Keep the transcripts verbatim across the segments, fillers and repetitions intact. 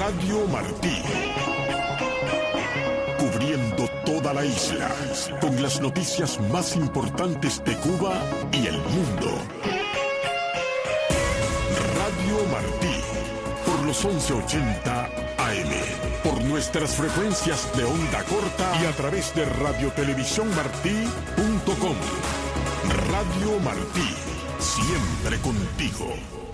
Radio Martí. Cubriendo toda la isla, con las noticias más importantes de Cuba y el mundo. Radio Martí, por los once ochenta A M, por nuestras frecuencias de onda corta y a través de radiotelevisión-martí punto com. Radio Martí, siempre contigo.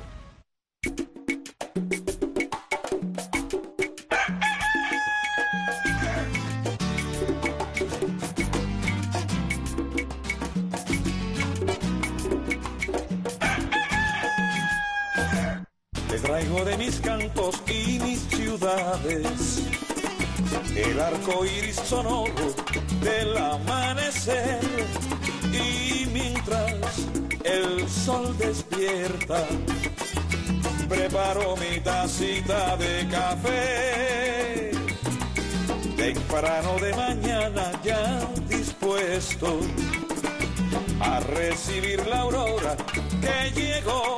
Traigo de mis cantos y mis ciudades el arco iris sonoro del amanecer, y mientras el sol despierta preparo mi tacita de café temprano de mañana, ya dispuesto a recibir la aurora que llegó.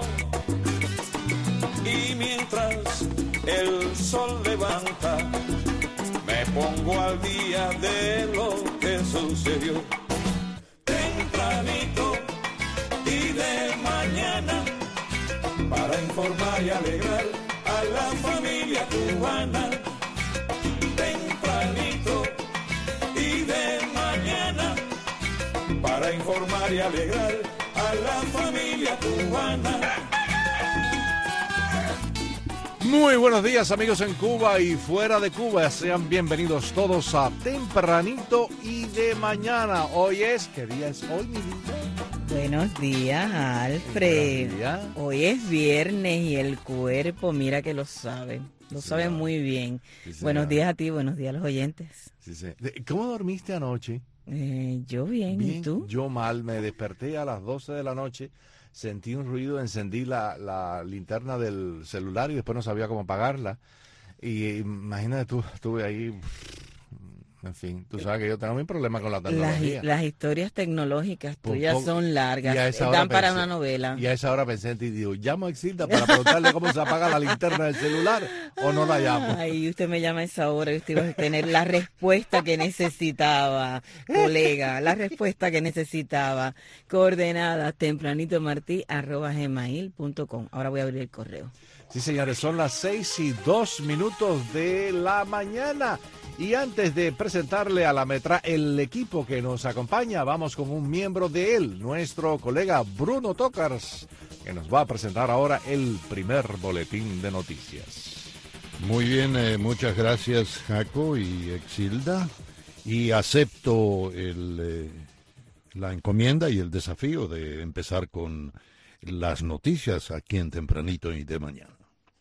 Y mientras el sol levanta, me pongo al día de lo que sucedió. Tempranito y de mañana, para informar y alegrar a la familia cubana. Tempranito y de mañana, para informar y alegrar a la familia cubana. Muy buenos días, amigos en Cuba y fuera de Cuba. Sean bienvenidos todos a Tempranito y de Mañana. Hoy es, ¿qué día es hoy, mi vida? Buenos días, Alfred. Buenos días. Hoy es viernes y el cuerpo, mira que lo sabe. Lo sí, sabe muy bien. Sí, buenos días a ti, buenos días a los oyentes. Sí, sí. ¿Cómo dormiste anoche? Eh, yo bien, bien, ¿y tú? Yo mal, me desperté a las doce de la noche. Sentí un ruido, encendí la, la linterna del celular y después no sabía cómo apagarla. Y imagínate tú, estuve ahí, en fin, tú sabes que yo tengo un problema con la tecnología. Las, las historias tecnológicas tuyas poco, son largas, dan para pensé, una novela. Y a esa hora pensé en ti y digo, llamo a Exilda para preguntarle cómo se apaga la linterna del celular o no la llamo. Ay, usted me llama a esa hora y usted iba a tener la respuesta que necesitaba, colega, la respuesta que necesitaba. Coordenadas tempranitomartí arroba gmail punto com. Ahora voy a abrir el correo. Sí, señores, son las seis y dos minutos de la mañana. Y antes de presentarle a la metra el equipo que nos acompaña, vamos con un miembro de él, nuestro colega Bruno Tocars, que nos va a presentar ahora el primer boletín de noticias. Muy bien, eh, muchas gracias, Jaco y Exilda. Y acepto el, eh, la encomienda y el desafío de empezar con las noticias aquí en Tempranito y de Mañana.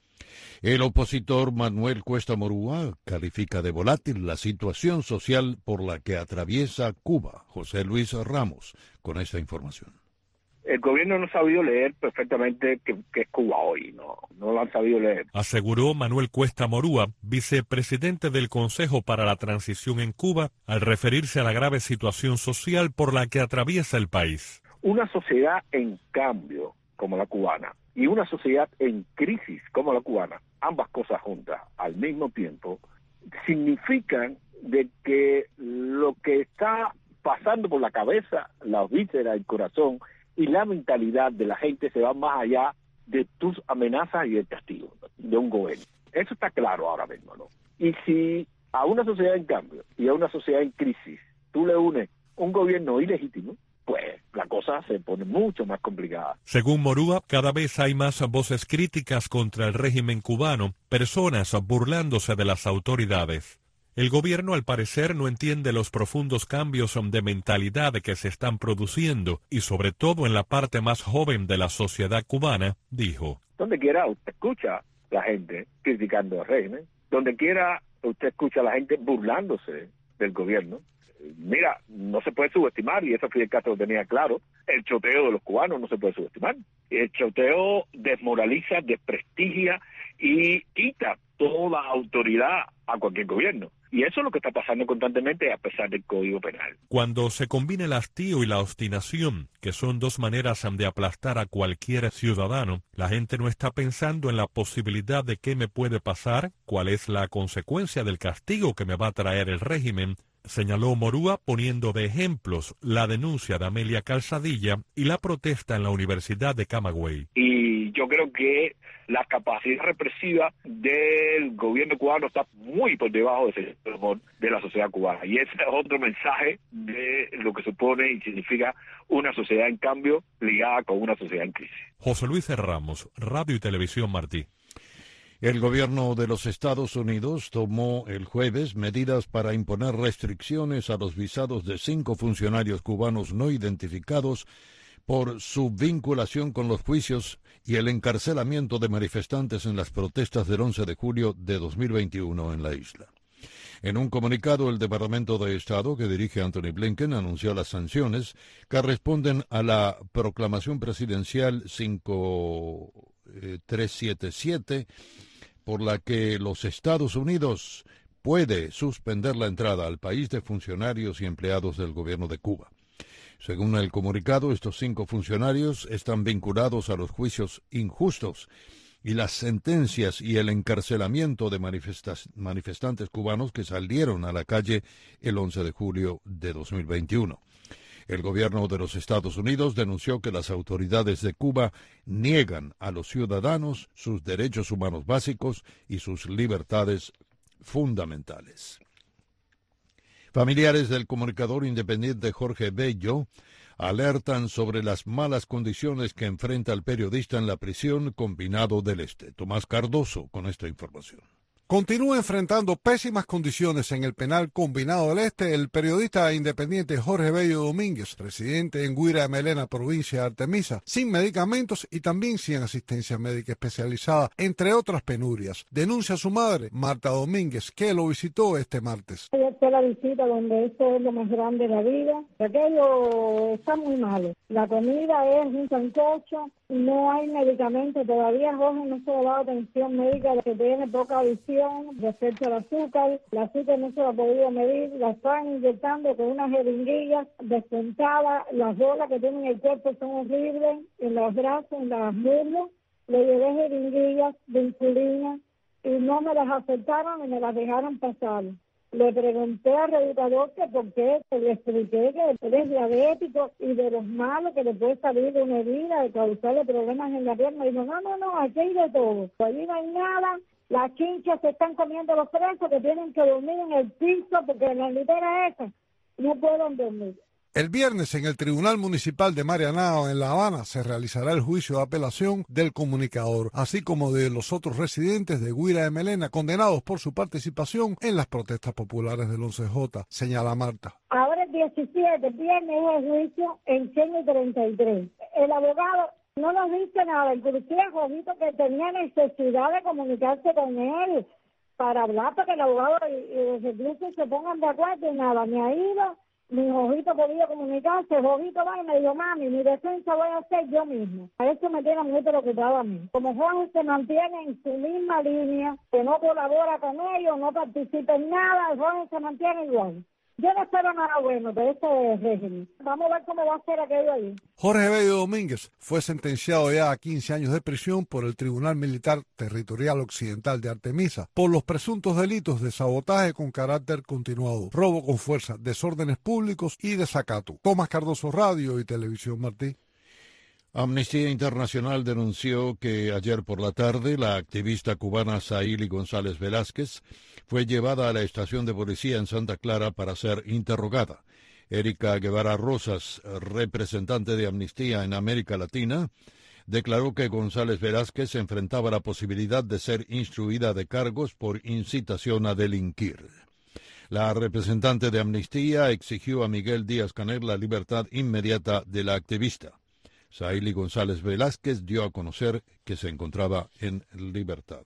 El opositor Manuel Cuesta Morúa califica de volátil la situación social por la que atraviesa Cuba. José Luis Ramos, con esta información. El gobierno no ha sabido leer perfectamente qué, qué es Cuba hoy, no, no lo han sabido leer. Aseguró Manuel Cuesta Morúa, vicepresidente del Consejo para la Transición en Cuba, al referirse a la grave situación social por la que atraviesa el país. Una sociedad en cambio, como la cubana, y una sociedad en crisis, como la cubana, ambas cosas juntas al mismo tiempo, significan de que lo que está pasando por la cabeza, la víscera, el corazón y la mentalidad de la gente se va más allá de tus amenazas y del castigo de un gobierno. Eso está claro ahora mismo, ¿no? Y si a una sociedad en cambio y a una sociedad en crisis tú le unes un gobierno ilegítimo, pues la cosa se pone mucho más complicada. Según Morúa, cada vez hay más voces críticas contra el régimen cubano, personas burlándose de las autoridades. El gobierno, al parecer, no entiende los profundos cambios de mentalidad que se están produciendo, y sobre todo en la parte más joven de la sociedad cubana, dijo. Donde quiera usted escucha a la gente criticando al régimen, donde quiera usted escucha a la gente burlándose del gobierno. Mira, no se puede subestimar, y eso Fidel Castro lo tenía claro, el choteo de los cubanos no se puede subestimar. El choteo desmoraliza, desprestigia y quita toda autoridad a cualquier gobierno. Y eso es lo que está pasando constantemente a pesar del Código Penal. Cuando se combina el hastío y la obstinación, que son dos maneras de aplastar a cualquier ciudadano, la gente no está pensando en la posibilidad de qué me puede pasar, cuál es la consecuencia del castigo que me va a traer el régimen, señaló Morúa, poniendo de ejemplos la denuncia de Amelia Calzadilla y la protesta en la Universidad de Camagüey. Y yo creo que la capacidad represiva del gobierno cubano está muy por debajo de, de la sociedad cubana. Y ese es otro mensaje de lo que supone y significa una sociedad en cambio ligada con una sociedad en crisis. José Luis Ramos, Radio y Televisión Martí. El gobierno de los Estados Unidos tomó el jueves medidas para imponer restricciones a los visados de cinco funcionarios cubanos no identificados por su vinculación con los juicios y el encarcelamiento de manifestantes en las protestas del once de julio de dos mil veintiuno en la isla. En un comunicado, el Departamento de Estado que dirige Anthony Blinken anunció las sanciones que responden a la proclamación presidencial cinco mil trescientos setenta y siete, por la que los Estados Unidos puede suspender la entrada al país de funcionarios y empleados del gobierno de Cuba. Según el comunicado, estos cinco funcionarios están vinculados a los juicios injustos y las sentencias y el encarcelamiento de manifestantes cubanos que salieron a la calle el once de julio de dos mil veintiuno. El gobierno de los Estados Unidos denunció que las autoridades de Cuba niegan a los ciudadanos sus derechos humanos básicos y sus libertades fundamentales. Familiares del comunicador independiente Jorge Bello alertan sobre las malas condiciones que enfrenta el periodista en la prisión Combinado del Este. Tomás Cardoso con esta información. Continúa enfrentando pésimas condiciones en el penal Combinado del Este el periodista independiente Jorge Bello Domínguez, residente en Guira de Melena, provincia de Artemisa, sin medicamentos y también sin asistencia médica especializada, entre otras penurias. Denuncia a su madre, Marta Domínguez, que lo visitó este martes. Ella fue la visita donde esto es lo más grande de la vida. Aquello está muy malo. La comida es un sancocho, no hay medicamentos. Todavía Jorge no se le ha dado atención médica, que tiene poca visión respecto al azúcar. El azúcar no se lo ha podido medir, la están inyectando con unas jeringuillas descontadas. Las bolas que tienen en el cuerpo son horribles, en los brazos, en las muslos. Le llevé jeringuillas de insulina y no me las aceptaron y me las dejaron pasar. Le pregunté al reeducador que por qué, le expliqué que él es diabético y de los malos que le puede salir de una herida, de causarle problemas en la pierna. Y dijo, no, no, no, aquí hay de todo. Allí no hay nada. Las chinchas se están comiendo los presos que tienen que dormir en el piso porque en la litera esa no pueden dormir. El viernes en el Tribunal Municipal de Marianao en La Habana se realizará el juicio de apelación del comunicador, así como de los otros residentes de Guira de Melena condenados por su participación en las protestas populares del once J, señala Marta. Ahora el diecisiete, viernes es el juicio en cien y treinta y tres. El abogado no nos dice nada, inclusive Jovito que tenía necesidad de comunicarse con él para hablar, para que el abogado y, y los reclusos se pongan de acuerdo y nada, me ha ido. Mi Jovito podía comunicarse, Jovito va y me dijo, mami, mi defensa voy a hacer yo mismo. A eso me tiene muy preocupado a mí. Como Jorge se mantiene en su misma línea, que no colabora con ellos, no participa en nada, Jorge se mantiene igual. Yo no espero nada bueno de ese régimen. Vamos a ver cómo va a ser aquello ahí. Jorge Bello Domínguez fue sentenciado ya a quince años de prisión por el Tribunal Militar Territorial Occidental de Artemisa por los presuntos delitos de sabotaje con carácter continuado, robo con fuerza, desórdenes públicos y desacato. Tomás Cardoso, Radio y Televisión Martí. Amnistía Internacional denunció que ayer por la tarde la activista cubana Saíli González Velázquez fue llevada a la estación de policía en Santa Clara para ser interrogada. Erika Guevara Rosas, representante de Amnistía en América Latina, declaró que González Velázquez enfrentaba la posibilidad de ser instruida de cargos por incitación a delinquir. La representante de Amnistía exigió a Miguel Díaz-Canel la libertad inmediata de la activista. Saíli González Velázquez dio a conocer que se encontraba en libertad.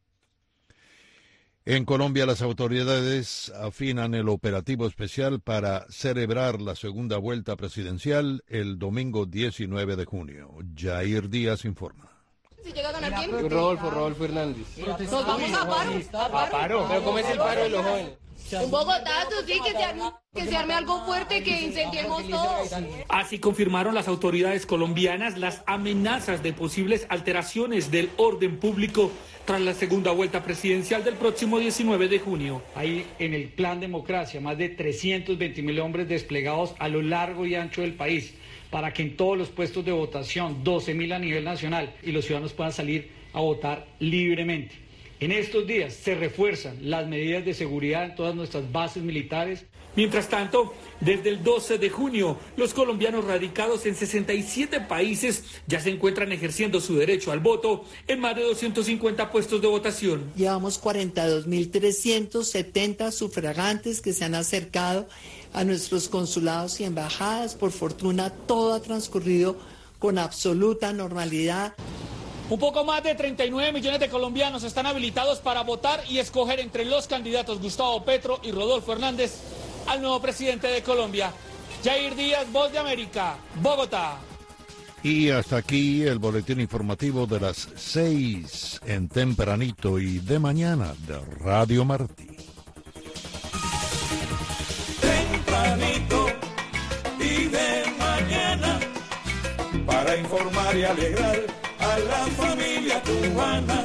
En Colombia, las autoridades afinan el operativo especial para celebrar la segunda vuelta presidencial el domingo diecinueve de junio. Jair Díaz informa. Si llega a ganar quién? Rodolfo, Rodolfo Hernández. Nos vamos a paro. A paro. Pero ¿cómo es el paro de los jóvenes? Un Bogotazo, sí, que se arme, que se arme algo fuerte, que incendiemos todos. Así confirmaron las autoridades colombianas las amenazas de posibles alteraciones del orden público tras la segunda vuelta presidencial del próximo diecinueve de junio. Hay en el Plan Democracia más de trescientos veinte mil hombres desplegados a lo largo y ancho del país para que en todos los puestos de votación, doce mil a nivel nacional, y los ciudadanos puedan salir a votar libremente. En estos días se refuerzan las medidas de seguridad en todas nuestras bases militares. Mientras tanto, desde el doce de junio, los colombianos radicados en sesenta y siete países ya se encuentran ejerciendo su derecho al voto en más de doscientos cincuenta puestos de votación. Llevamos cuarenta y dos mil trescientos setenta sufragantes que se han acercado a nuestros consulados y embajadas. Por fortuna, todo ha transcurrido con absoluta normalidad. Un poco más de treinta y nueve millones de colombianos están habilitados para votar y escoger entre los candidatos Gustavo Petro y Rodolfo Hernández al nuevo presidente de Colombia. Jair Díaz, Voz de América, Bogotá. Y hasta aquí el boletín informativo de las seis en tempranito y de mañana de Radio Martí. Tempranito y de mañana, para informar y alegrar a la familia cubana.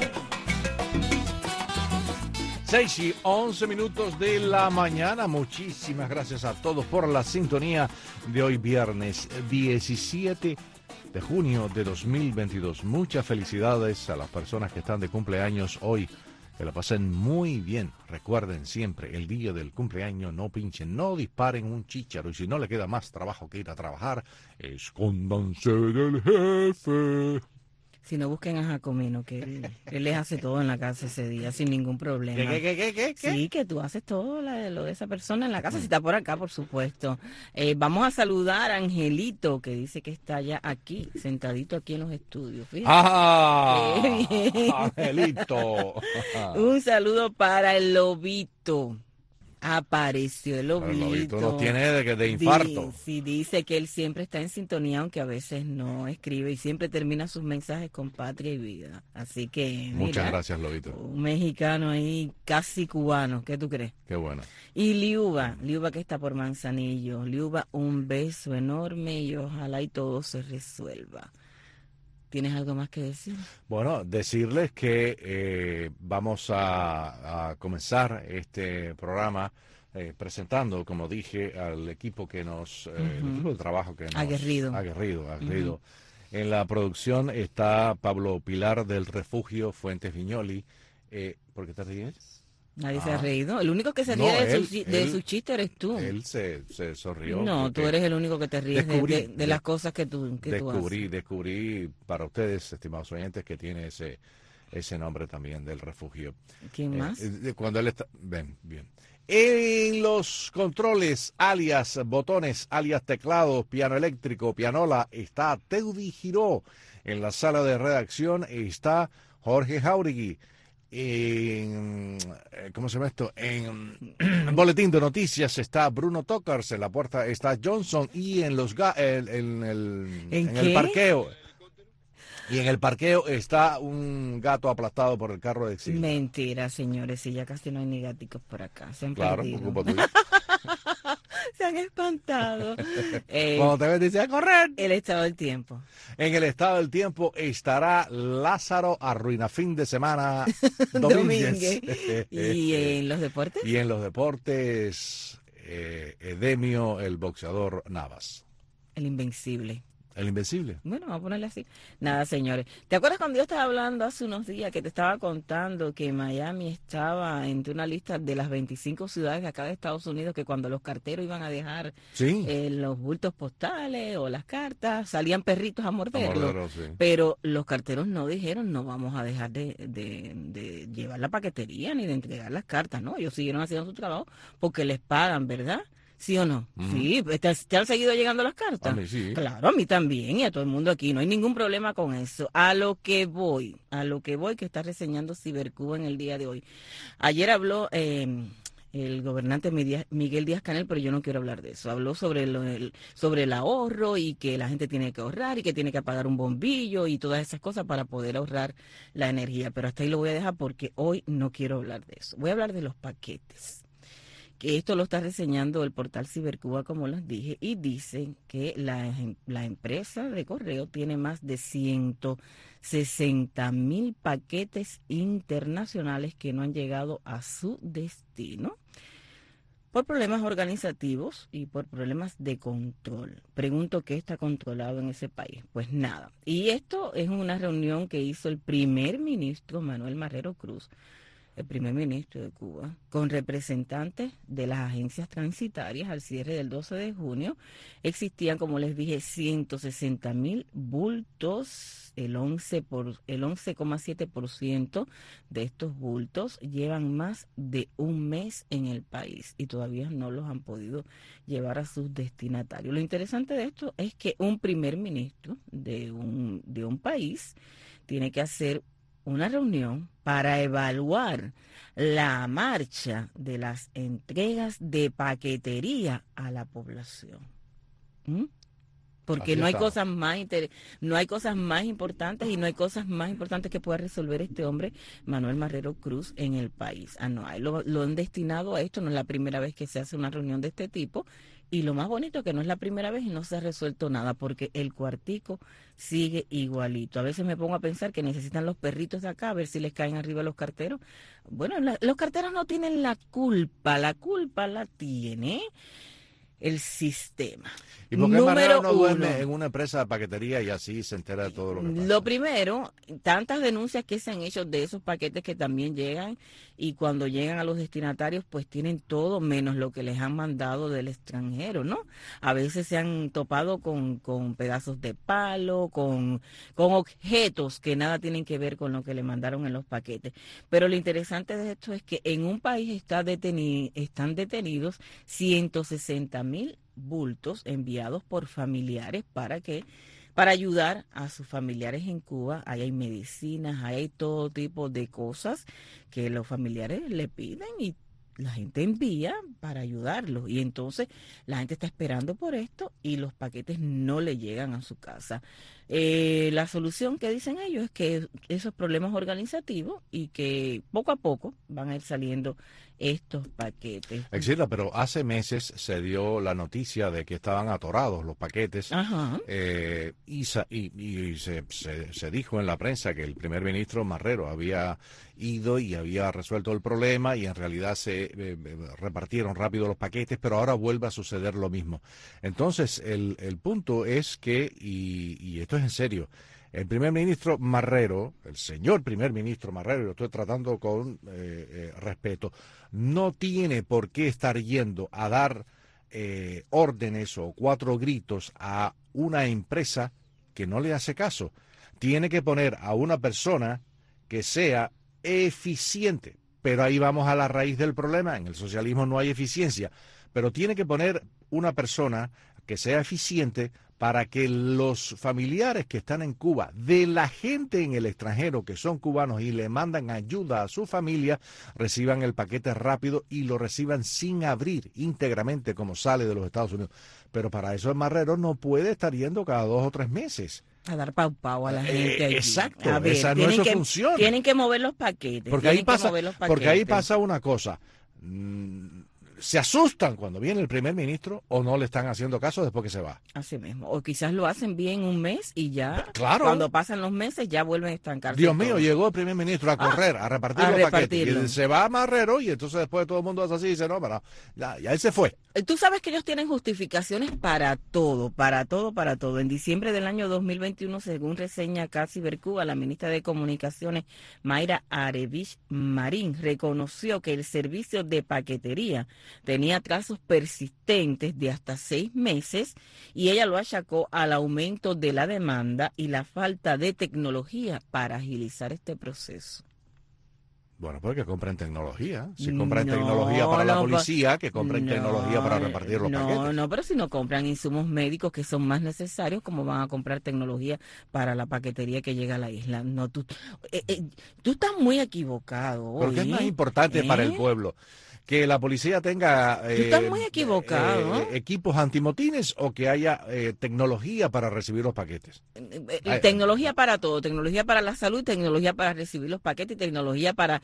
seis y once minutos de la mañana. Muchísimas gracias a todos por la sintonía de hoy viernes diecisiete de junio de dos mil veintidós. Muchas felicidades a las personas que están de cumpleaños hoy. Que la pasen muy bien. Recuerden siempre, el día del cumpleaños no pinchen, no disparen un chícharo. Y si no le queda más trabajo que ir a trabajar, escóndanse del jefe. Si no, busquen a Jacomino, que él, él les hace todo en la casa ese día, sin ningún problema. ¿Qué, qué, qué, qué, qué? Sí, que tú haces todo la, lo de esa persona en la casa, si está por acá, por supuesto. Eh, vamos a saludar a Angelito, que dice que está ya aquí, sentadito aquí en los estudios. Fíjate. ¡Ah! Qué bien. Angelito. Un saludo para el Lobito. Apareció el Lobito. El Lobito no tiene de, de infarto. Sí, dice que él siempre está en sintonía, aunque a veces no escribe y siempre termina sus mensajes con patria y vida. Así que, mira, muchas gracias, Lobito. Un mexicano ahí casi cubano, ¿qué tú crees? Qué bueno. Y Liuba, Liuba que está por Manzanillo. Liuba, un beso enorme y ojalá y todo se resuelva. ¿Tienes algo más que decir? Bueno, decirles que eh, vamos a, a comenzar este programa eh, presentando, como dije, al equipo que nos, eh, uh-huh. el equipo de trabajo que nos... Aguerrido. Aguerrido, aguerrido. Uh-huh. En la producción está Pablo Pilar del Refugio Fuentes Viñoli. Eh, ¿Por qué te ríes? Nadie ah. se ha reído. El único que se ríe no, de, él, su, de él, su chiste eres tú. Él se, se sonrió. No, tú eres el único que te ríes descubrí, de, de, de las cosas que tú, que descubrí, tú haces. Descubrí para ustedes, estimados oyentes, que tiene ese ese nombre también del refugio. ¿Quién eh, más? Eh, cuando él está... Ven, bien. En los controles, alias botones, alias teclados, piano eléctrico, pianola, está Teudi Giró. En la sala de redacción está Jorge Jauregui. En, ¿cómo se llama esto? En Boletín de Noticias está Bruno Tokars, en la puerta está Johnson y en los ga en, en el, ¿En en el parqueo. Y en el parqueo está un gato aplastado por el carro de exilio. Mentira, señores, si ya casi no hay ni gaticos por acá. Se han claro, perdido. por culpa tuya. Se han espantado. eh, Cuando te ves, dice a correr. El estado del tiempo. En el estado del tiempo estará Lázaro Arruina fin de semana Domínguez. ¿Y en los deportes? Y en los deportes, eh, Edemio, el boxeador Navas. El invencible. El invencible. Bueno, vamos a ponerle así. Nada, señores. ¿Te acuerdas cuando yo estaba hablando hace unos días que te estaba contando que Miami estaba entre una lista de las veinticinco ciudades de acá de Estados Unidos que cuando los carteros iban a dejar sí. eh, los bultos postales o las cartas, salían perritos a morderlos? A morderlo, sí. Pero los carteros no dijeron no vamos a dejar de, de, de llevar la paquetería ni de entregar las cartas, ¿no? Ellos siguieron haciendo su trabajo porque les pagan, ¿verdad? ¿Sí o no? Mm. Sí, ¿te, ¿te han seguido llegando las cartas? A mí sí. Claro, a mí también y a todo el mundo aquí. No hay ningún problema con eso. A lo que voy, a lo que voy que está reseñando Cibercuba en el día de hoy. Ayer habló eh, el gobernante Miguel Díaz-Canel, pero yo no quiero hablar de eso. Habló sobre, lo, el, sobre el ahorro y que la gente tiene que ahorrar y que tiene que apagar un bombillo y todas esas cosas para poder ahorrar la energía. Pero hasta ahí lo voy a dejar porque hoy no quiero hablar de eso. Voy a hablar de los paquetes. que esto lo está reseñando el portal Cibercuba, como les dije, y dicen que la, la empresa de correo tiene más de ciento sesenta mil paquetes internacionales que no han llegado a su destino por problemas organizativos y por problemas de control. Pregunto qué está controlado en ese país. Pues nada. Y esto es una reunión que hizo el primer ministro Manuel Marrero Cruz, el primer ministro de Cuba, con representantes de las agencias transitarias. Al cierre del doce de junio existían, como les dije, ciento sesenta mil bultos. El once por, el once coma siete por ciento de estos bultos llevan más de un mes en el país y todavía no los han podido llevar a sus destinatarios. Lo interesante de esto es que un primer ministro de un, de un país tiene que hacer una reunión para evaluar la marcha de las entregas de paquetería a la población. ¿Mm? Porque Así no hay está. cosas más inter- no hay cosas más importantes y no hay cosas más importantes que pueda resolver este hombre, Manuel Marrero Cruz, en el país. Ah, no, a él lo, lo han destinado a esto, no es la primera vez que se hace una reunión de este tipo. Y lo más bonito es que no es la primera vez y no se ha resuelto nada, porque el cuartico sigue igualito. A veces me pongo a pensar que necesitan los perritos de acá, a ver si les caen arriba los carteros. Bueno, la, los carteros no tienen la culpa, la culpa la tiene el sistema. ¿Y por qué Número Marrero no duerme uno. en una empresa de paquetería y así se entera de todo lo que pasa? Lo primero, tantas denuncias que se han hecho de esos paquetes que también llegan y cuando llegan a los destinatarios pues tienen todo menos lo que les han mandado del extranjero, ¿no? A veces se han topado con, con pedazos de palo, con, con objetos que nada tienen que ver con lo que le mandaron en los paquetes. Pero lo interesante de esto es que en un país está deteni- están detenidos ciento sesenta mil bultos enviados por familiares para que para ayudar a sus familiares en Cuba. Ahí hay medicinas, ahí hay todo tipo de cosas que los familiares le piden y la gente envía para ayudarlos. Y entonces la gente está esperando por esto y los paquetes no le llegan a su casa. Eh, la solución que dicen ellos es que esos problemas organizativos y que poco a poco van a ir saliendo estos paquetes. Exilda, pero hace meses se dio la noticia de que estaban atorados los paquetes. Ajá. eh, y sa- y, y se, se, se dijo en la prensa que el primer ministro Marrero había ido y había resuelto el problema y en realidad se eh, repartieron rápido los paquetes, pero ahora vuelve a suceder lo mismo. Entonces, el, el punto es que, y, y esto es en serio, el primer ministro Marrero, el señor primer ministro Marrero, y lo estoy tratando con eh, eh, respeto, no tiene por qué estar yendo a dar eh, órdenes o cuatro gritos a una empresa que no le hace caso. Tiene que poner a una persona que sea eficiente. Pero ahí vamos a la raíz del problema. En el socialismo no hay eficiencia. Pero tiene que poner una persona que sea eficiente para que los familiares que están en Cuba, de la gente en el extranjero que son cubanos y le mandan ayuda a su familia, reciban el paquete rápido y lo reciban sin abrir íntegramente como sale de los Estados Unidos. Pero para eso el Marrero no puede estar yendo cada dos o tres meses. A dar pau pau a la gente. Eh, allí. exacto, A ver, esa no tienen es su que, función. Tienen que mover los paquetes. Porque ahí tienen que pasa, mover los porque ahí paquetes. pasa una cosa. Mm, se asustan cuando viene el primer ministro o no le están haciendo caso después que se va. Así mismo. O quizás lo hacen bien un mes y ya. Claro. Cuando pasan los meses ya vuelven a estancarse. Dios mío, todo. llegó el primer ministro a correr, a repartir a los repartirlo. paquetes. Y se va a Marrero y entonces después todo el mundo hace así y dice, no, pero ya, ya él se fue. Tú sabes que ellos tienen justificaciones para todo, para todo, para todo. En diciembre del año dos mil veintiuno, según reseña acá Cibercuba, la ministra de Comunicaciones, Mayra Arevich Marín, reconoció que el servicio de paquetería tenía trazos persistentes de hasta seis meses y ella lo achacó al aumento de la demanda y la falta de tecnología para agilizar este proceso. Bueno, pues que compren tecnología. Si compran No, tecnología para la no, policía, que compren no, tecnología para repartir los no, paquetes. No, pero si no compran insumos médicos que son más necesarios, ¿cómo van a comprar tecnología para la paquetería que llega a la isla? No, tú, eh, eh, tú estás muy equivocado. Pero ¿qué es hoy, más importante ¿eh? para el pueblo? ¿Que la policía tenga Tú eh, estás muy equivocado. eh, equipos antimotines o que haya eh, tecnología para recibir los paquetes? Eh, tecnología para todo, tecnología para la salud, tecnología para recibir los paquetes y tecnología para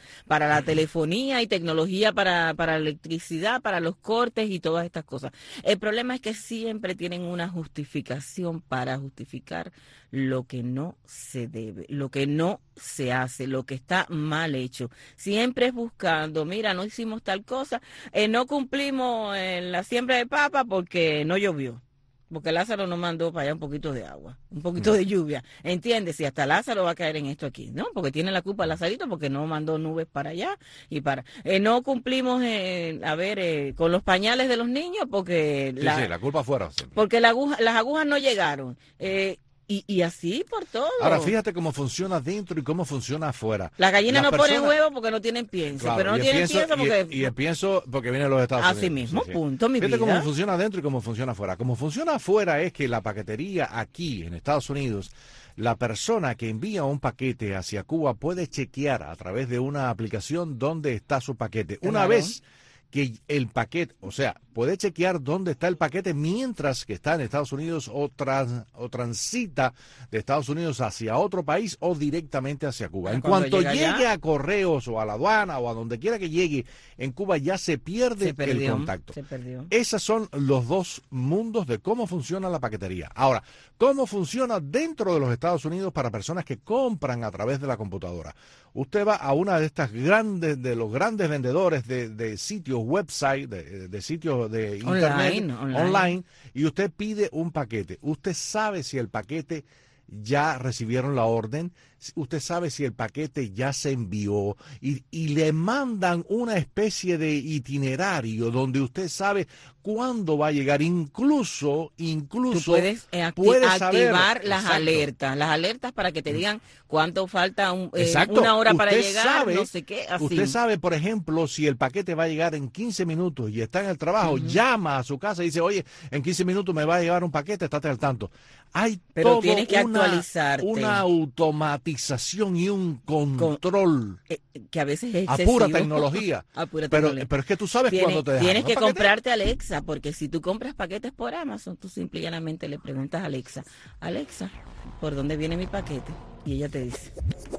para la telefonía y tecnología para, para electricidad, para los cortes y todas estas cosas. El problema es que siempre tienen una justificación para justificar lo que no se debe, lo que no se hace, lo que está mal hecho. Siempre es buscando, mira, no hicimos tal cosa, eh, no cumplimos en la siembra de papa porque no llovió. Porque Lázaro nos mandó para allá un poquito de agua, un poquito de lluvia. ¿Entiendes? Y hasta Lázaro va a caer en esto aquí, ¿no? Porque tiene la culpa Lazarito porque no mandó nubes para allá y para... Eh, no cumplimos, eh, a ver, eh, con los pañales de los niños porque... Sí, la, sí, la culpa fuera. Siempre. Porque la aguja, las agujas no llegaron. Eh, Y, y así por todo. Ahora, fíjate cómo funciona dentro y cómo funciona afuera. Las gallinas Las no personas... ponen huevos porque no tienen pienso, claro, pero no y tienen pienso, pienso porque... Y, y el pienso porque viene de los Estados Así Unidos. mismo, sí, sí. punto, mi Fíjate vida. cómo funciona adentro y cómo funciona afuera. Cómo funciona afuera es que la paquetería aquí en Estados Unidos, la persona que envía un paquete hacia Cuba puede chequear a través de una aplicación dónde está su paquete. Una Claro. vez que el paquete, o sea, puede chequear dónde está el paquete mientras que está en Estados Unidos o, trans, o transita de Estados Unidos hacia otro país o directamente hacia Cuba. En Cuando cuanto llega llegue allá, a correos o a la aduana o a donde quiera que llegue, en Cuba ya se pierde se perdió, el contacto. se perdió. Esos son los dos mundos de cómo funciona la paquetería. Ahora, ¿cómo funciona dentro de los Estados Unidos para personas que compran a través de la computadora? Usted va a una de estas grandes, de los grandes vendedores de, de sitios, website, de, de sitios de internet, Online, online. online, y usted pide un paquete. Usted sabe si el paquete ya recibieron la orden, usted sabe si el paquete ya se envió y, y le mandan una especie de itinerario donde usted sabe cuándo va a llegar, incluso, incluso Tú puedes eh, acti- puede activar saber, las exacto. alertas, las alertas para que te digan cuánto falta, un, eh, Exacto. una hora para Usted llegar, sabe, no sé qué, así. Usted sabe, por ejemplo, si el paquete va a llegar en quince minutos y está en el trabajo, Ujú. llama a su casa y dice, oye, en quince minutos me va a llegar un paquete, estate al tanto. Hay Pero todo tienes que una, actualizarte. una automatización y un control Eh, que a veces es a excesivo. pura tecnología. A pura Pero, tecnología. pero es que tú sabes Tienes, cuándo te dejan. tienes ¿no? que Paquete. comprarte Alexa, porque si tú compras paquetes por Amazon, tú simple y llanamente le preguntas a Alexa, Alexa, ¿por dónde viene mi paquete? Y ella te dice,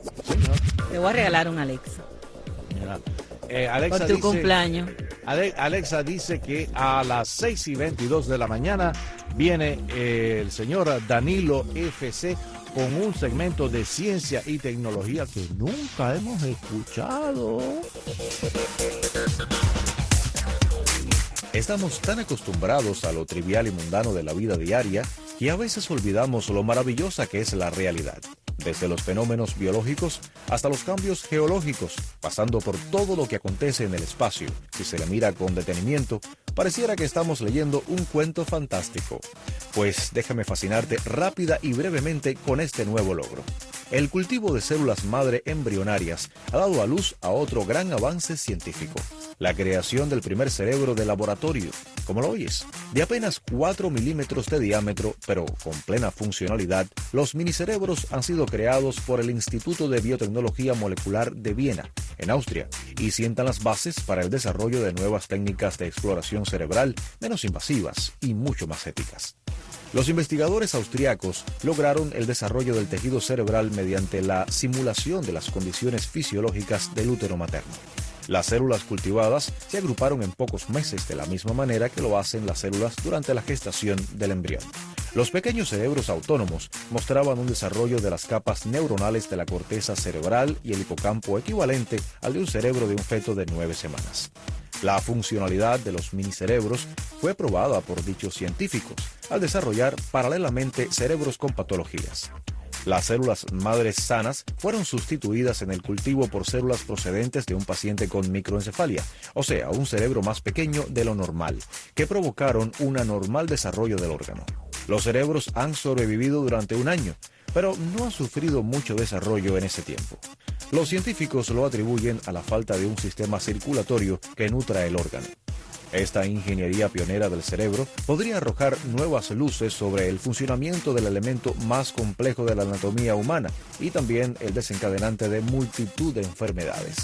te voy a regalar un Alexa. Mira, eh, Alexa Por tu dice, cumpleaños. Ale- Alexa dice que a las seis y veintidós de la mañana viene eh, el señor Danilo F C con un segmento de ciencia y tecnología que nunca hemos escuchado. Estamos tan acostumbrados a lo trivial y mundano de la vida diaria que a veces olvidamos lo maravillosa que es la realidad. Desde los fenómenos biológicos hasta los cambios geológicos, pasando por todo lo que acontece en el espacio. Si se le mira con detenimiento, pareciera que estamos leyendo un cuento fantástico. Pues déjame fascinarte rápida y brevemente con este nuevo logro. El cultivo de células madre embrionarias ha dado a luz a otro gran avance científico. La creación del primer cerebro de laboratorio, como lo oyes, de apenas cuatro milímetros de diámetro, pero con plena funcionalidad. Los minicerebros han sido creados por el Instituto de Biotecnología Molecular de Viena, en Austria, y sientan las bases para el desarrollo de nuevas técnicas de exploración cerebral menos invasivas y mucho más éticas. Los investigadores austriacos lograron el desarrollo del tejido cerebral mediante la simulación de las condiciones fisiológicas del útero materno. Las células cultivadas se agruparon en pocos meses de la misma manera que lo hacen las células durante la gestación del embrión. Los pequeños cerebros autónomos mostraban un desarrollo de las capas neuronales de la corteza cerebral y el hipocampo equivalente al de un cerebro de un feto de nueve semanas. La funcionalidad de los minicerebros fue probada por dichos científicos al desarrollar paralelamente cerebros con patologías. Las células madres sanas fueron sustituidas en el cultivo por células procedentes de un paciente con microencefalia, o sea, un cerebro más pequeño de lo normal, que provocaron un anormal desarrollo del órgano. Los cerebros han sobrevivido durante un año, pero no ha sufrido mucho desarrollo en ese tiempo. Los científicos lo atribuyen a la falta de un sistema circulatorio que nutra el órgano. Esta ingeniería pionera del cerebro podría arrojar nuevas luces sobre el funcionamiento del elemento más complejo de la anatomía humana y también el desencadenante de multitud de enfermedades.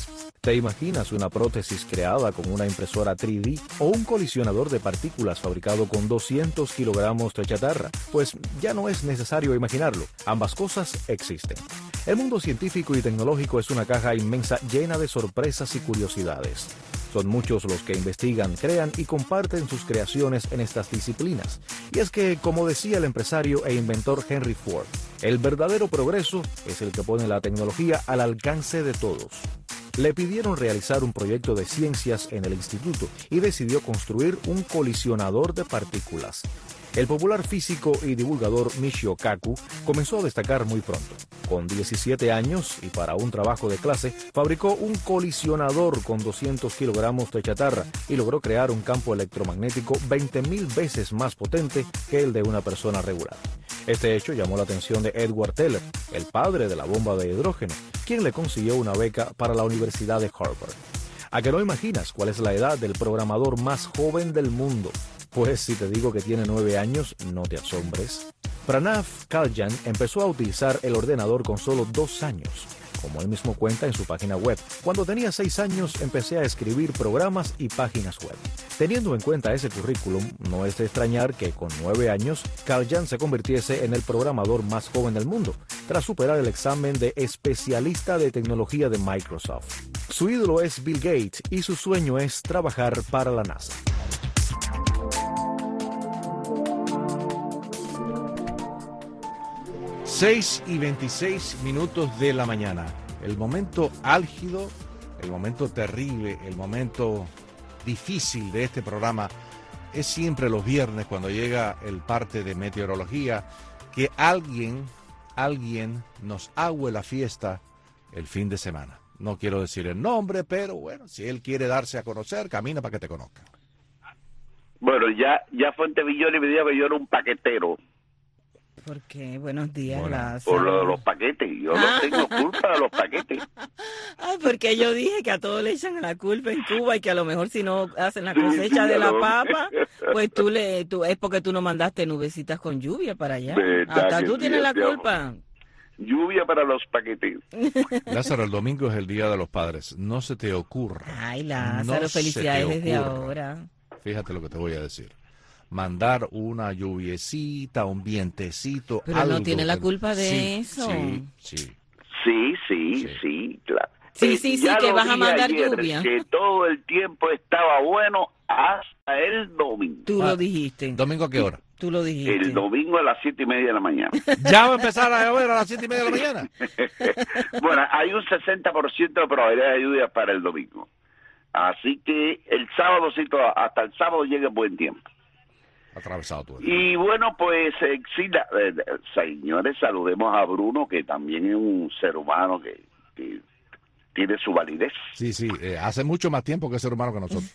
¿Te imaginas una prótesis creada con una impresora tres D o un colisionador de partículas fabricado con doscientos kilogramos de chatarra? Pues ya no es necesario imaginarlo. Ambas cosas existen. El mundo científico y tecnológico es una caja inmensa llena de sorpresas y curiosidades. Son muchos los que investigan, crean y comparten sus creaciones en estas disciplinas. Y es que, como decía el empresario e inventor Henry Ford, el verdadero progreso es el que pone la tecnología al alcance de todos. Le pidieron realizar un proyecto de ciencias en el instituto y decidió construir un colisionador de partículas. El popular físico y divulgador Michio Kaku comenzó a destacar muy pronto. Con diecisiete años y para un trabajo de clase, fabricó un colisionador con doscientos kilogramos de chatarra y logró crear un campo electromagnético veinte mil veces más potente que el de una persona regular. Este hecho llamó la atención de Edward Teller, el padre de la bomba de hidrógeno, quien le consiguió una beca para la Universidad de Harvard. ¿A que no imaginas cuál es la edad del programador más joven del mundo? Pues si te digo que tiene nueve años, no te asombres. Pranav Kalyan empezó a utilizar el ordenador con solo dos años. Como él mismo cuenta en su página web, cuando tenía seis años empecé a escribir programas y páginas web. Teniendo en cuenta ese currículum, no es de extrañar que con nueve años, Kalyan se convirtiese en el programador más joven del mundo, tras superar el examen de especialista de tecnología de Microsoft. Su ídolo es Bill Gates y su sueño es trabajar para la NASA. seis y veintiséis minutos de la mañana. El momento álgido, el momento terrible, el momento difícil de este programa es siempre los viernes cuando llega el parte de meteorología, que alguien, alguien nos ague la fiesta el fin de semana. No quiero decir el nombre, pero bueno, si él quiere darse a conocer, camina para que te conozcan. Bueno, ya, ya Fuentevilloni me dijo que yo era un paquetero. ¿Por qué? Buenos días, Bueno, Lázaro. por lo de los paquetes. Yo no tengo culpa de los paquetes. Ay, porque yo dije que a todos le echan la culpa en Cuba y que a lo mejor si no hacen la cosecha de la papa, pues tú le, tú, es porque tú no mandaste nubecitas con lluvia para allá. Hasta tú tienes la culpa. Lluvia para los paquetes. Lázaro, el domingo es el Día de los Padres. No se te ocurra. Ay, Lázaro, no felicidades se te desde ocurra. ahora. Fíjate lo que te voy a decir. Mandar una lluviecita, un vientecito, Pero algo. no tiene la culpa de Sí, eso. Sí, sí. Sí, sí, sí, claro. Sí, sí, sí, Ya que lo vas a dije mandar ayer, lluvia. Que todo el tiempo estaba bueno hasta el domingo. Tú lo dijiste. ¿Domingo a qué hora? Tú lo dijiste. El domingo a las siete y media de la mañana. ¿Ya va a empezar a llover a las siete y media de la mañana? Bueno, hay un sesenta por ciento de probabilidad de lluvia para el domingo. Así que el sábado, sí, todo- hasta el sábado llega buen tiempo. Atravesado tú. Y bueno, pues, eh, sí, la- eh, señores, saludemos a Bruno, que también es un ser humano que, que tiene su validez. Sí, sí, eh, hace mucho más tiempo que ser humano que nosotros.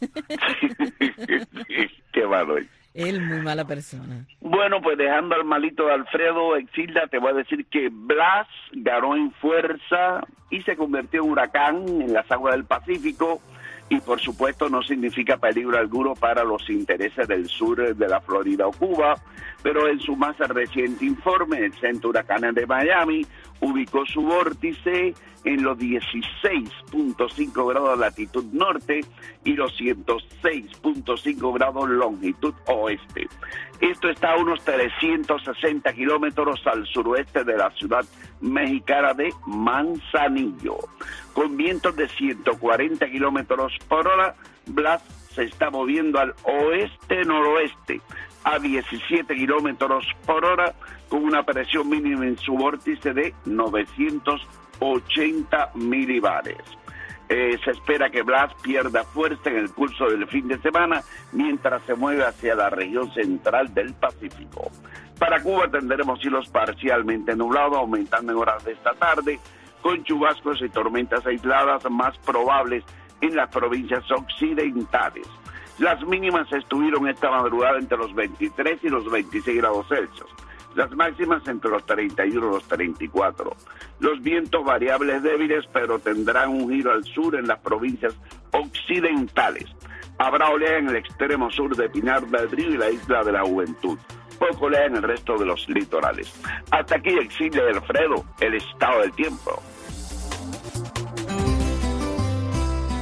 Qué malo es. Él muy mala persona. Bueno, pues dejando al malito de Alfredo, Exilda, te voy a decir que Blas ganó en fuerza y se convirtió en huracán en las aguas del Pacífico y por supuesto no significa peligro alguno para los intereses del sur de la Florida o Cuba, pero en su más reciente informe, el Centro Huracanes de Miami ubicó su vórtice en los dieciséis punto cinco grados de latitud norte y los ciento seis punto cinco grados longitud oeste. Esto está a unos trescientos sesenta kilómetros al suroeste de la ciudad mexicana de Manzanillo. Con vientos de ciento cuarenta kilómetros por hora, Blas se está moviendo al oeste-noroeste a diecisiete kilómetros por hora con una presión mínima en su vórtice de novecientos ochenta milibares. Eh, se espera que Blas pierda fuerza en el curso del fin de semana mientras se mueve hacia la región central del Pacífico. Para Cuba tendremos cielos parcialmente nublados, aumentando en horas de esta tarde, con chubascos y tormentas aisladas más probables en las provincias occidentales. Las mínimas estuvieron esta madrugada entre los veintitrés y los veintiséis grados Celsius. Las máximas entre los treinta y uno y los treinta y cuatro. Los vientos variables débiles, pero tendrán un giro al sur en las provincias occidentales. Habrá oleaje en el extremo sur de Pinar del Río y la Isla de la Juventud. Poco oleaje en el resto de los litorales. Hasta aquí Exilio de Alfredo, el estado del tiempo.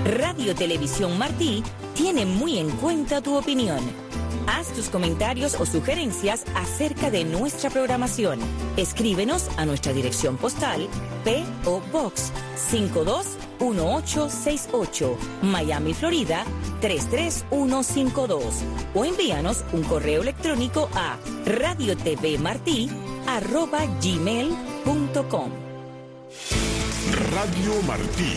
Radio Televisión Martí tiene muy en cuenta tu opinión. Haz tus comentarios o sugerencias acerca de nuestra programación. Escríbenos a nuestra dirección postal P O Box cinco dos uno ocho seis ocho, Miami, Florida tres tres uno cinco dos, o envíanos un correo electrónico a radiotvmartí arroba gmail punto com. Radio Martí.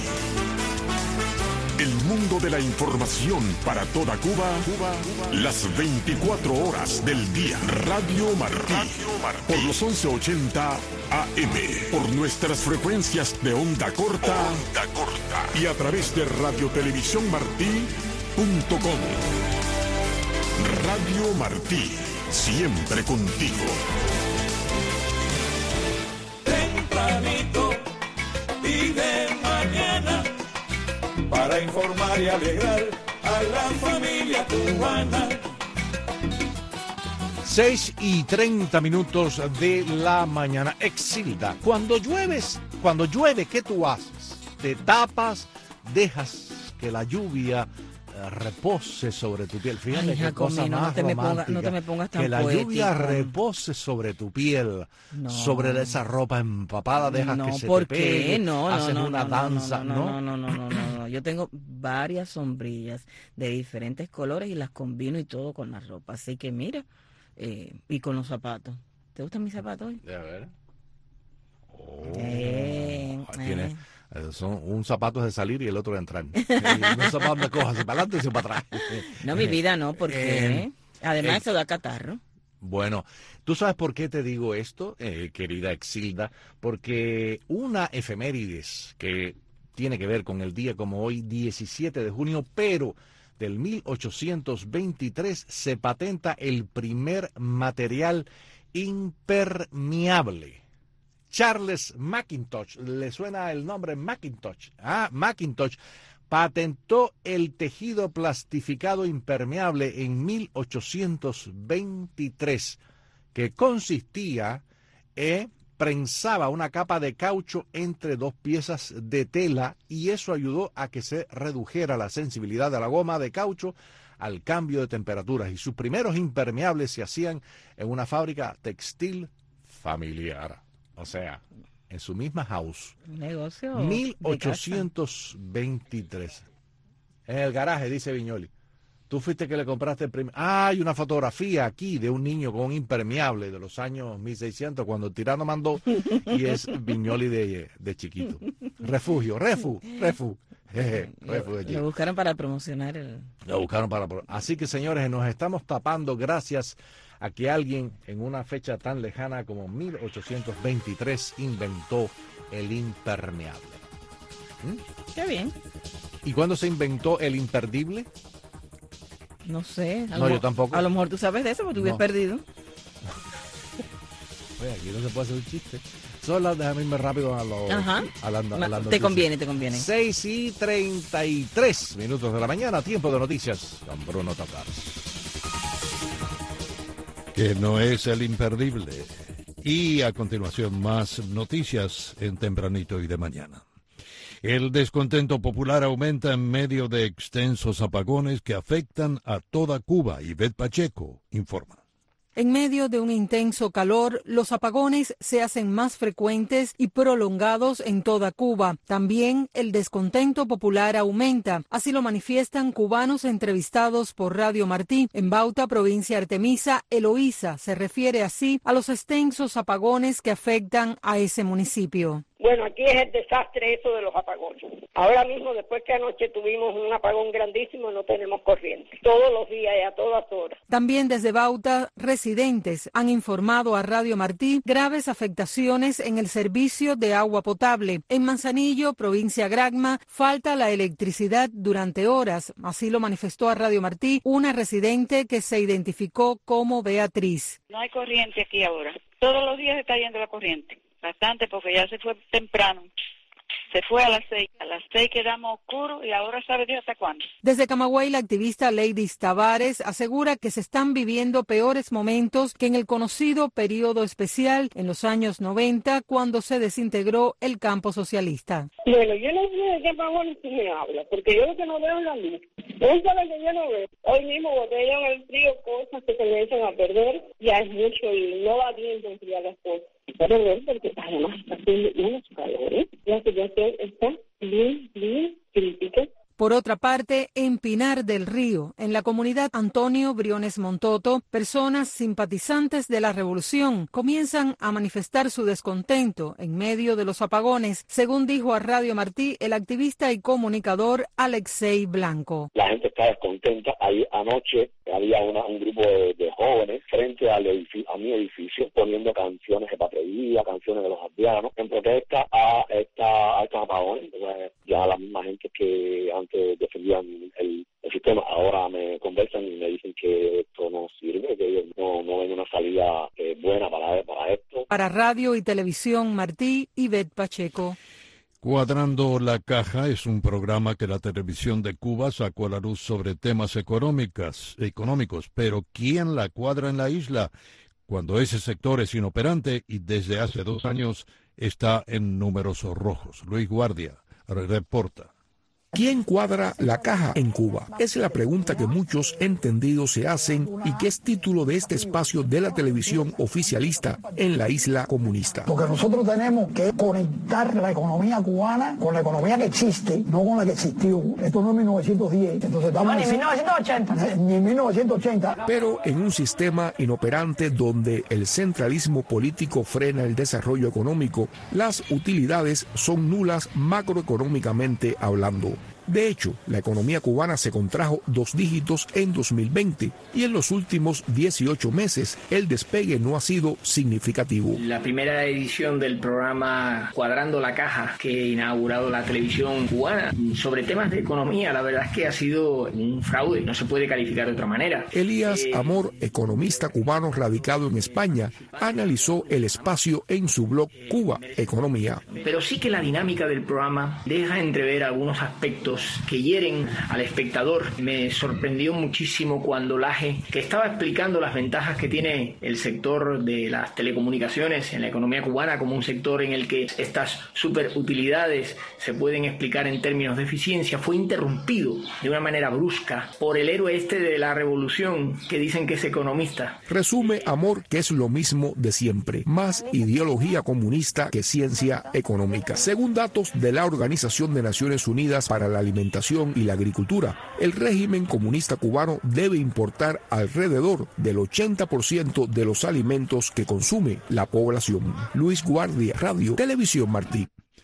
El mundo de la información para toda Cuba, Cuba, las veinticuatro horas del día. Radio Martí, por los once ochenta A M, por nuestras frecuencias de onda corta, onda corta y a través de radiotelevisiónmartí punto com. Radio Martí, siempre contigo. Tempranito y de mañana, para informar y alegrar a la familia cubana. seis y treinta minutos de la mañana. Exilda, cuando llueves, cuando llueve, ¿qué tú haces? Te tapas, dejas que la lluvia eh, repose sobre tu piel. Fíjate Ay, qué Jacomino, cosa más no te me ponga- romántica. no te me pongas tan que la poético. lluvia repose sobre tu piel, No. sobre esa ropa empapada, dejas no, que se ¿por te qué? pegue, No, no, haces no, una no, danza, no, ¿no? no, no, no, no, no, no. Yo tengo varias sombrillas de diferentes colores y las combino y todo con la ropa. Así que mira, eh, y con los zapatos. ¿Te gustan mis zapatos hoy? A ver. Oh, Eh, tiene, eh. eh, son un zapato es de salir y el otro de entrar. Y no zapatos me cojas hacia para adelante y hacia para atrás. No, mi vida no, porque Eh, además eh, eso da catarro. Bueno, ¿tú sabes por qué te digo esto, eh, querida Exilda? Porque una efemérides que tiene que ver con el día como hoy, diecisiete de junio, pero del mil ochocientos veintitrés se patenta el primer material impermeable. Charles Mackintosh, ¿le suena el nombre Mackintosh? Ah, Mackintosh patentó el tejido plastificado impermeable en mil ochocientos veintitrés, que consistía en prensaba una capa de caucho entre dos piezas de tela, y eso ayudó a que se redujera la sensibilidad de la goma de caucho al cambio de temperaturas, y sus primeros impermeables se hacían en una fábrica textil familiar, o sea, en su misma house. Un negocio. mil ochocientos veintitrés. En el garaje, dice Viñoli. Tú fuiste que le compraste el primer... Ah, hay una fotografía aquí de un niño con un impermeable de los años mil seiscientos, cuando el tirano mandó, y es Viñoli de, de chiquito. Refugio, refu, refu. Jeje, refu de Lo chico. buscaron para promocionar el... Lo buscaron para... Así que, señores, nos estamos tapando gracias a que alguien en una fecha tan lejana como mil ochocientos veintitrés inventó el impermeable. ¿Mm? Qué bien. ¿Y cuándo se inventó el imperdible? No sé. a No, lo yo mo- tampoco. A lo mejor tú sabes de eso porque tú hubieras No. perdido. Oye, aquí no se puede hacer un chiste. Solo déjame irme rápido a los... Ajá. A la, a la Ma- noticia. te conviene, te conviene. seis y treinta y tres minutos de la mañana, tiempo de noticias con Bruno Tatares. Que no es el imperdible. Y a continuación más noticias en Tempranito y de mañana. El descontento popular aumenta en medio de extensos apagones que afectan a toda Cuba. Ivette Pacheco informa. En medio de un intenso calor, los apagones se hacen más frecuentes y prolongados en toda Cuba. También el descontento popular aumenta. Así lo manifiestan cubanos entrevistados por Radio Martí. En Bauta, provincia Artemisa, Eloísa se refiere así a los extensos apagones que afectan a ese municipio. Bueno, aquí es el desastre eso de los apagones. Ahora mismo, después que anoche tuvimos un apagón grandísimo, no tenemos corriente. Todos los días y a todas horas. También desde Bauta, residentes han informado a Radio Martí graves afectaciones en el servicio de agua potable. En Manzanillo, provincia Granma, falta la electricidad durante horas. Así lo manifestó a Radio Martí una residente que se identificó como Beatriz. No hay corriente aquí ahora. Todos los días está yendo la corriente. Bastante, porque ya se fue temprano. Se fue a las seis. A las seis quedamos oscuros y ahora sabe Dios hasta cuándo. Desde Camagüey, la activista Lady Tavares asegura que se están viviendo peores momentos que en el conocido periodo especial en los años noventa, cuando se desintegró el campo socialista. Bueno, yo no sé de qué apagón me habla, porque yo lo que no veo es la luz. Eso es lo que yo no veo. Hoy mismo botella en el frío, cosas que se me echan a perder, ya es mucho y no va bien de enfriar las cosas. Pero ver, porque además está haciendo unos calores, la situación está bien, bien crítica. Por otra parte, en Pinar del Río, en la comunidad Antonio Briones Montoto, personas simpatizantes de la revolución comienzan a manifestar su descontento en medio de los apagones, según dijo a Radio Martí el activista y comunicador Alexei Blanco. La gente está descontenta. Ahí anoche había una, un grupo de, de jóvenes frente al edificio, a mi edificio, poniendo canciones de Patria, canciones de los aldeanos, en protesta a, esta, a estos apagones. Pues ya la misma gente que antes defendían el, el sistema ahora me conversan y me dicen que esto no sirve, que ellos no, no ven una salida eh, buena para, para esto. Para Radio y Televisión Martí, Ivette Pacheco. Cuadrando la Caja es un programa que la televisión de Cuba sacó a la luz sobre temas económicos, económicos, pero ¿quién la cuadra en la isla cuando ese sector es inoperante y desde hace dos años está en números rojos? Luis Guardia reporta. ¿Quién cuadra la caja en Cuba? Es la pregunta que muchos entendidos se hacen y que es título de este espacio de la televisión oficialista en la isla comunista. Porque nosotros tenemos que conectar la economía cubana con la economía que existe, no con la que existió. Esto no es mil novecientos diez, entonces estamos no, ni mil novecientos ochenta. Ni mil novecientos ochenta. Pero en un sistema inoperante donde el centralismo político frena el desarrollo económico, las utilidades son nulas macroeconómicamente hablando. De hecho, la economía cubana se contrajo dos dígitos en dos mil veinte y en los últimos dieciocho meses el despegue no ha sido significativo. La primera edición del programa Cuadrando la Caja que ha inaugurado la televisión cubana sobre temas de economía, la verdad es que ha sido un fraude, no se puede calificar de otra manera. Elías eh... Amor, economista cubano radicado en España, analizó el espacio en su blog Cuba Economía. Pero sí que la dinámica del programa deja entrever algunos aspectos que hieren al espectador. Me sorprendió muchísimo cuando Laje, que estaba explicando las ventajas que tiene el sector de las telecomunicaciones en la economía cubana como un sector en el que estas superutilidades se pueden explicar en términos de eficiencia, fue interrumpido de una manera brusca por el héroe este de la revolución que dicen que es economista. Resume Amor que es lo mismo de siempre, más ideología comunista que ciencia económica. Según datos de la Organización de Naciones Unidas para la alimentación y la agricultura, el régimen comunista cubano debe importar alrededor del ochenta por ciento de los alimentos que consume la población. Luis Guardia, Radio Televisión Martí.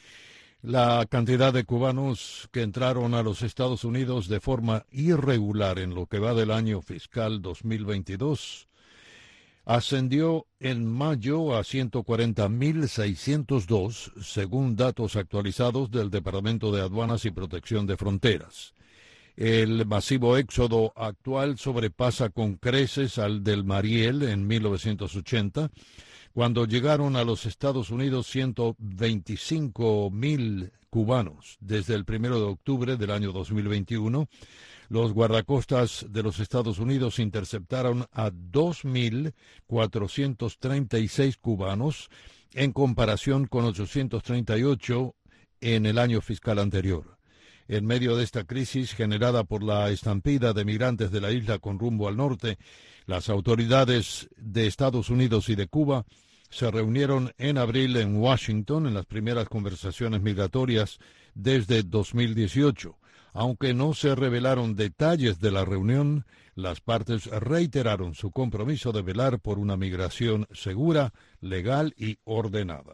La cantidad de cubanos que entraron a los Estados Unidos de forma irregular en lo que va del año fiscal dos mil veintidós ascendió en mayo a ciento cuarenta mil seiscientos dos, según datos actualizados del Departamento de Aduanas y Protección de Fronteras. El masivo éxodo actual sobrepasa con creces al del Mariel en mil novecientos ochenta, cuando llegaron a los Estados Unidos ciento veinticinco mil cubanos. Desde el primero de octubre del año dos mil veintiuno, los guardacostas de los Estados Unidos interceptaron a dos mil cuatrocientos treinta y seis cubanos en comparación con ochocientos treinta y ocho en el año fiscal anterior. En medio de esta crisis generada por la estampida de migrantes de la isla con rumbo al norte, las autoridades de Estados Unidos y de Cuba se reunieron en abril en Washington en las primeras conversaciones migratorias desde dos mil dieciocho. Aunque no se revelaron detalles de la reunión, las partes reiteraron su compromiso de velar por una migración segura, legal y ordenada.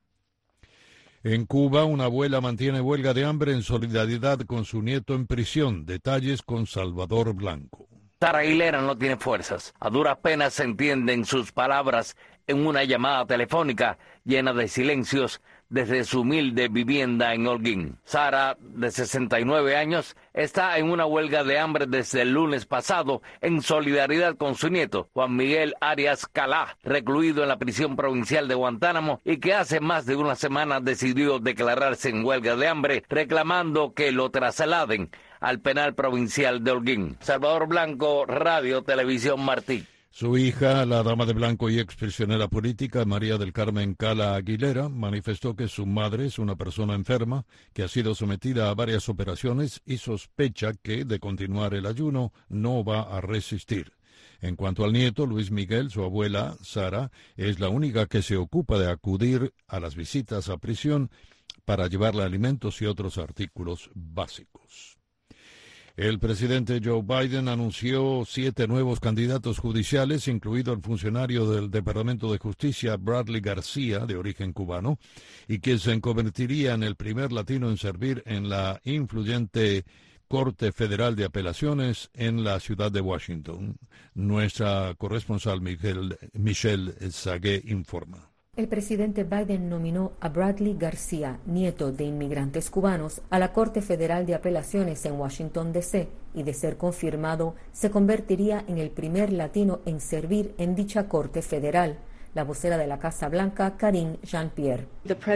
En Cuba, una abuela mantiene huelga de hambre en solidaridad con su nieto en prisión. Detalles con Salvador Blanco. Sara Aguilera no tiene fuerzas. A duras penas se entienden sus palabras en una llamada telefónica llena de silencios desde su humilde vivienda en Holguín. Sara, de sesenta y nueve años, está en una huelga de hambre desde el lunes pasado en solidaridad con su nieto, Juan Miguel Arias Calá, recluido en la prisión provincial de Guantánamo y que hace más de una semana decidió declararse en huelga de hambre, reclamando que lo trasladen al penal provincial de Holguín. Salvador Blanco, Radio Televisión Martí. Su hija, la dama de blanco y exprisionera política, María del Carmen Cala Aguilera, manifestó que su madre es una persona enferma, que ha sido sometida a varias operaciones y sospecha que, de continuar el ayuno, no va a resistir. En cuanto al nieto, Luis Miguel, su abuela, Sara, es la única que se ocupa de acudir a las visitas a prisión para llevarle alimentos y otros artículos básicos. El presidente Joe Biden anunció siete nuevos candidatos judiciales, incluido el funcionario del Departamento de Justicia Bradley García, de origen cubano, y quien se convertiría en el primer latino en servir en la influyente Corte Federal de Apelaciones en la ciudad de Washington. Nuestra corresponsal Miguel, Michelle Sagué informa. El presidente Biden nominó a Bradley García, nieto de inmigrantes cubanos, a la Corte Federal de Apelaciones en Washington, D C, y de ser confirmado, se convertiría en el primer latino en servir en dicha Corte Federal. La vocera de la Casa Blanca, Karine Jean-Pierre.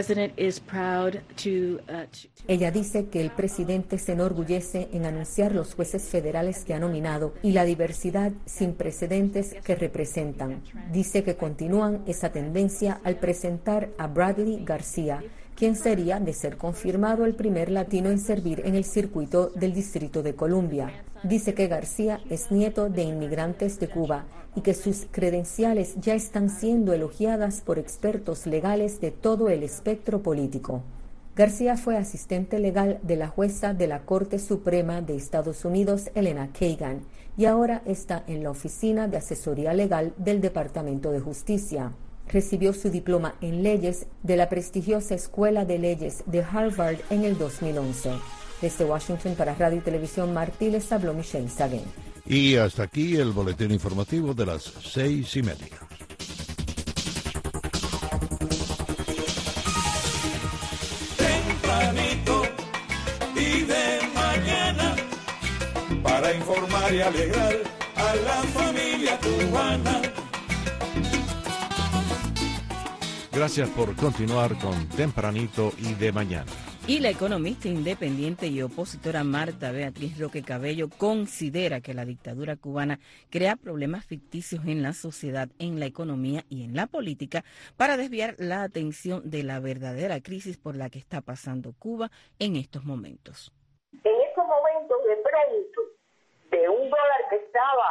Ella dice que el presidente se enorgullece en anunciar los jueces federales que ha nominado y la diversidad sin precedentes que representan. Dice que continúan esa tendencia al presentar a Bradley García, quien sería, de ser confirmado, el primer latino en servir en el circuito del Distrito de Columbia. Dice que García es nieto de inmigrantes de Cuba y que sus credenciales ya están siendo elogiadas por expertos legales de todo el espectro político. García fue asistente legal de la jueza de la Corte Suprema de Estados Unidos, Elena Kagan, y ahora está en la Oficina de Asesoría Legal del Departamento de Justicia. Recibió su diploma en leyes de la prestigiosa Escuela de Leyes de Harvard en el dos mil once. Desde Washington para Radio y Televisión Martí les habló Michelle Saguén. Y hasta aquí el boletín informativo de las seis y media. Tempranito y de mañana, para informar y alegrar a la familia cubana. Gracias por continuar con Tempranito y de mañana. Y la economista independiente y opositora Marta Beatriz Roque Cabello considera que la dictadura cubana crea problemas ficticios en la sociedad, en la economía y en la política para desviar la atención de la verdadera crisis por la que está pasando Cuba en estos momentos. En estos momentos, de pronto, de un dólar que estaba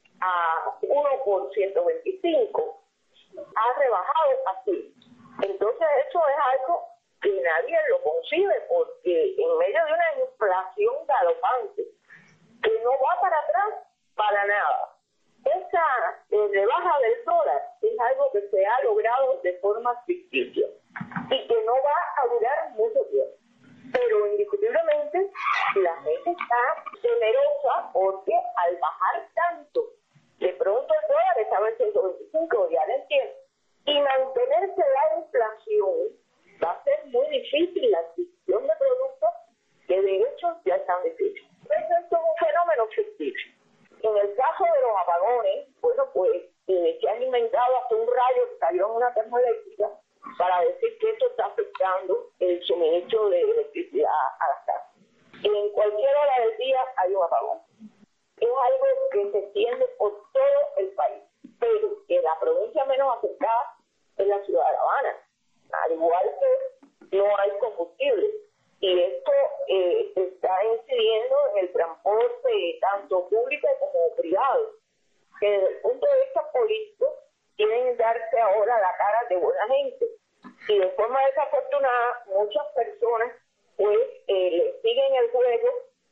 a uno por ciento veinticinco, ha rebajado así. Entonces eso es algo que nadie lo concibe, porque en medio de una inflación galopante que no va para atrás para nada, esa eh, rebaja del dólar es algo que se ha logrado de forma ficticia y que no va a durar mucho tiempo. Pero indiscutiblemente la gente está temerosa porque al bajar tanto, de pronto el dólar estaba en ciento veinticinco, ya lo entiendo, y mantenerse la inflación va a ser muy difícil. La adquisición de productos que de hecho ya están difíciles. Entonces esto es un fenómeno ficticio. En el caso de los apagones, bueno, pues eh, se han inventado hasta un rayo que cayó en una termoeléctrica para decir que esto está afectando el suministro de electricidad a las casas. Y en cualquier hora del día hay un apagón. Es algo que se extiende por todo el país, pero que la provincia menos afectada es la ciudad de La Habana. Al igual que no hay combustible. Y esto eh, está incidiendo en el transporte tanto público como privado, que desde el punto de vista político quieren darse ahora la cara de buena gente. Y de forma desafortunada, muchas personas pues eh, le siguen el juego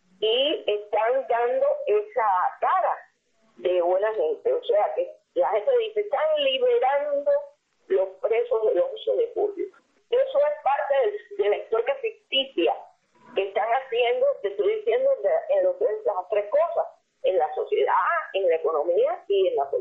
y están dando esa cara de buena gente. O sea que la gente dice, están liberando los presos del once de julio. Eso es parte del, del entorno ficticia que están haciendo, te estoy diciendo, en lo que es las tres cosas, en la sociedad, en la economía y en la política.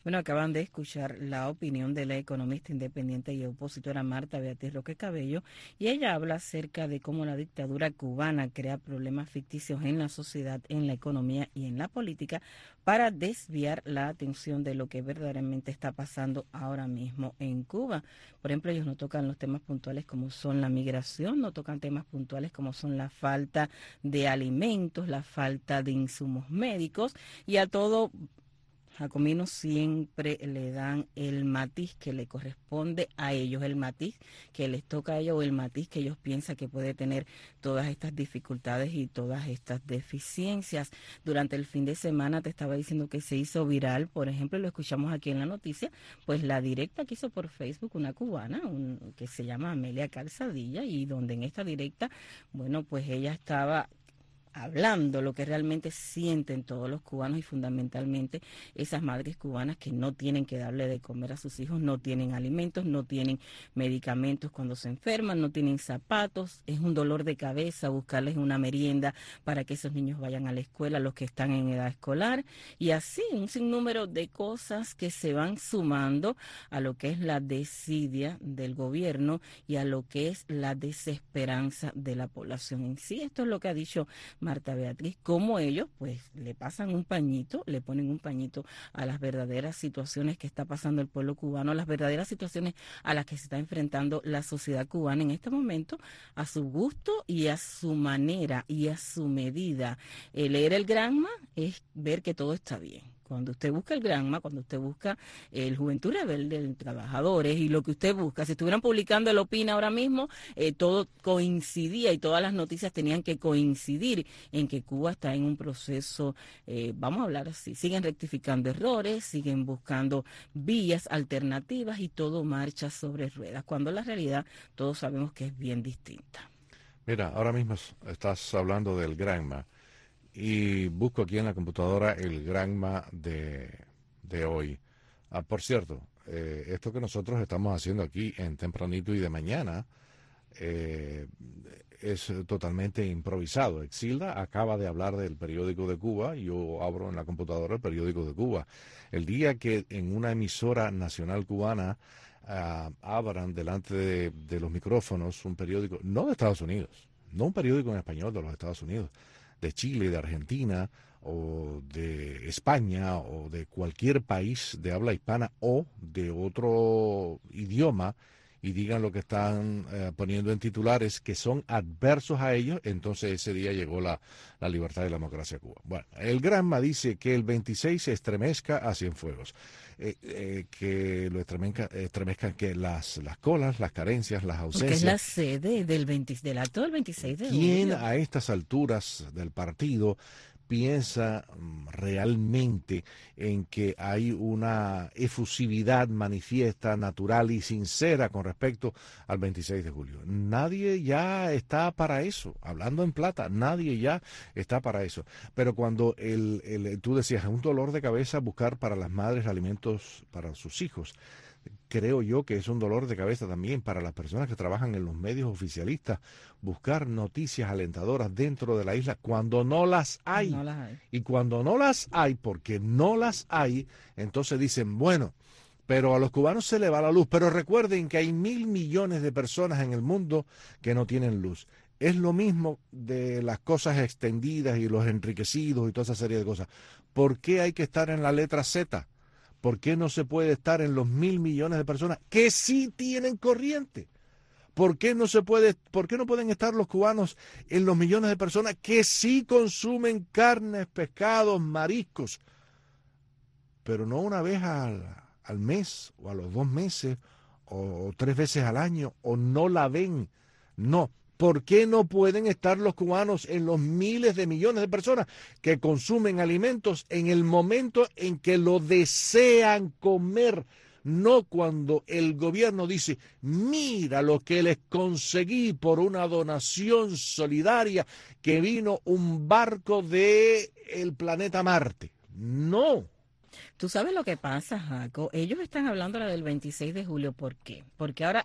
Bueno, acaban de escuchar la opinión de la economista independiente y opositora Marta Beatriz Roque Cabello, y ella habla acerca de cómo la dictadura cubana crea problemas ficticios en la sociedad, en la economía y en la política para desviar la atención de lo que verdaderamente está pasando ahora mismo en Cuba. Por ejemplo, ellos no tocan los temas puntuales como son la migración, no tocan temas puntuales como son la falta de alimentos, la falta de insumos médicos, y a todo Jacomino siempre le dan el matiz que le corresponde a ellos, el matiz que les toca a ellos o el matiz que ellos piensan que puede tener todas estas dificultades y todas estas deficiencias. Durante el fin de semana te estaba diciendo que se hizo viral, por ejemplo, lo escuchamos aquí en la noticia, pues la directa que hizo por Facebook una cubana un, que se llama Amelia Calzadilla, y donde en esta directa, bueno, pues ella estaba hablando lo que realmente sienten todos los cubanos y fundamentalmente esas madres cubanas que no tienen que darle de comer a sus hijos, no tienen alimentos, no tienen medicamentos cuando se enferman, no tienen zapatos, es un dolor de cabeza buscarles una merienda para que esos niños vayan a la escuela, los que están en edad escolar, y así un sinnúmero de cosas que se van sumando a lo que es la desidia del gobierno y a lo que es la desesperanza de la población en sí. Esto es lo que ha dicho Marta Beatriz, cómo ellos pues le pasan un pañito, le ponen un pañito a las verdaderas situaciones que está pasando el pueblo cubano, a las verdaderas situaciones a las que se está enfrentando la sociedad cubana en este momento, a su gusto y a su manera y a su medida. Eh, leer el Granma es ver que todo está bien. Cuando usted busca el Granma, cuando usted busca el Juventud Rebelde de Trabajadores y lo que usted busca, si estuvieran publicando el Opina ahora mismo, eh, todo coincidía y todas las noticias tenían que coincidir en que Cuba está en un proceso, eh, vamos a hablar así, siguen rectificando errores, siguen buscando vías alternativas y todo marcha sobre ruedas, cuando la realidad todos sabemos que es bien distinta. Mira, ahora mismo estás hablando del Granma. Y busco aquí en la computadora el Granma de, de hoy. Ah, por cierto, eh, esto que nosotros estamos haciendo aquí en Tempranito y de Mañana eh, es totalmente improvisado. Exilda acaba de hablar del periódico de Cuba, yo abro en la computadora el periódico de Cuba. El día que en una emisora nacional cubana uh, abran delante de, de los micrófonos un periódico, no de Estados Unidos, no un periódico en español de los Estados Unidos, de Chile, de Argentina, o de España, o de cualquier país de habla hispana, o de otro idioma, y digan lo que están eh, poniendo en titulares que son adversos a ellos, entonces ese día llegó la, la libertad y la democracia a Cuba. Bueno, el Granma dice que el veintiséis se estremezca a Cienfuegos, eh, eh, que lo estremezca, estremezcan que las, las colas, las carencias, las ausencias. Porque es la sede del, veinte, del acto del veintiséis de julio. ¿Quién a estas alturas del partido piensa realmente en que hay una efusividad manifiesta, natural y sincera con respecto al veintiséis de julio? Nadie ya está para eso, hablando en plata, nadie ya está para eso. Pero cuando el, el, tú decías, es un dolor de cabeza buscar para las madres alimentos para sus hijos, creo yo que es un dolor de cabeza también para las personas que trabajan en los medios oficialistas, buscar noticias alentadoras dentro de la isla cuando no las hay. No las hay. Y cuando no las hay, porque no las hay, entonces dicen, bueno, pero a los cubanos se le va la luz. Pero recuerden que hay mil millones de personas en el mundo que no tienen luz. Es lo mismo de las cosas extendidas y los enriquecidos y toda esa serie de cosas. ¿Por qué hay que estar en la letra Z? ¿Por qué no se puede estar en los mil millones de personas que sí tienen corriente? ¿Por qué no se puede, por qué no pueden estar los cubanos en los millones de personas que sí consumen carnes, pescados, mariscos? Pero no una vez al, al mes o a los dos meses o, o tres veces al año, o no la ven. No. ¿Por qué no pueden estar los cubanos en los miles de millones de personas que consumen alimentos en el momento en que lo desean comer? No cuando el gobierno dice, mira lo que les conseguí por una donación solidaria que vino un barco de el planeta Marte. No. Tú sabes lo que pasa, Jaco. Ellos están hablando la del veintiséis de julio. ¿Por qué? Porque ahora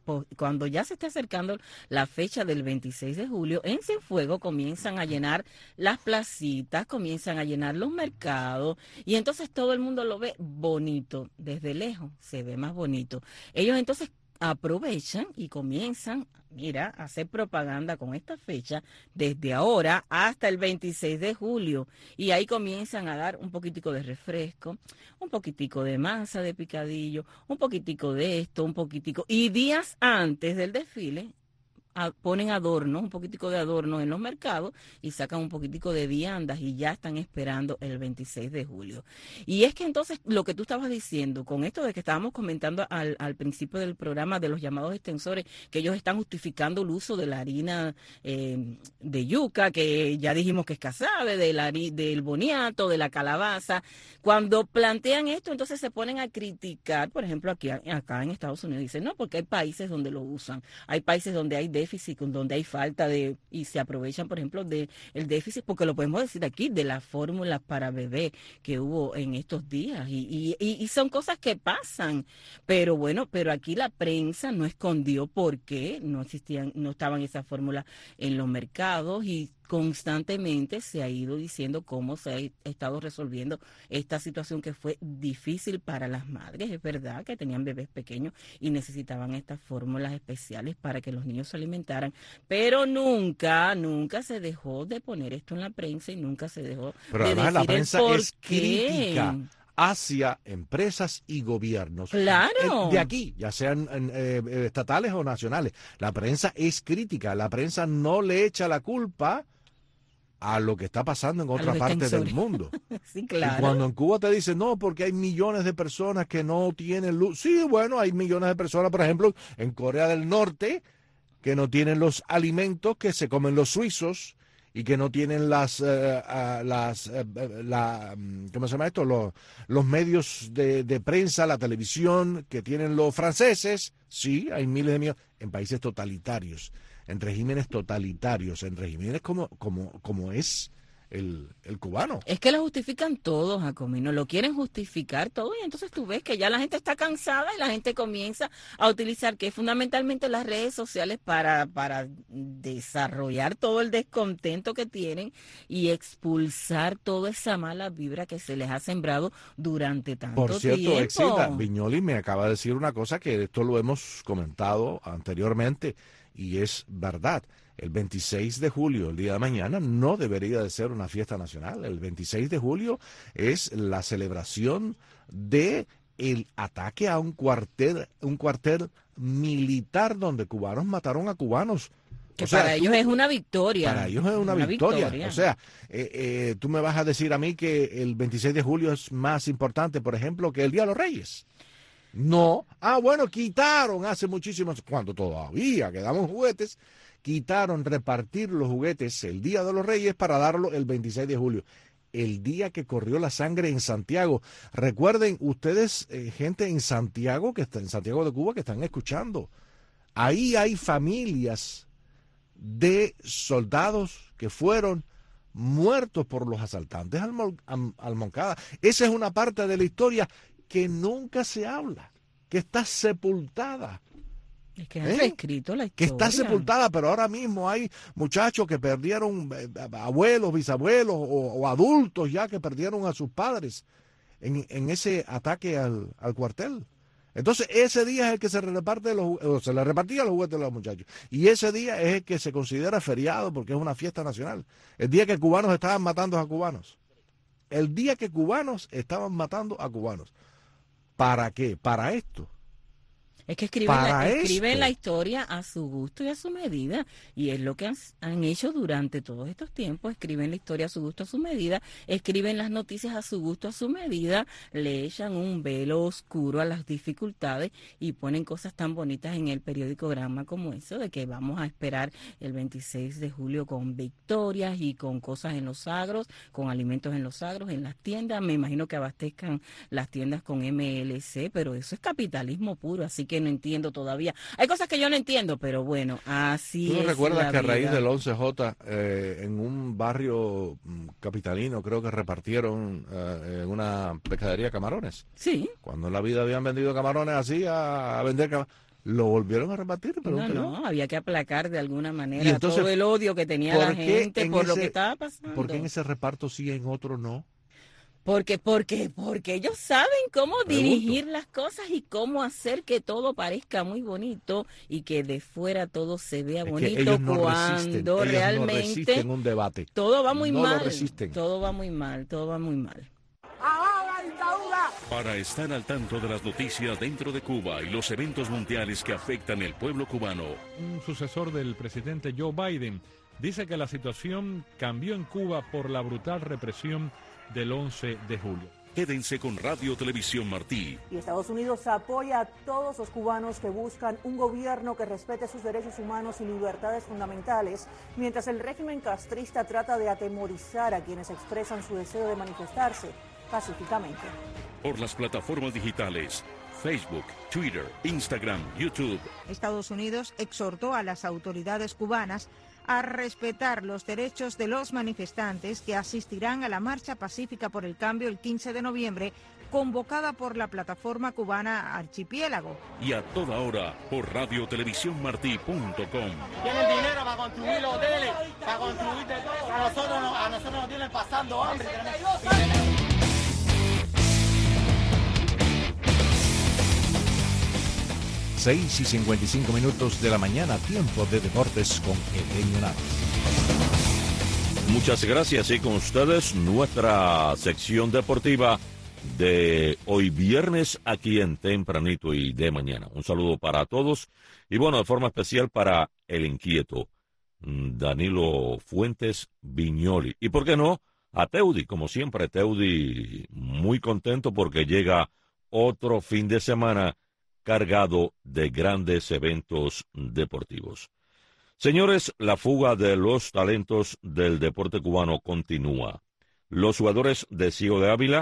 cuando ya se está acercando la fecha del veintiséis de julio, en Cienfuegos comienzan a llenar las placitas, comienzan a llenar los mercados y entonces todo el mundo lo ve bonito, desde lejos se ve más bonito. Ellos entonces aprovechan y comienzan, mira, a hacer propaganda con esta fecha desde ahora hasta el veintiséis de julio y ahí comienzan a dar un poquitico de refresco, un poquitico de masa de picadillo, un poquitico de esto, un poquitico, y días antes del desfile a, ponen adornos, un poquitico de adornos en los mercados y sacan un poquitico de viandas y ya están esperando el veintiséis de julio. Y es que entonces lo que tú estabas diciendo, con esto de que estábamos comentando al, al principio del programa de los llamados extensores, que ellos están justificando el uso de la harina eh, de yuca, que ya dijimos que es casabe, de la, del boniato, de la calabaza. Cuando plantean esto, entonces se ponen a criticar, por ejemplo, aquí acá en Estados Unidos, dicen, no, porque hay países donde lo usan, hay países donde hay déficit, donde hay falta de, y se aprovechan, por ejemplo, de el déficit, porque lo podemos decir aquí, de las fórmulas para bebé que hubo en estos días, y, y, y son cosas que pasan, pero bueno, pero aquí la prensa no escondió por qué no existían, no estaban esas fórmulas en los mercados, y constantemente se ha ido diciendo cómo se ha estado resolviendo esta situación que fue difícil para las madres. Es verdad que tenían bebés pequeños y necesitaban estas fórmulas especiales para que los niños se alimentaran, pero nunca, nunca se dejó de poner esto en la prensa y nunca se dejó pero de además decir la prensa el por es qué. crítica hacia empresas y gobiernos. Claro. De aquí, ya sean eh, estatales o nacionales. La prensa es crítica. La prensa no le echa la culpa a lo que está pasando en otra parte del mundo. Sí, claro. Y cuando en Cuba te dicen, no, porque hay millones de personas que no tienen luz. Sí, bueno, hay millones de personas, por ejemplo, en Corea del Norte, que no tienen los alimentos que se comen los suizos y que no tienen las, uh, uh, las uh, la, ¿cómo se llama esto? Los, los medios de, de prensa, la televisión que tienen los franceses. Sí, hay miles de millones en países totalitarios, en regímenes totalitarios, en regímenes como, como, como es el, el cubano. Es que lo justifican todo, Jacomino, lo quieren justificar todo y entonces tú ves que ya la gente está cansada y la gente comienza a utilizar que fundamentalmente las redes sociales para, para desarrollar todo el descontento que tienen y expulsar toda esa mala vibra que se les ha sembrado durante tanto tiempo. Por cierto, Exilda, Viñoli me acaba de decir una cosa que esto lo hemos comentado anteriormente y es verdad. El veintiséis de julio, el día de mañana, no debería de ser una fiesta nacional. El veintiséis de julio es la celebración de el ataque a un cuartel, un cuartel militar donde cubanos mataron a cubanos. Que o sea, para tú, ellos es una victoria. Para ellos es una, una victoria. victoria. O sea, eh, eh, tú me vas a decir a mí que el veintiséis de julio es más importante, por ejemplo, que el Día de los Reyes. No. Ah, bueno, quitaron hace muchísimos, cuando todavía quedaban juguetes, quitaron repartir los juguetes el Día de los Reyes para darlo el veintiséis de julio, el día que corrió la sangre en Santiago. Recuerden ustedes, eh, gente en Santiago, que está en Santiago de Cuba, que están escuchando. Ahí hay familias de soldados que fueron muertos por los asaltantes al, al, al Moncada. Esa es una parte de la historia que nunca se habla, que está sepultada. Es que han ¿Eh? reescrito la historia. Que está sepultada, pero ahora mismo hay muchachos que perdieron eh, abuelos, bisabuelos o, o adultos ya que perdieron a sus padres en, en ese ataque al, al cuartel. Entonces ese día es el que se reparte los, o se le repartía los juguetes a los muchachos. Y ese día es el que se considera feriado porque es una fiesta nacional. El día que cubanos estaban matando a cubanos. El día que cubanos estaban matando a cubanos. ¿Para qué? Para esto. Es que escriben, la, escriben la historia a su gusto y a su medida, y es lo que han, han hecho durante todos estos tiempos. Escriben la historia a su gusto, a su medida, escriben las noticias a su gusto, a su medida, le echan un velo oscuro a las dificultades y ponen cosas tan bonitas en el periódico Granma como eso, de que vamos a esperar el veintiséis de julio con victorias y con cosas en los agros, con alimentos en los agros, en las tiendas. Me imagino que abastezcan las tiendas con M L C, pero eso es capitalismo puro, así que no entiendo todavía. Hay cosas que yo no entiendo, pero bueno, así es. ¿Tú recuerdas la que a vida. raíz del once J, eh, en un barrio capitalino, creo que repartieron eh, en una pescadería camarones? Sí. Cuando en la vida habían vendido camarones así a, a vender camarones. lo volvieron a rebatir. No, no, había que aplacar de alguna manera entonces, todo el odio que tenía la gente por ese, lo que estaba pasando. ¿Por qué en ese reparto sí y en otro no? Porque, porque, porque ellos saben cómo Pregunto. dirigir las cosas y cómo hacer que todo parezca muy bonito y que de fuera todo se vea es bonito ellos no cuando resisten, realmente ellos no resisten un debate. Todo va muy no mal. Lo resisten. Todo va muy mal, todo va muy mal. Para estar al tanto de las noticias dentro de Cuba y los eventos mundiales que afectan el pueblo cubano. Un sucesor del presidente Joe Biden dice que la situación cambió en Cuba por la brutal represión del once de julio. Quédense con Radio Televisión Martí. Y Estados Unidos apoya a todos los cubanos que buscan un gobierno que respete sus derechos humanos y libertades fundamentales, mientras el régimen castrista trata de atemorizar a quienes expresan su deseo de manifestarse pacíficamente. Por las plataformas digitales Facebook, Twitter, Instagram, YouTube. Estados Unidos exhortó a las autoridades cubanas a respetar los derechos de los manifestantes que asistirán a la marcha pacífica por el cambio el quince de noviembre, convocada por la plataforma cubana Archipiélago. Y a toda hora por radio televisión martí punto com. Tienen dinero para construir los hoteles, para construir de todo. A nosotros, a nosotros nos tienen pasando hambre. seis y cincuenta y cinco minutos de la mañana, tiempo de deportes con Eugenio Navas. Muchas gracias y con ustedes nuestra sección deportiva de hoy viernes aquí en Tempranito y de Mañana. Un saludo para todos y bueno, de forma especial para el inquieto Danilo Fuentes Viñoli. Y por qué no, a Teudi, como siempre, Teudi muy contento porque llega otro fin de semana cargado de grandes eventos deportivos. Señores, la fuga de los talentos del deporte cubano continúa. Los jugadores de Ciego de Ávila,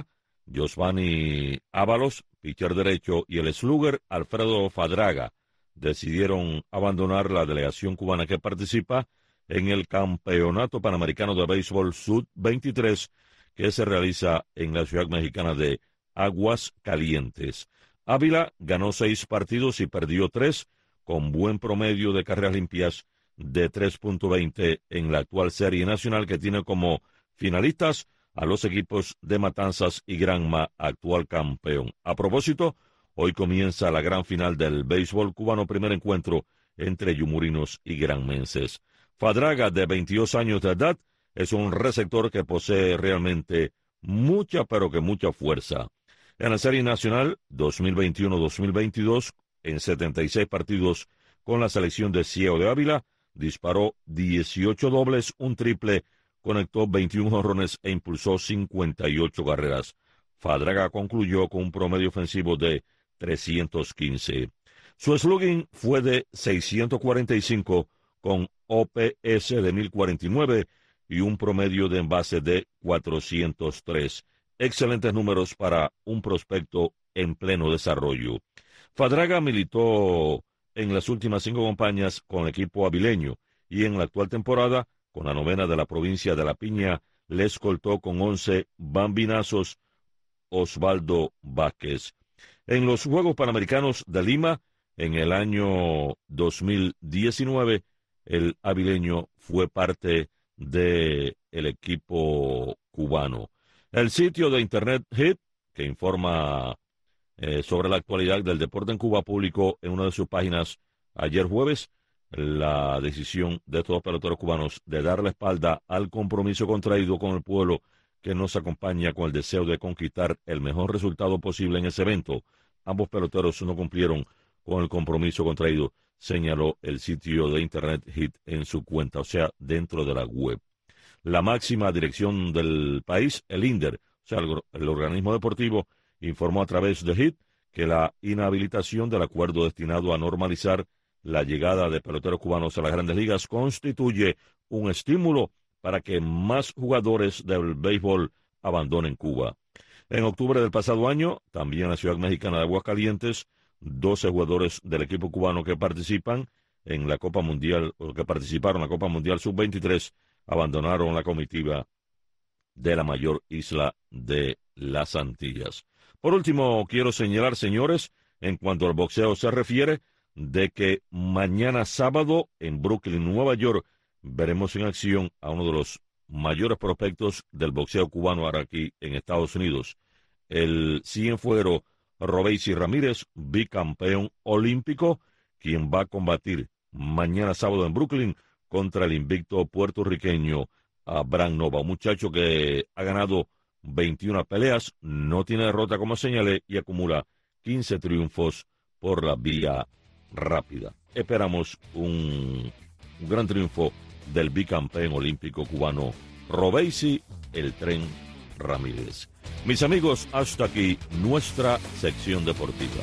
Josvani Ábalos, pitcher derecho, y el slugger Alfredo Fadraga, decidieron abandonar la delegación cubana que participa en el Campeonato Panamericano de Béisbol sub veintitrés que se realiza en la ciudad mexicana de Aguas Calientes. Ávila ganó seis partidos y perdió tres, con buen promedio de carreras limpias de tres punto veinte en la actual serie nacional que tiene como finalistas a los equipos de Matanzas y Granma, actual campeón. A propósito, hoy comienza la gran final del béisbol cubano, primer encuentro entre yumurinos y granmenses. Fadraga, de veintidós años de edad, es un receptor que posee realmente mucha, pero que mucha fuerza. En la Serie Nacional dos mil veintiuno dos mil veintidós, en setenta y seis partidos con la selección de Ciego de Ávila, disparó dieciocho dobles, un triple, conectó veintiún jonrones e impulsó cincuenta y ocho carreras. Fadraga concluyó con un promedio ofensivo de trescientos quince. Su slugging fue de seiscientos cuarenta y cinco con O P S de mil cuarenta y nueve y un promedio de envase de cuatrocientos tres. Excelentes números para un prospecto en pleno desarrollo. Fadraga militó en las últimas cinco campañas con el equipo avileño y en la actual temporada, con la novena de la provincia de La Piña, le escoltó con once bambinazos Osvaldo Vázquez. En los Juegos Panamericanos de Lima, en el año dos mil diecinueve, el avileño fue parte del equipo cubano. El sitio de internet Hit, que informa eh, sobre la actualidad del deporte en Cuba, publicó en una de sus páginas ayer jueves la decisión de estos peloteros cubanos de dar la espalda al compromiso contraído con el pueblo que nos acompaña con el deseo de conquistar el mejor resultado posible en ese evento. Ambos peloteros no cumplieron con el compromiso contraído, señaló el sitio de internet Hit en su cuenta, o sea, dentro de la web. La máxima dirección del país, el INDER, o sea, el, el organismo deportivo, informó a través de Hit que la inhabilitación del acuerdo destinado a normalizar la llegada de peloteros cubanos a las grandes ligas constituye un estímulo para que más jugadores del béisbol abandonen Cuba. En octubre del pasado año, también en la ciudad mexicana de Aguascalientes, doce jugadores del equipo cubano que participan en la Copa Mundial, o que participaron en la Copa Mundial sub veintitrés, abandonaron la comitiva de la mayor isla de las Antillas. Por último, quiero señalar, señores, en cuanto al boxeo se refiere, de que mañana sábado en Brooklyn, Nueva York, veremos en acción a uno de los mayores prospectos del boxeo cubano ahora aquí en Estados Unidos, el cienfuegro Robeisy Ramírez, bicampeón olímpico, quien va a combatir mañana sábado en Brooklyn contra el invicto puertorriqueño Abraham Nova, un muchacho que ha ganado veintiuna peleas, no tiene derrota como señalé y acumula quince triunfos por la vía rápida. Esperamos un, un gran triunfo del bicampeón olímpico cubano Robeisy el Tren Ramírez. Mis amigos, hasta aquí nuestra sección deportiva.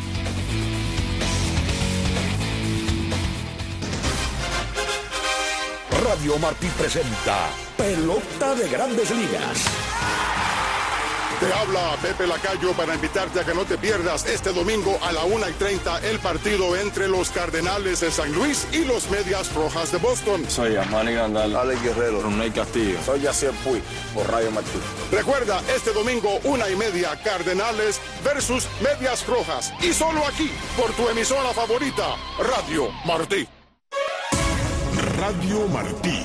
Radio Martí presenta Pelota de Grandes Ligas. Te habla Pepe Lacayo para invitarte a que no te pierdas este domingo a la una y treinta el partido entre los Cardenales de San Luis y los Medias Rojas de Boston. Soy Armani Gandal, Alex Guerrero, Roney Castillo. Soy Yacier Puig, por Radio Martí. Recuerda, este domingo una y media Cardenales versus Medias Rojas. Y solo aquí, por tu emisora favorita, Radio Martí. Radio Martí.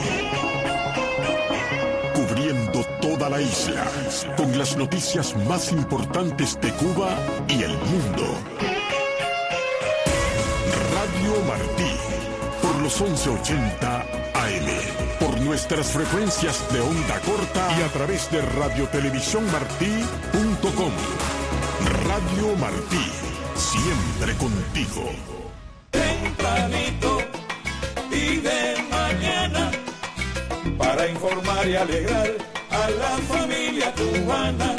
Cubriendo toda la isla, con las noticias más importantes de Cuba y el mundo. Radio Martí, por los once ochenta A M, por nuestras frecuencias de onda corta y a través de radio televisión martí punto com. Radio Martí, siempre contigo. Tempranito y de mañana, para informar y alegrar a la familia cubana.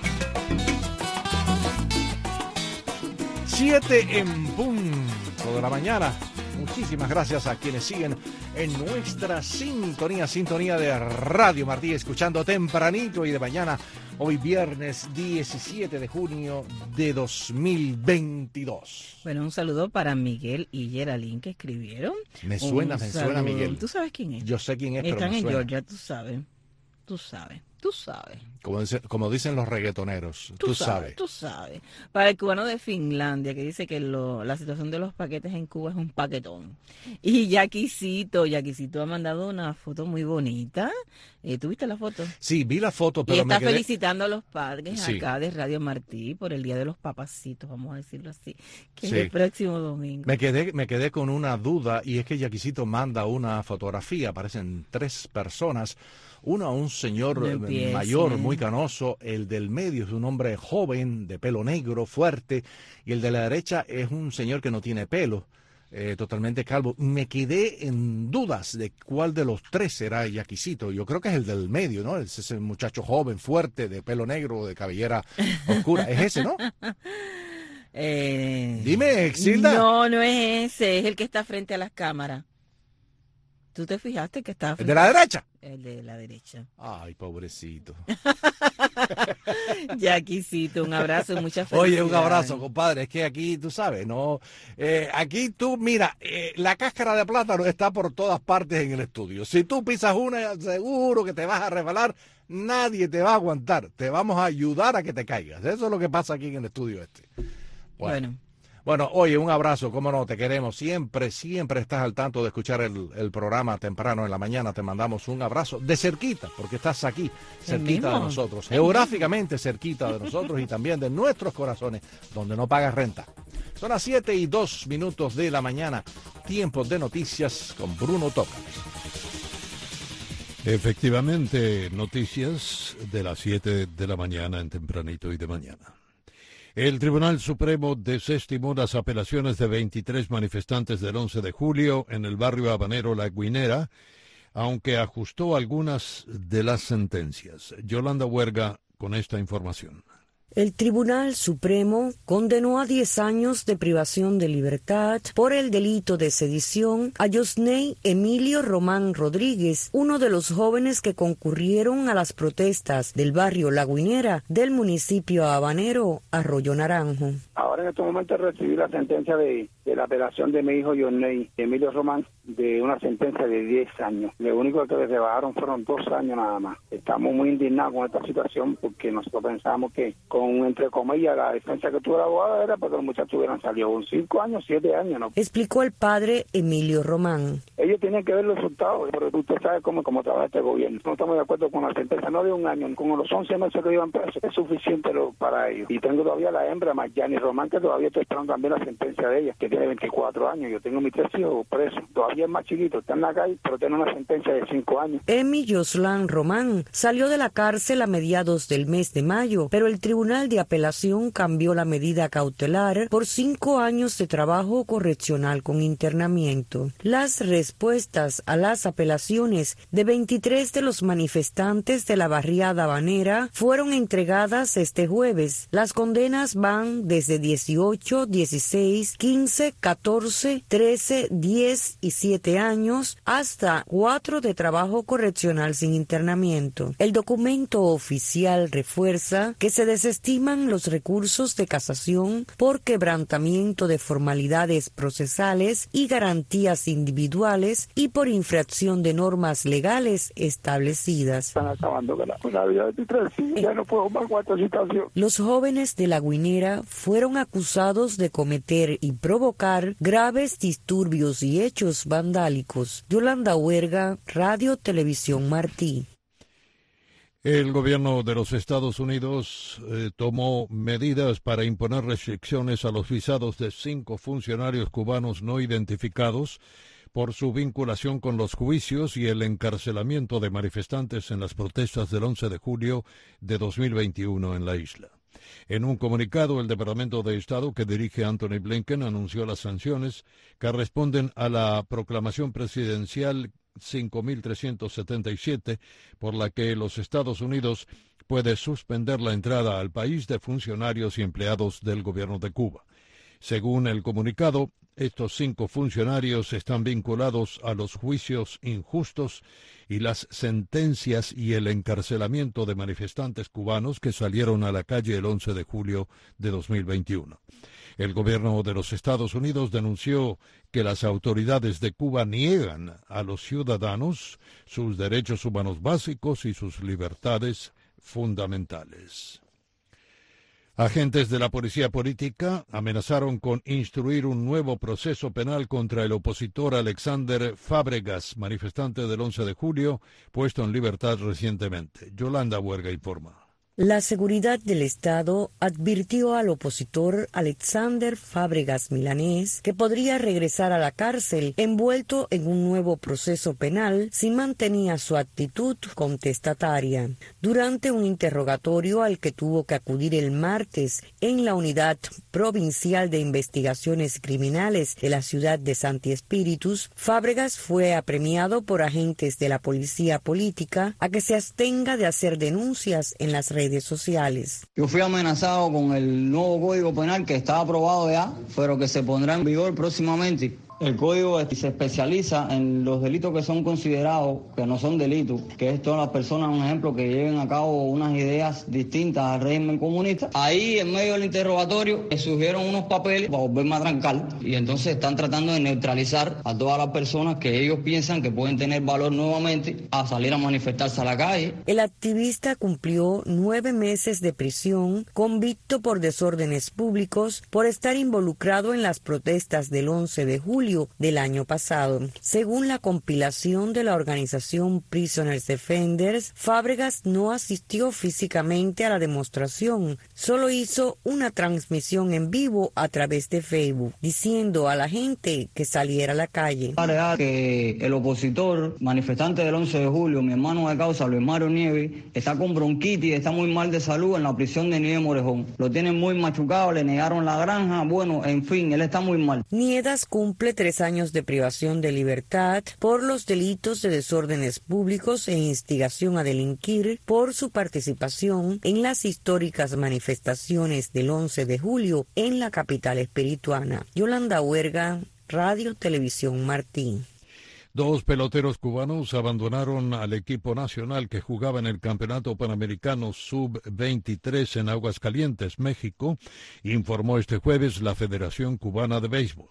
Siete en punto de la mañana. Muchísimas gracias a quienes siguen en nuestra sintonía, sintonía de Radio Martí, escuchando tempranito y de mañana, hoy viernes diecisiete de junio de dos mil veintidós. Bueno, un saludo para Miguel y Geraldine que escribieron. Me suena, un me saludo. suena Miguel. ¿Tú sabes quién es? Yo sé quién es, Están pero me en suena. Georgia, tú sabes. Tú sabes, tú sabes. Como, dice, como dicen los reggaetoneros, tú, Tú sabes. sabes, tú sabes. Para el cubano de Finlandia, que dice que lo, la situación de los paquetes en Cuba es un paquetón. Y Yaquisito, Yaquisito ha mandado una foto muy bonita. Eh, ¿Tuviste la foto? Sí, vi la foto, pero y está me quedé... felicitando a los padres Sí. acá de Radio Martí por el Día de los Papacitos, vamos a decirlo así, que Sí. es el próximo domingo. Me quedé, me quedé con una duda, y es que Yaquisito manda una fotografía, aparecen tres personas, uno a un señor No eh, empiece. mayor, muy canoso, el del medio es un hombre joven, de pelo negro, fuerte, y el de la derecha es un señor que no tiene pelo, eh, totalmente calvo. Me quedé en dudas de cuál de los tres será Yaquisito. Yo creo que es el del medio, ¿no? Es ese muchacho joven, fuerte, de pelo negro, de cabellera oscura. Es ese, ¿no? Eh, Dime, Exilda. No, no es ese, es el que está frente a las cámaras. ¿Tú te fijaste que estaba ¿El de la derecha? El de la derecha. Ay, pobrecito. Yaquisito, un abrazo y mucha felicidad. Oye, un abrazo, compadre. Es que aquí, tú sabes, no, eh, aquí tú, mira, eh, la cáscara de plátano está por todas partes en el estudio. Si tú pisas una, seguro que te vas a resbalar. Nadie te va a aguantar. Te vamos a ayudar a que te caigas. Eso es lo que pasa aquí en el estudio este. Bueno. Bueno. Bueno, oye, un abrazo, cómo no, te queremos. Siempre, siempre estás al tanto de escuchar el, el programa temprano en la mañana. Te mandamos un abrazo de cerquita, porque estás aquí, cerquita de mismo. nosotros, geográficamente cerquita de nosotros y también de nuestros corazones, donde no pagas renta. Son las siete y dos minutos de la mañana, tiempo de noticias con Bruno Tocas. Efectivamente, noticias de las siete de la mañana en tempranito y de mañana. El Tribunal Supremo desestimó las apelaciones de veintitrés manifestantes del once de julio en el barrio habanero La Guinera, aunque ajustó algunas de las sentencias. Yolanda Huerga con esta información. El Tribunal Supremo condenó a diez años de privación de libertad por el delito de sedición a Yosney Emilio Román Rodríguez, uno de los jóvenes que concurrieron a las protestas del barrio La Guinera del municipio habanero Arroyo Naranjo. Ahora en este momento recibí la sentencia de, de la apelación de mi hijo Yosney Emilio Román de una sentencia de diez años. Lo único que le rebajaron fueron dos años nada más. Estamos muy indignados con esta situación porque nosotros pensamos que con, entre comillas, la defensa que tuvo el abogado era para que los muchachos hubieran salido con cinco años, siete años, ¿no? Explicó el padre Emilio Román. Ellos tienen que ver los resultados, pero usted sabe cómo, cómo trabaja este gobierno. No estamos de acuerdo con la sentencia, no de un año, con los once meses que llevan presos, es suficiente lo, para ellos. Y tengo todavía la hembra, Mayani Román, que todavía estoy esperando también la sentencia de ella, que tiene veinticuatro años. Yo tengo mis tres hijos presos, todavía es más chiquito, está en la calle, pero tiene una sentencia de cinco años. Emi Yoslan Román salió de la cárcel a mediados del mes de mayo, pero el Tribunal de Apelación cambió la medida cautelar por cinco años de trabajo correccional con internamiento. Las respuestas a las apelaciones de veintitrés de los manifestantes de la barriada Habanera fueron entregadas este jueves. Las condenas van desde dieciocho, dieciséis, quince, catorce, trece, diez y siete años hasta cuatro de trabajo correccional sin internamiento. El documento oficial refuerza que se desestiman los recursos de casación por quebrantamiento de formalidades procesales y garantías individuales y por infracción de normas legales establecidas. Están acabando con la, con la vida de veintitrés, sí, ya no puedo más con esta situación. Los jóvenes de La Guinera fueron acusados de cometer y provocar graves disturbios y hechos vandálicos. Yolanda Huerga, Radio Televisión Martí. El gobierno de los Estados Unidos eh, tomó medidas para imponer restricciones a los visados de cinco funcionarios cubanos no identificados por su vinculación con los juicios y el encarcelamiento de manifestantes en las protestas del once de julio de dos mil veintiuno en la isla. En un comunicado, el Departamento de Estado que dirige Anthony Blinken anunció las sanciones que responden a la proclamación presidencial cinco mil trescientos setenta y siete, por la que los Estados Unidos puede suspender la entrada al país de funcionarios y empleados del gobierno de Cuba. Según el comunicado, estos cinco funcionarios están vinculados a los juicios injustos y las sentencias y el encarcelamiento de manifestantes cubanos que salieron a la calle el once de julio de dos mil veintiuno. El gobierno de los Estados Unidos denunció que las autoridades de Cuba niegan a los ciudadanos sus derechos humanos básicos y sus libertades fundamentales. Agentes de la policía política amenazaron con instruir un nuevo proceso penal contra el opositor Alexander Fábregas, manifestante del once de julio, puesto en libertad recientemente. Yolanda Huerga informa. La seguridad del Estado advirtió al opositor Alexander Fábregas Milanés que podría regresar a la cárcel envuelto en un nuevo proceso penal si mantenía su actitud contestataria. Durante un interrogatorio al que tuvo que acudir el martes en la Unidad Provincial de Investigaciones Criminales de la ciudad de Santi Espíritus, Fábregas fue apremiado por agentes de la policía política a que se abstenga de hacer denuncias en las redes redes sociales. Yo fui amenazado con el nuevo Código Penal que está aprobado ya, pero que se pondrá en vigor próximamente. El código se especializa en los delitos que son considerados que no son delitos, que es todas las personas, un ejemplo, que lleven a cabo unas ideas distintas al régimen comunista. Ahí, en medio del interrogatorio, surgieron unos papeles para volverme a trancar y entonces están tratando de neutralizar a todas las personas que ellos piensan que pueden tener valor nuevamente a salir a manifestarse a la calle. El activista cumplió nueve meses de prisión, convicto por desórdenes públicos por estar involucrado en las protestas del once de julio del año pasado. Según la compilación de la organización Prisoners Defenders, Fábregas no asistió físicamente a la demostración, solo hizo una transmisión en vivo a través de Facebook, diciendo a la gente que saliera a la calle. Que el opositor, manifestante del once de julio, mi hermano de causa, Luis Mario Nieves, está con bronquitis, está muy mal de salud en la prisión de Nieves Morejón. Lo tienen muy machucado, le negaron la granja, bueno, en fin, él está muy mal. Nieves cumple tres años de privación de libertad por los delitos de desórdenes públicos e instigación a delinquir por su participación en las históricas manifestaciones del once de julio en la capital espirituana. Yolanda Huerga, Radio Televisión Martín. Dos peloteros cubanos abandonaron al equipo nacional que jugaba en el Campeonato Panamericano sub veintitrés en Aguascalientes, México, informó este jueves la Federación Cubana de Béisbol.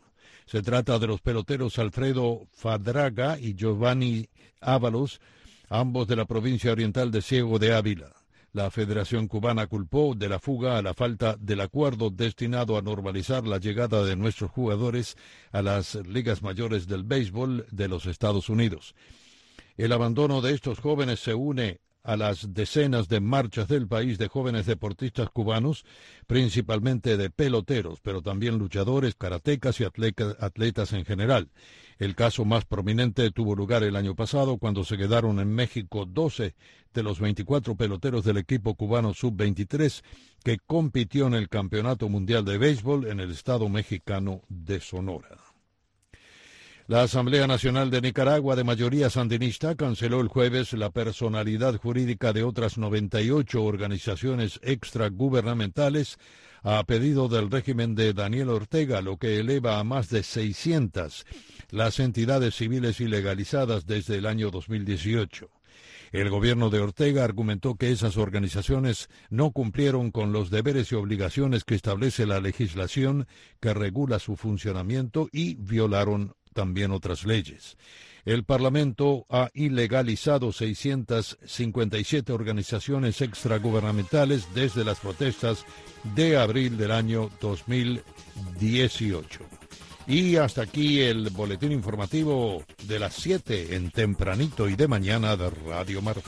Se trata de los peloteros Alfredo Fadraga y Giovanni Ábalos, ambos de la provincia oriental de Ciego de Ávila. La Federación Cubana culpó de la fuga a la falta del acuerdo destinado a normalizar la llegada de nuestros jugadores a las ligas mayores del béisbol de los Estados Unidos. El abandono de estos jóvenes se une a las decenas de marchas del país de jóvenes deportistas cubanos, principalmente de peloteros, pero también luchadores, karatecas y atleta, atletas en general. El caso más prominente tuvo lugar el año pasado cuando se quedaron en México doce de los veinticuatro peloteros del equipo cubano sub veintitrés que compitió en el Campeonato Mundial de Béisbol en el estado mexicano de Sonora. La Asamblea Nacional de Nicaragua, de mayoría sandinista, canceló el jueves la personalidad jurídica de otras noventa y ocho organizaciones extragubernamentales a pedido del régimen de Daniel Ortega, lo que eleva a más de seiscientas las entidades civiles ilegalizadas desde el año dos mil dieciocho. El gobierno de Ortega argumentó que esas organizaciones no cumplieron con los deberes y obligaciones que establece la legislación que regula su funcionamiento y violaron también otras leyes. El Parlamento ha ilegalizado seiscientas cincuenta y siete organizaciones extragubernamentales desde las protestas de abril del año dos mil dieciocho. Y hasta aquí el boletín informativo de las siete en Tempranito y de Mañana de Radio Martí.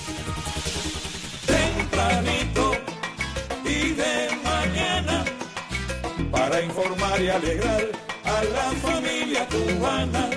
Tempranito y de mañana, para informar y alegrar a la familia cubana.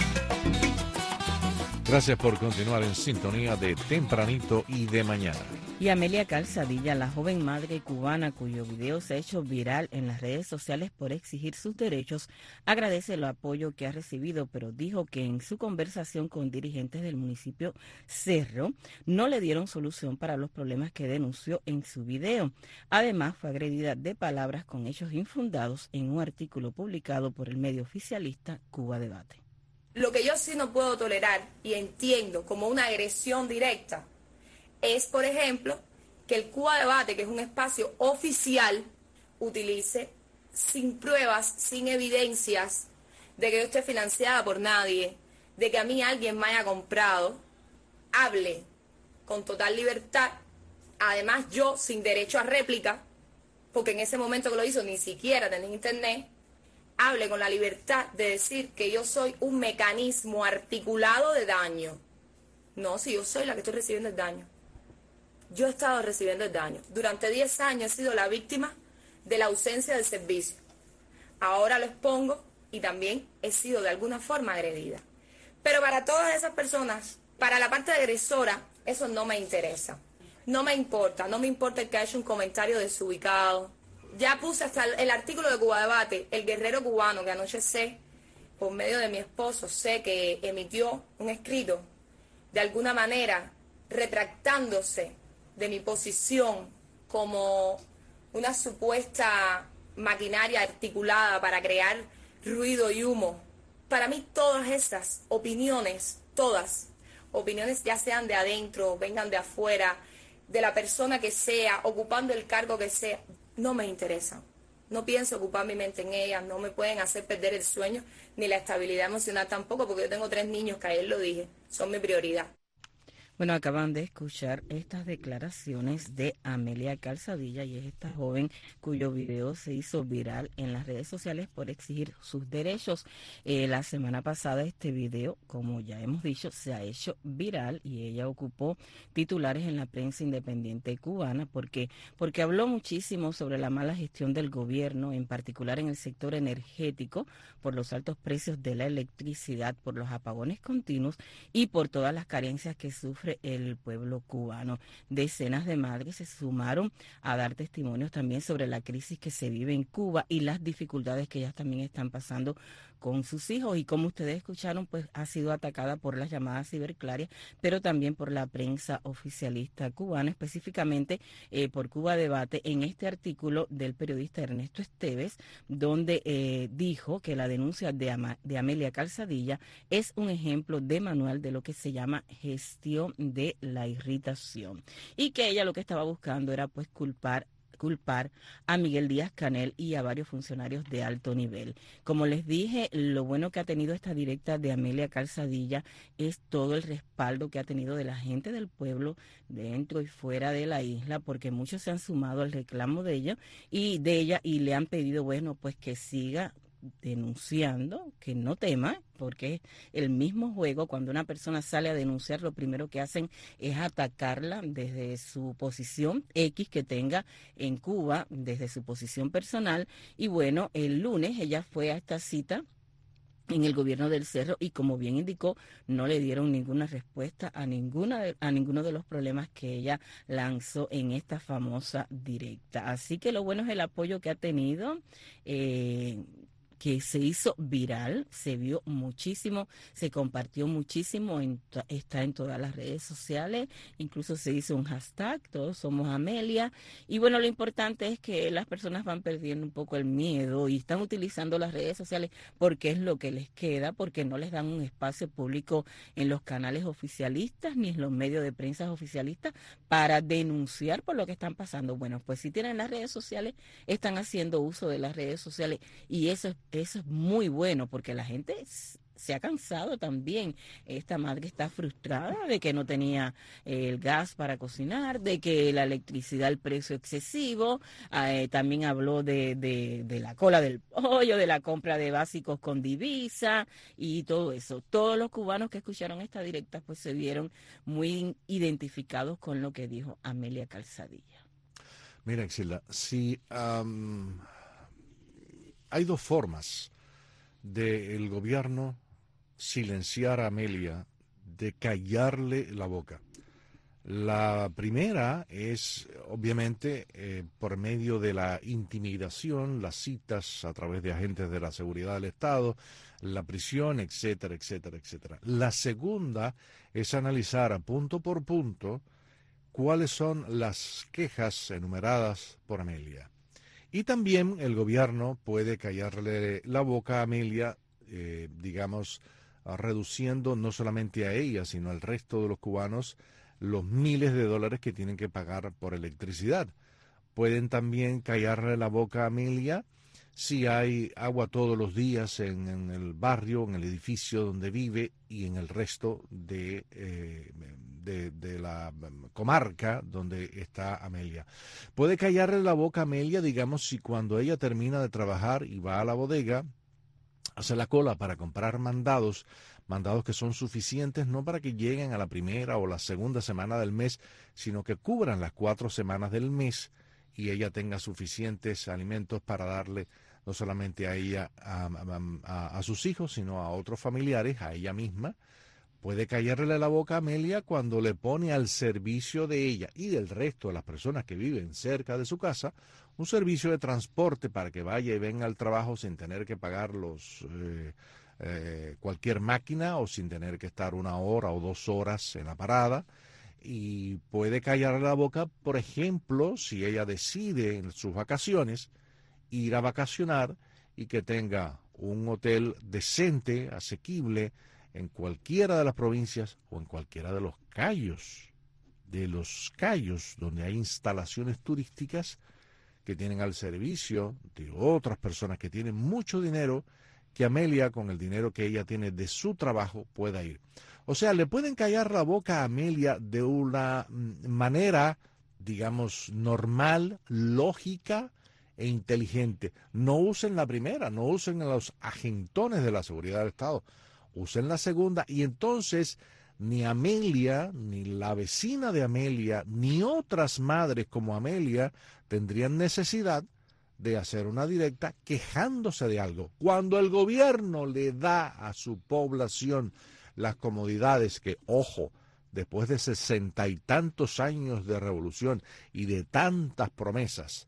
Gracias por continuar en sintonía de Tempranito y de Mañana. Y Amelia Calzadilla, la joven madre cubana cuyo video se ha hecho viral en las redes sociales por exigir sus derechos, agradece el apoyo que ha recibido, pero dijo que en su conversación con dirigentes del municipio Cerro no le dieron solución para los problemas que denunció en su video. Además, fue agredida de palabras con hechos infundados en un artículo publicado por el medio oficialista Cuba Debate. Lo que yo sí no puedo tolerar y entiendo como una agresión directa es, por ejemplo, que el Cuba Debate, que es un espacio oficial, utilice sin pruebas, sin evidencias de que yo esté financiada por nadie, de que a mí alguien me haya comprado, hable con total libertad, además yo sin derecho a réplica, porque en ese momento que lo hizo ni siquiera tenía internet, hable con la libertad de decir que yo soy un mecanismo articulado de daño. No, si yo soy la que estoy recibiendo el daño. Yo he estado recibiendo el daño. Durante diez años he sido la víctima de la ausencia del servicio. Ahora lo expongo y también he sido de alguna forma agredida. Pero para todas esas personas, para la parte agresora, eso no me interesa. No me importa, no me importa el que haya hecho un comentario desubicado. Ya puse hasta el artículo de Cuba Debate, el guerrero cubano, que anoche sé, por medio de mi esposo, sé que emitió un escrito, de alguna manera, retractándose de mi posición como una supuesta maquinaria articulada para crear ruido y humo. Para mí todas esas opiniones, todas, opiniones ya sean de adentro, vengan de afuera, de la persona que sea, ocupando el cargo que sea, no me interesan. No pienso ocupar mi mente en ellas, no me pueden hacer perder el sueño, ni la estabilidad emocional tampoco, porque yo tengo tres niños que ayer lo dije, son mi prioridad. Bueno, acaban de escuchar estas declaraciones de Amelia Calzadilla, y es esta joven cuyo video se hizo viral en las redes sociales por exigir sus derechos. Eh, la semana pasada este video, como ya hemos dicho, se ha hecho viral y ella ocupó titulares en la prensa independiente cubana porque, porque habló muchísimo sobre la mala gestión del gobierno, en particular en el sector energético, por los altos precios de la electricidad, por los apagones continuos y por todas las carencias que sufre el pueblo cubano. Decenas de madres se sumaron a dar testimonios también sobre la crisis que se vive en Cuba y las dificultades que ellas también están pasando con sus hijos, y como ustedes escucharon, pues ha sido atacada por las llamadas ciberclarias, pero también por la prensa oficialista cubana, específicamente eh, por Cuba Debate, en este artículo del periodista Ernesto Esteves, donde eh, dijo que la denuncia de, Ama, de Amelia Calzadilla es un ejemplo de manual de lo que se llama gestión de la irritación, y que ella lo que estaba buscando era pues culpar culpar a Miguel Díaz-Canel y a varios funcionarios de alto nivel. Como les dije, lo bueno que ha tenido esta directa de Amelia Calzadilla es todo el respaldo que ha tenido de la gente del pueblo dentro y fuera de la isla, porque muchos se han sumado al reclamo de ella y de ella y le han pedido, bueno, pues que siga denunciando, que no tema, porque es el mismo juego. Cuando una persona sale a denunciar, lo primero que hacen es atacarla desde su posición X que tenga en Cuba, desde su posición personal. Y bueno, el lunes ella fue a esta cita en el gobierno del Cerro y, como bien indicó, no le dieron ninguna respuesta a ninguna de, a ninguno de los problemas que ella lanzó en esta famosa directa. Así que lo bueno es el apoyo que ha tenido, eh, que se hizo viral, se vio muchísimo, se compartió muchísimo, en, está en todas las redes sociales, incluso se hizo un hashtag, todos somos Amelia, y bueno, lo importante es que las personas van perdiendo un poco el miedo y están utilizando las redes sociales porque es lo que les queda, porque no les dan un espacio público en los canales oficialistas ni en los medios de prensa oficialistas para denunciar por lo que están pasando. Bueno, pues si tienen las redes sociales, están haciendo uso de las redes sociales y eso es Eso es muy bueno porque la gente se ha cansado también. Esta madre está frustrada de que no tenía eh, el gas para cocinar, de que la electricidad, el precio excesivo. Eh, también habló de, de, de la cola del pollo, de la compra de básicos con divisa y todo eso. Todos los cubanos que escucharon esta directa pues se vieron muy identificados con lo que dijo Amelia Calzadilla. Mira, Exilda, si... Um... hay dos formas del gobierno silenciar a Amelia, de callarle la boca. La primera es, obviamente, eh, por medio de la intimidación, las citas a través de agentes de la seguridad del Estado, la prisión, etcétera, etcétera, etcétera. La segunda es analizar a punto por punto cuáles son las quejas enumeradas por Amelia. Y también el gobierno puede callarle la boca a Amelia, eh, digamos, reduciendo no solamente a ella, sino al resto de los cubanos los miles de dólares que tienen que pagar por electricidad. Pueden también callarle la boca a Amelia si hay agua todos los días en, en el barrio, en el edificio donde vive y en el resto de... Eh, De, de la comarca donde está Amelia. Puede callarle la boca a Amelia, digamos, si cuando ella termina de trabajar y va a la bodega, hace la cola para comprar mandados, mandados que son suficientes no para que lleguen a la primera o la segunda semana del mes, sino que cubran las cuatro semanas del mes y ella tenga suficientes alimentos para darle no solamente a ella, a, a, a sus hijos, sino a otros familiares, a ella misma. Puede callarle la boca a Amelia cuando le pone al servicio de ella y del resto de las personas que viven cerca de su casa un servicio de transporte para que vaya y venga al trabajo sin tener que pagar los, eh, eh, cualquier máquina o sin tener que estar una hora o dos horas en la parada. Y puede callarle la boca, por ejemplo, si ella decide en sus vacaciones ir a vacacionar y que tenga un hotel decente, asequible, en cualquiera de las provincias o en cualquiera de los cayos, de los cayos donde hay instalaciones turísticas que tienen al servicio de otras personas que tienen mucho dinero, que Amelia, con el dinero que ella tiene de su trabajo, pueda ir. O sea, le pueden callar la boca a Amelia de una manera, digamos, normal, lógica e inteligente. No usen la primera, no usen a los agentones de la seguridad del Estado. Usen la segunda y entonces ni Amelia, ni la vecina de Amelia, ni otras madres como Amelia tendrían necesidad de hacer una directa quejándose de algo. Cuando el gobierno le da a su población las comodidades que, ojo, después de sesenta y tantos años de revolución y de tantas promesas,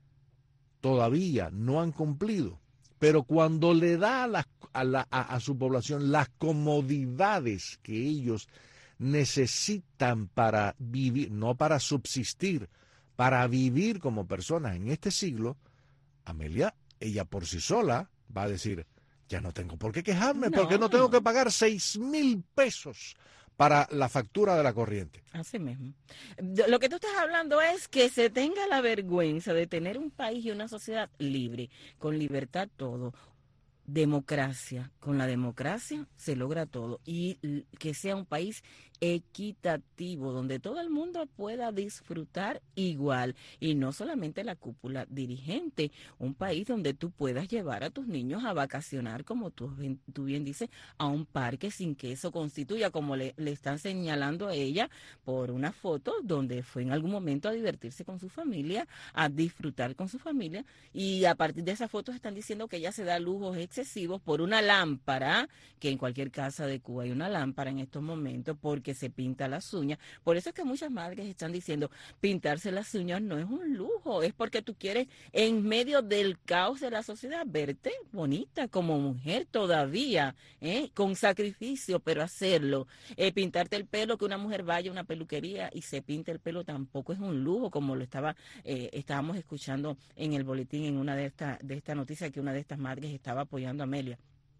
todavía no han cumplido. Pero cuando le da a, la, a, la, a, a su población las comodidades que ellos necesitan para vivir, no para subsistir, para vivir como personas en este siglo, Amelia, ella por sí sola va a decir, ya no tengo por qué quejarme, No. porque no tengo que pagar seis mil pesos para la factura de la corriente. Así mismo. Lo que tú estás hablando es que se tenga la vergüenza de tener un país y una sociedad libre, con libertad todo. Democracia. Con la democracia se logra todo. Y que sea un país equitativo, donde todo el mundo pueda disfrutar igual. Y no solamente la cúpula dirigente. Un país donde tú puedas llevar a tus niños a vacacionar, como tú, tú bien dices, a un parque sin que eso constituya, como le, le están señalando a ella por una foto donde fue en algún momento a divertirse con su familia, a disfrutar con su familia. Y a partir de esa foto están diciendo que ella se da lujos excesivos por una lámpara, que en cualquier casa de Cuba hay una lámpara en estos momentos, porque se pinta las uñas. Por eso es que muchas madres están diciendo, pintarse las uñas no es un lujo, es porque tú quieres, en medio del caos de la sociedad, verte bonita como mujer todavía, ¿eh? Con sacrificio, pero hacerlo. Eh, pintarte el pelo, que una mujer vaya a una peluquería y se pinte el pelo, tampoco es un lujo, como lo estaba eh, estábamos escuchando en el boletín, en una de estas de esta noticias, que una de estas madres estaba apoyando a Amelia.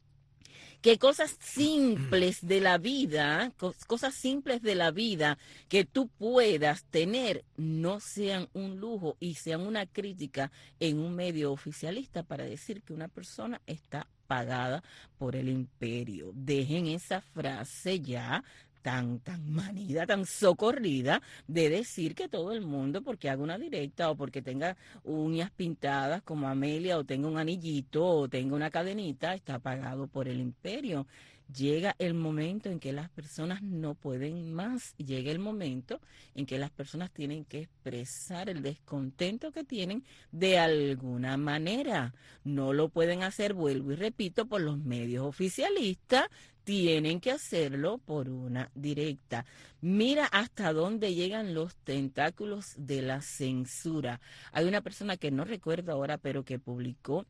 Que cosas simples de la vida, cosas simples de la vida que tú puedas tener no sean un lujo y sean una crítica en un medio oficialista para decir que una persona está pagada por el imperio. Dejen esa frase ya tan, tan manida, tan socorrida de decir que todo el mundo, porque haga una directa o porque tenga uñas pintadas como Amelia, o tenga un anillito o tenga una cadenita, está pagado por el imperio. Llega el momento en que las personas no pueden más, llega el momento en que las personas tienen que expresar el descontento que tienen de alguna manera. No lo pueden hacer, vuelvo y repito, por los medios oficialistas, tienen que hacerlo por una directa. Mira hasta dónde llegan los tentáculos de la censura. Hay una persona que no recuerdo ahora, pero que publicó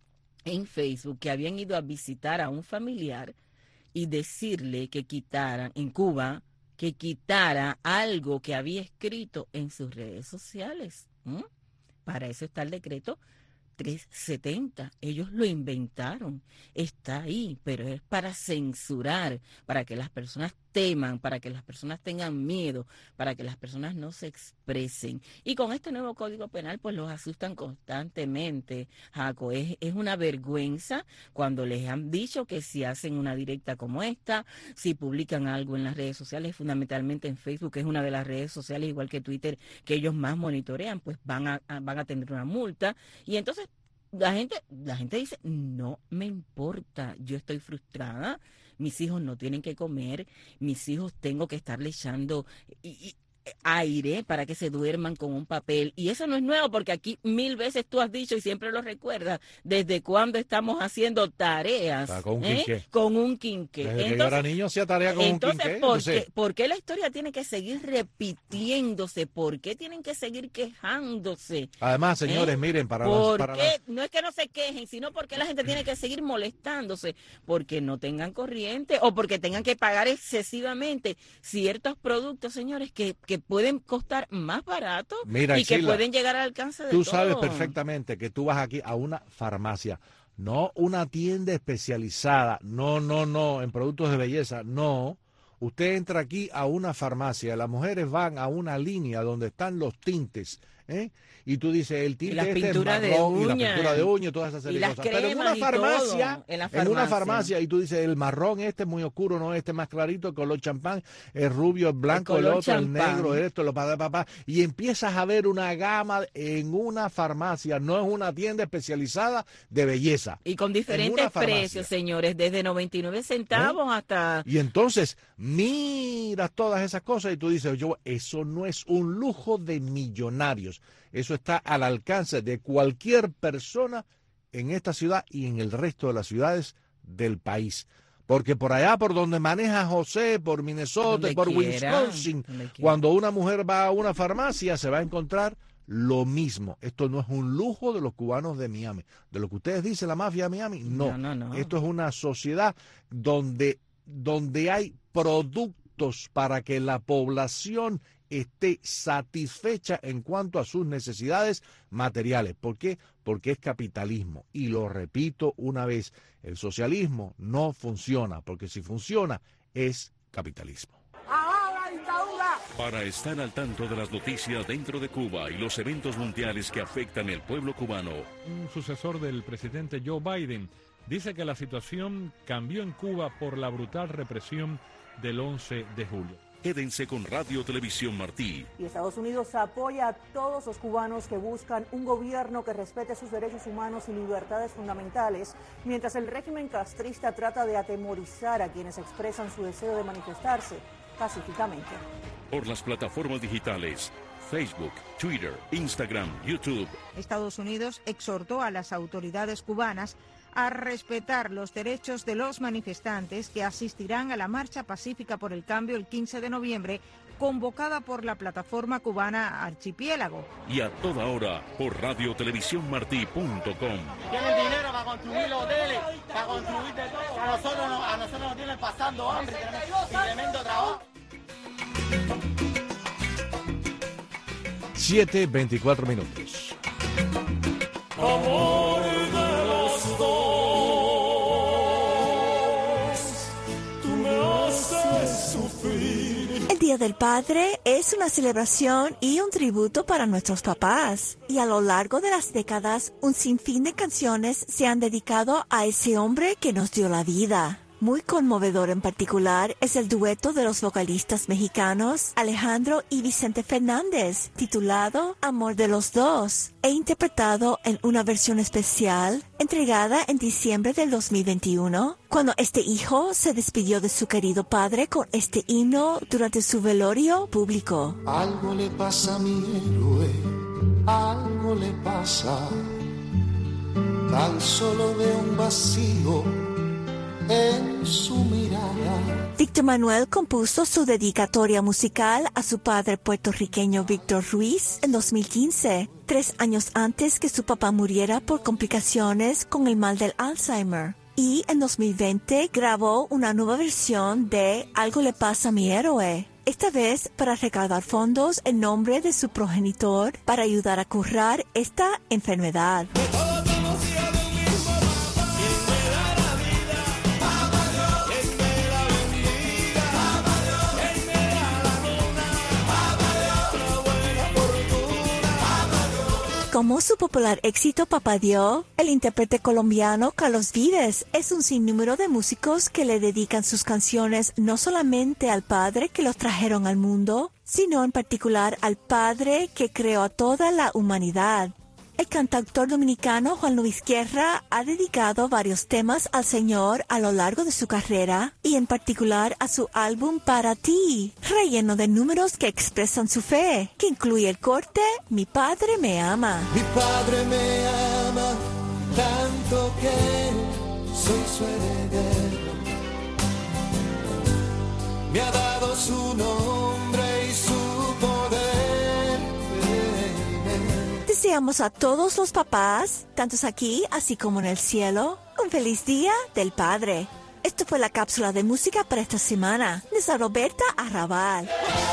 en Facebook que habían ido a visitar a un familiar y decirle que quitaran, en Cuba, que quitara algo que había escrito en sus redes sociales. ¿Mm? Para eso está el decreto trescientos setenta. Ellos lo inventaron. Está ahí, pero es para censurar, para que las personas teman, para que las personas tengan miedo, para que las personas no se expresen. Y con este nuevo Código Penal, pues los asustan constantemente, Jaco. Es, es una vergüenza cuando les han dicho que si hacen una directa como esta, si publican algo en las redes sociales, fundamentalmente en Facebook, que es una de las redes sociales, igual que Twitter, que ellos más monitorean, pues van a, a, van a tener una multa. Y entonces la gente, la gente dice, no me importa, yo estoy frustrada, mis hijos no tienen que comer, mis hijos tengo que estarle echando y, y, aire para que se duerman con un papel. Y eso no es nuevo, porque aquí mil veces tú has dicho y siempre lo recuerdas, desde cuando estamos haciendo tareas ah, con un ¿eh? quinqué. Con un quinqué. Desde entonces, que yo era niño hacía tarea con entonces, un quinqué. ¿por, Entonces, qué, ¿por qué la historia tiene que seguir repitiéndose? ¿Por qué tienen que seguir quejándose? además, señores, ¿Eh? miren, para ¿Por las, para qué? las- No es que no se quejen, sino porque la gente tiene que seguir molestándose, porque no tengan corriente o porque tengan que pagar excesivamente ciertos productos, señores, que, que pueden costar más barato Mira, y que Sheila, pueden llegar al alcance de tú todo. sabes perfectamente que tú vas aquí a una farmacia, no una tienda especializada, no, no, no, en productos de belleza, no. Usted entra aquí a una farmacia, las mujeres van a una línea donde están los tintes, ¿eh? Y tú dices, el tinte las este es pinturas de marrón, y la uñas. pintura de uña y todas esas Y serie de las cosas. Pero en una cremas y farmacia, todo, en la en una farmacia. farmacia, y tú dices, el marrón este es muy oscuro, no, este es más clarito, el color champán, el rubio, el blanco, el, color otro, el champán. negro, esto, lo papá, papá, y empiezas a ver una gama en una farmacia, no es una tienda especializada de belleza. Y con En diferentes una farmacia. precios, señores, desde noventa y nueve centavos hasta... Y entonces miras todas esas cosas y tú dices, yo, eso no es un lujo de millonarios, eso está al alcance de cualquier persona en esta ciudad y en el resto de las ciudades del país. Porque por allá, por donde maneja José, por Minnesota, Donde por quiera, Wisconsin, donde quiera. cuando una mujer va a una farmacia se va a encontrar lo mismo. Esto no es un lujo de los cubanos de Miami. De lo que ustedes dicen, la mafia de Miami, no. No, no, no. Esto es una sociedad donde, donde hay productos para que la población esté satisfecha en cuanto a sus necesidades materiales. ¿Por qué? Porque es capitalismo. Y lo repito una vez, el socialismo no funciona, porque si funciona es capitalismo. Para estar al tanto de las noticias dentro de Cuba y los eventos mundiales que afectan al pueblo cubano. Un sucesor del presidente Joe Biden dice que la situación cambió en Cuba por la brutal represión del once de julio. Quédense con Radio Televisión Martí. Y Estados Unidos apoya a todos los cubanos que buscan un gobierno que respete sus derechos humanos y libertades fundamentales, mientras el régimen castrista trata de atemorizar a quienes expresan su deseo de manifestarse pacíficamente. Por las plataformas digitales Facebook, Twitter, Instagram, YouTube. Estados Unidos exhortó a las autoridades cubanas a respetar los derechos de los manifestantes que asistirán a la marcha pacífica por el cambio el quince de noviembre, convocada por la plataforma cubana Archipiélago. Y a toda hora por radio televisión martí punto com. Tienen dinero para construir los hoteles, para construir de todo. A nosotros, no, a nosotros nos tienen pasando hambre y tremendo trabajo. siete veinticuatro minutos. Amor de los dos, tú me haces sufrir. El Día del Padre es una celebración y un tributo para nuestros papás. Y a lo largo de las décadas, un sinfín de canciones se han dedicado a ese hombre que nos dio la vida. Muy conmovedor en particular es el dueto de los vocalistas mexicanos Alejandro y Vicente Fernández, titulado Amor de los Dos, e interpretado en una versión especial entregada en diciembre del dos mil veintiuno, cuando este hijo se despidió de su querido padre con este himno durante su velorio público. Algo le pasa a mi héroe, algo le pasa, tan solo veo un vacío en su mirada. Víctor Manuel compuso su dedicatoria musical a su padre puertorriqueño Víctor Ruiz en dos mil quince, tres años antes que su papá muriera por complicaciones con el mal del Alzheimer. Y en dos mil veinte grabó una nueva versión de Algo le pasa a mi héroe, esta vez para recaudar fondos en nombre de su progenitor para ayudar a curar esta enfermedad. Como su popular éxito Papá Dios, el intérprete colombiano Carlos Vives es un sinnúmero de músicos que le dedican sus canciones no solamente al padre que los trajeron al mundo, sino en particular al padre que creó a toda la humanidad. El cantautor dominicano Juan Luis Guerra ha dedicado varios temas al Señor a lo largo de su carrera y en particular a su álbum Para Ti, relleno de números que expresan su fe, que incluye el corte Mi Padre Me Ama. Mi padre me ama tanto que soy su heredero. Me ha dado su nombre y su poder. Deseamos a todos los papás, tantos aquí así como en el cielo, un feliz día del Padre. Esto fue la cápsula de música para esta semana. De Roberta Arrabal.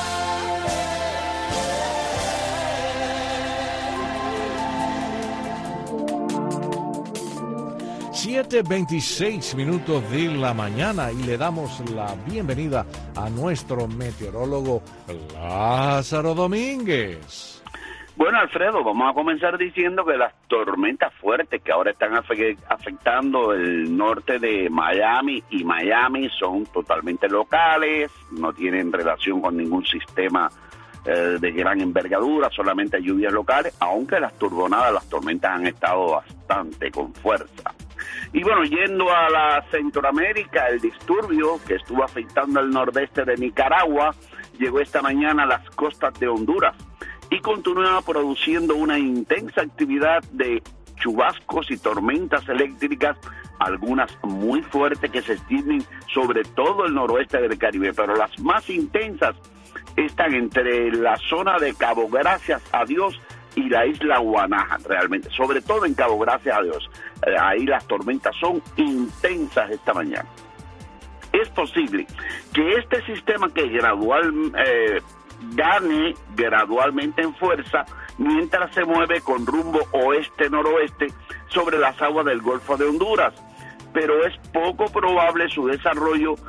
siete veintiséis minutos de la mañana y le damos la bienvenida a nuestro meteorólogo Lázaro Domínguez. Bueno, Alfredo, vamos a comenzar diciendo que las tormentas fuertes que ahora están afectando el norte de Miami y Miami son totalmente locales, no tienen relación con ningún sistema eh, de gran envergadura, solamente lluvias locales, aunque las turbonadas, las tormentas han estado bastante con fuerza. Y bueno, yendo a la Centroamérica, el disturbio que estuvo afectando el nordeste de Nicaragua llegó esta mañana a las costas de Honduras y continúa produciendo una intensa actividad de chubascos y tormentas eléctricas, algunas muy fuertes que se extienden sobre todo el noroeste del Caribe, pero las más intensas están entre la zona de Cabo Gracias a Dios y la isla Guanaja, realmente, sobre todo en Cabo Gracias a Dios. Eh, ahí las tormentas son intensas esta mañana. Es posible que este sistema que gradual eh, gane gradualmente en fuerza mientras se mueve con rumbo oeste-noroeste sobre las aguas del Golfo de Honduras, pero es poco probable su desarrollo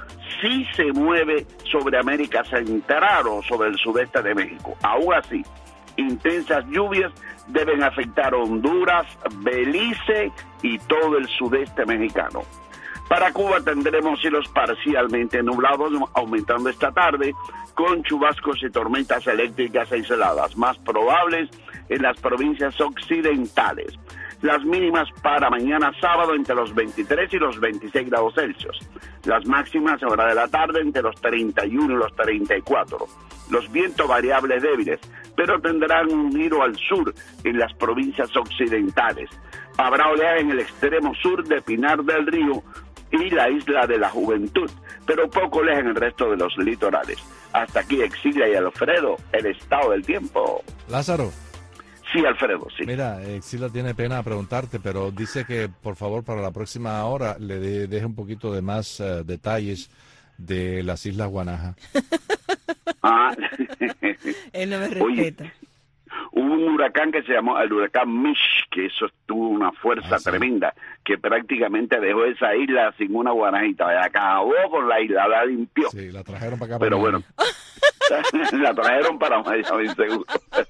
sí se mueve sobre América Central o sobre el sudeste de México. Aún así, intensas lluvias deben afectar Honduras, Belice y todo el sudeste mexicano. Para Cuba tendremos cielos parcialmente nublados, aumentando esta tarde, con chubascos y tormentas eléctricas aisladas, más probables en las provincias occidentales. Las mínimas para mañana sábado entre los veintitrés y los veintiséis grados Celsius. Las máximas a hora de la tarde entre los treinta y uno y los treinta y cuatro. Los vientos variables débiles, pero tendrán un giro al sur en las provincias occidentales. Habrá oleaje en el extremo sur de Pinar del Río y la Isla de la Juventud, pero poco oleaje en el resto de los litorales. Hasta aquí, Exilia y Alfredo, el estado del tiempo. Lázaro. Sí, Alfredo, sí. Mira, Exila tiene pena preguntarte, pero dice que por favor para la próxima hora le de, deje un poquito de más uh, detalles de las Islas Guanaja. Ah. Él no me respeta. Oye, hubo un huracán que se llamó el huracán Mish, que eso tuvo una fuerza ah, sí. tremenda, que prácticamente dejó esa isla sin una guanajita. Acabó con la isla, la limpió. Sí, la trajeron para acá. Pero para bueno, la trajeron para Miami, seguro.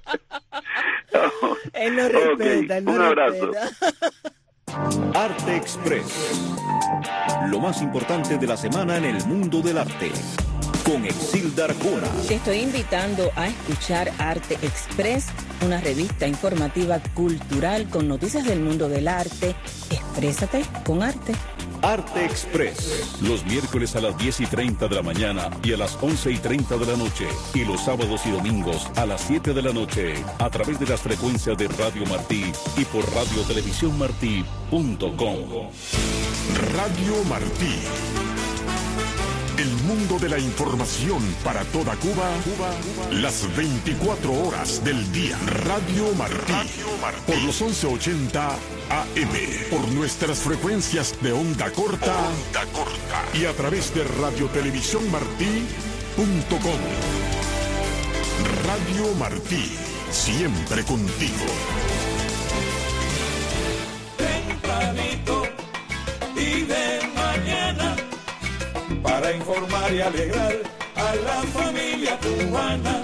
Él no respeta, okay, él no un abrazo. Respeta. Arte Express. Lo más importante de la semana en el mundo del arte. Con Exilda Arjona. Te estoy invitando a escuchar Arte Express, una revista informativa cultural con noticias del mundo del arte. Exprésate con arte. Arte Express. Los miércoles a las diez y treinta de la mañana y a las once y treinta de la noche. Y los sábados y domingos a las siete de la noche. A través de las frecuencias de Radio Martí y por radio televisión martí punto com. Radio Martí. El mundo de la información para toda Cuba, Cuba, las veinticuatro horas del día. Radio Martí, Radio Martí. Por los once ochenta A M, por nuestras frecuencias de onda corta, onda corta y a través de radio televisión martí punto com. Radio Martí, siempre contigo. Tempranito y de mañana, para informar y alegrar a la familia cubana.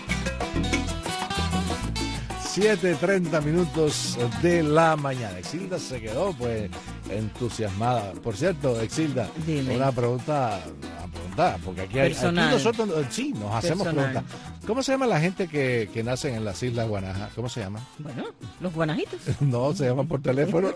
siete treinta minutos de la mañana. Exilda se quedó pues entusiasmada. Por cierto, Exilda, Dime. una pregunta, una pregunta, porque aquí, hay, aquí nosotros sí nos hacemos Personal. preguntas. ¿Cómo se llama la gente que, que nacen en las Islas Guanaja? ¿Cómo se llama? Bueno, los guanajitos. No, se llaman por teléfono.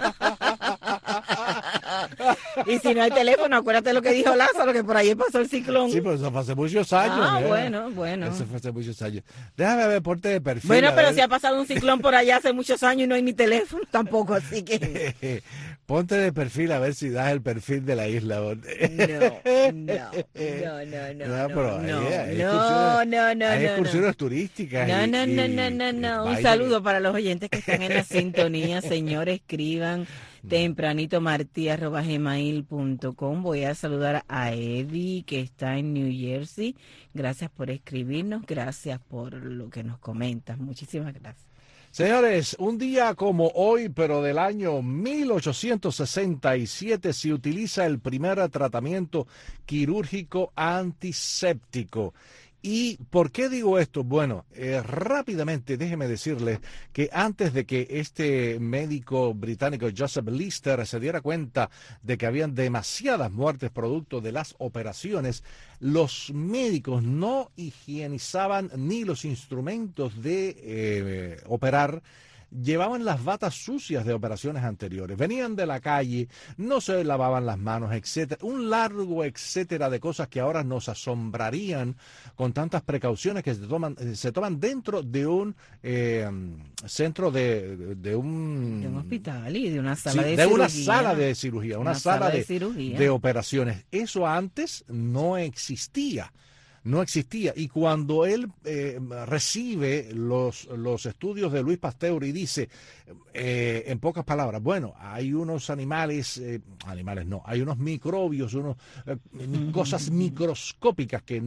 Y si no hay teléfono, acuérdate lo que dijo Lázaro, que por ahí pasó el ciclón. Sí, pero eso fue hace muchos años. Ah, mira. bueno, bueno. Eso fue hace muchos años. Déjame ver, ponte de perfil. Bueno, pero ver. si ha pasado un ciclón por allá hace muchos años y no hay ni teléfono tampoco, así que... Ponte de perfil a ver si das el perfil de la isla. No, no, no, no, no, no, pero no, hay, hay no, no, no, hay no, excursiones no. turísticas. No, y, no, y, no, no, no, no. Un baile. saludo para los oyentes que están en la sintonía, señores, escriban tempranito martí arroba gmail punto com. Voy a saludar a Eddie, que está en New Jersey. Gracias por escribirnos, gracias por lo que nos comentas. Muchísimas gracias. Señores, un día como hoy, pero del año mil ochocientos sesenta y siete, se utiliza el primer tratamiento quirúrgico antiséptico. ¿Y por qué digo esto? Bueno, eh, rápidamente déjeme decirles que antes de que este médico británico Joseph Lister se diera cuenta de que habían demasiadas muertes producto de las operaciones, los médicos no higienizaban ni los instrumentos de eh, operar. Llevaban las batas sucias de operaciones anteriores, venían de la calle, no se lavaban las manos, etcétera. Un largo etcétera de cosas que ahora nos asombrarían con tantas precauciones que se toman, se toman dentro de un eh, centro de, de un... De un hospital y de una sala sí, de, de cirugía. una sala de cirugía, una, una sala, sala de, de, cirugía. de operaciones. Eso antes no existía. No existía. Y cuando él eh, recibe los, los estudios de Luis Pasteur y dice, eh, en pocas palabras, bueno, hay unos animales, eh, animales no, hay unos microbios, unos, eh, cosas microscópicas que,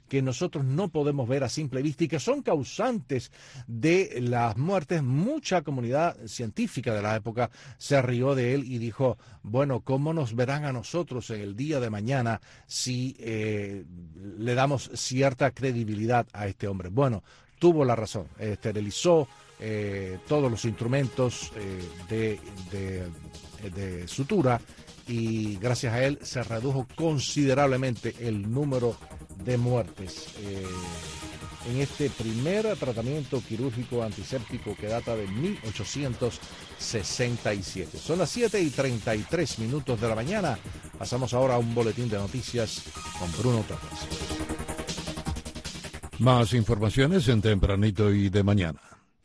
que nosotros no podemos ver a simple vista y que son causantes de las muertes. Mucha comunidad científica de la época se rió de él y dijo, bueno, ¿cómo nos verán a nosotros en el día de mañana si eh, le damos cierta credibilidad a este hombre? Bueno, tuvo la razón, esterilizó eh, todos los instrumentos eh, de, de, de sutura, y gracias a él se redujo considerablemente el número de muertes eh, en este primer tratamiento quirúrgico antiséptico que data de mil ochocientos sesenta y siete. Son las siete y treinta y tres minutos de la mañana. Pasamos ahora a un boletín de noticias con Bruno Torres. Más informaciones en Tempranito y de mañana.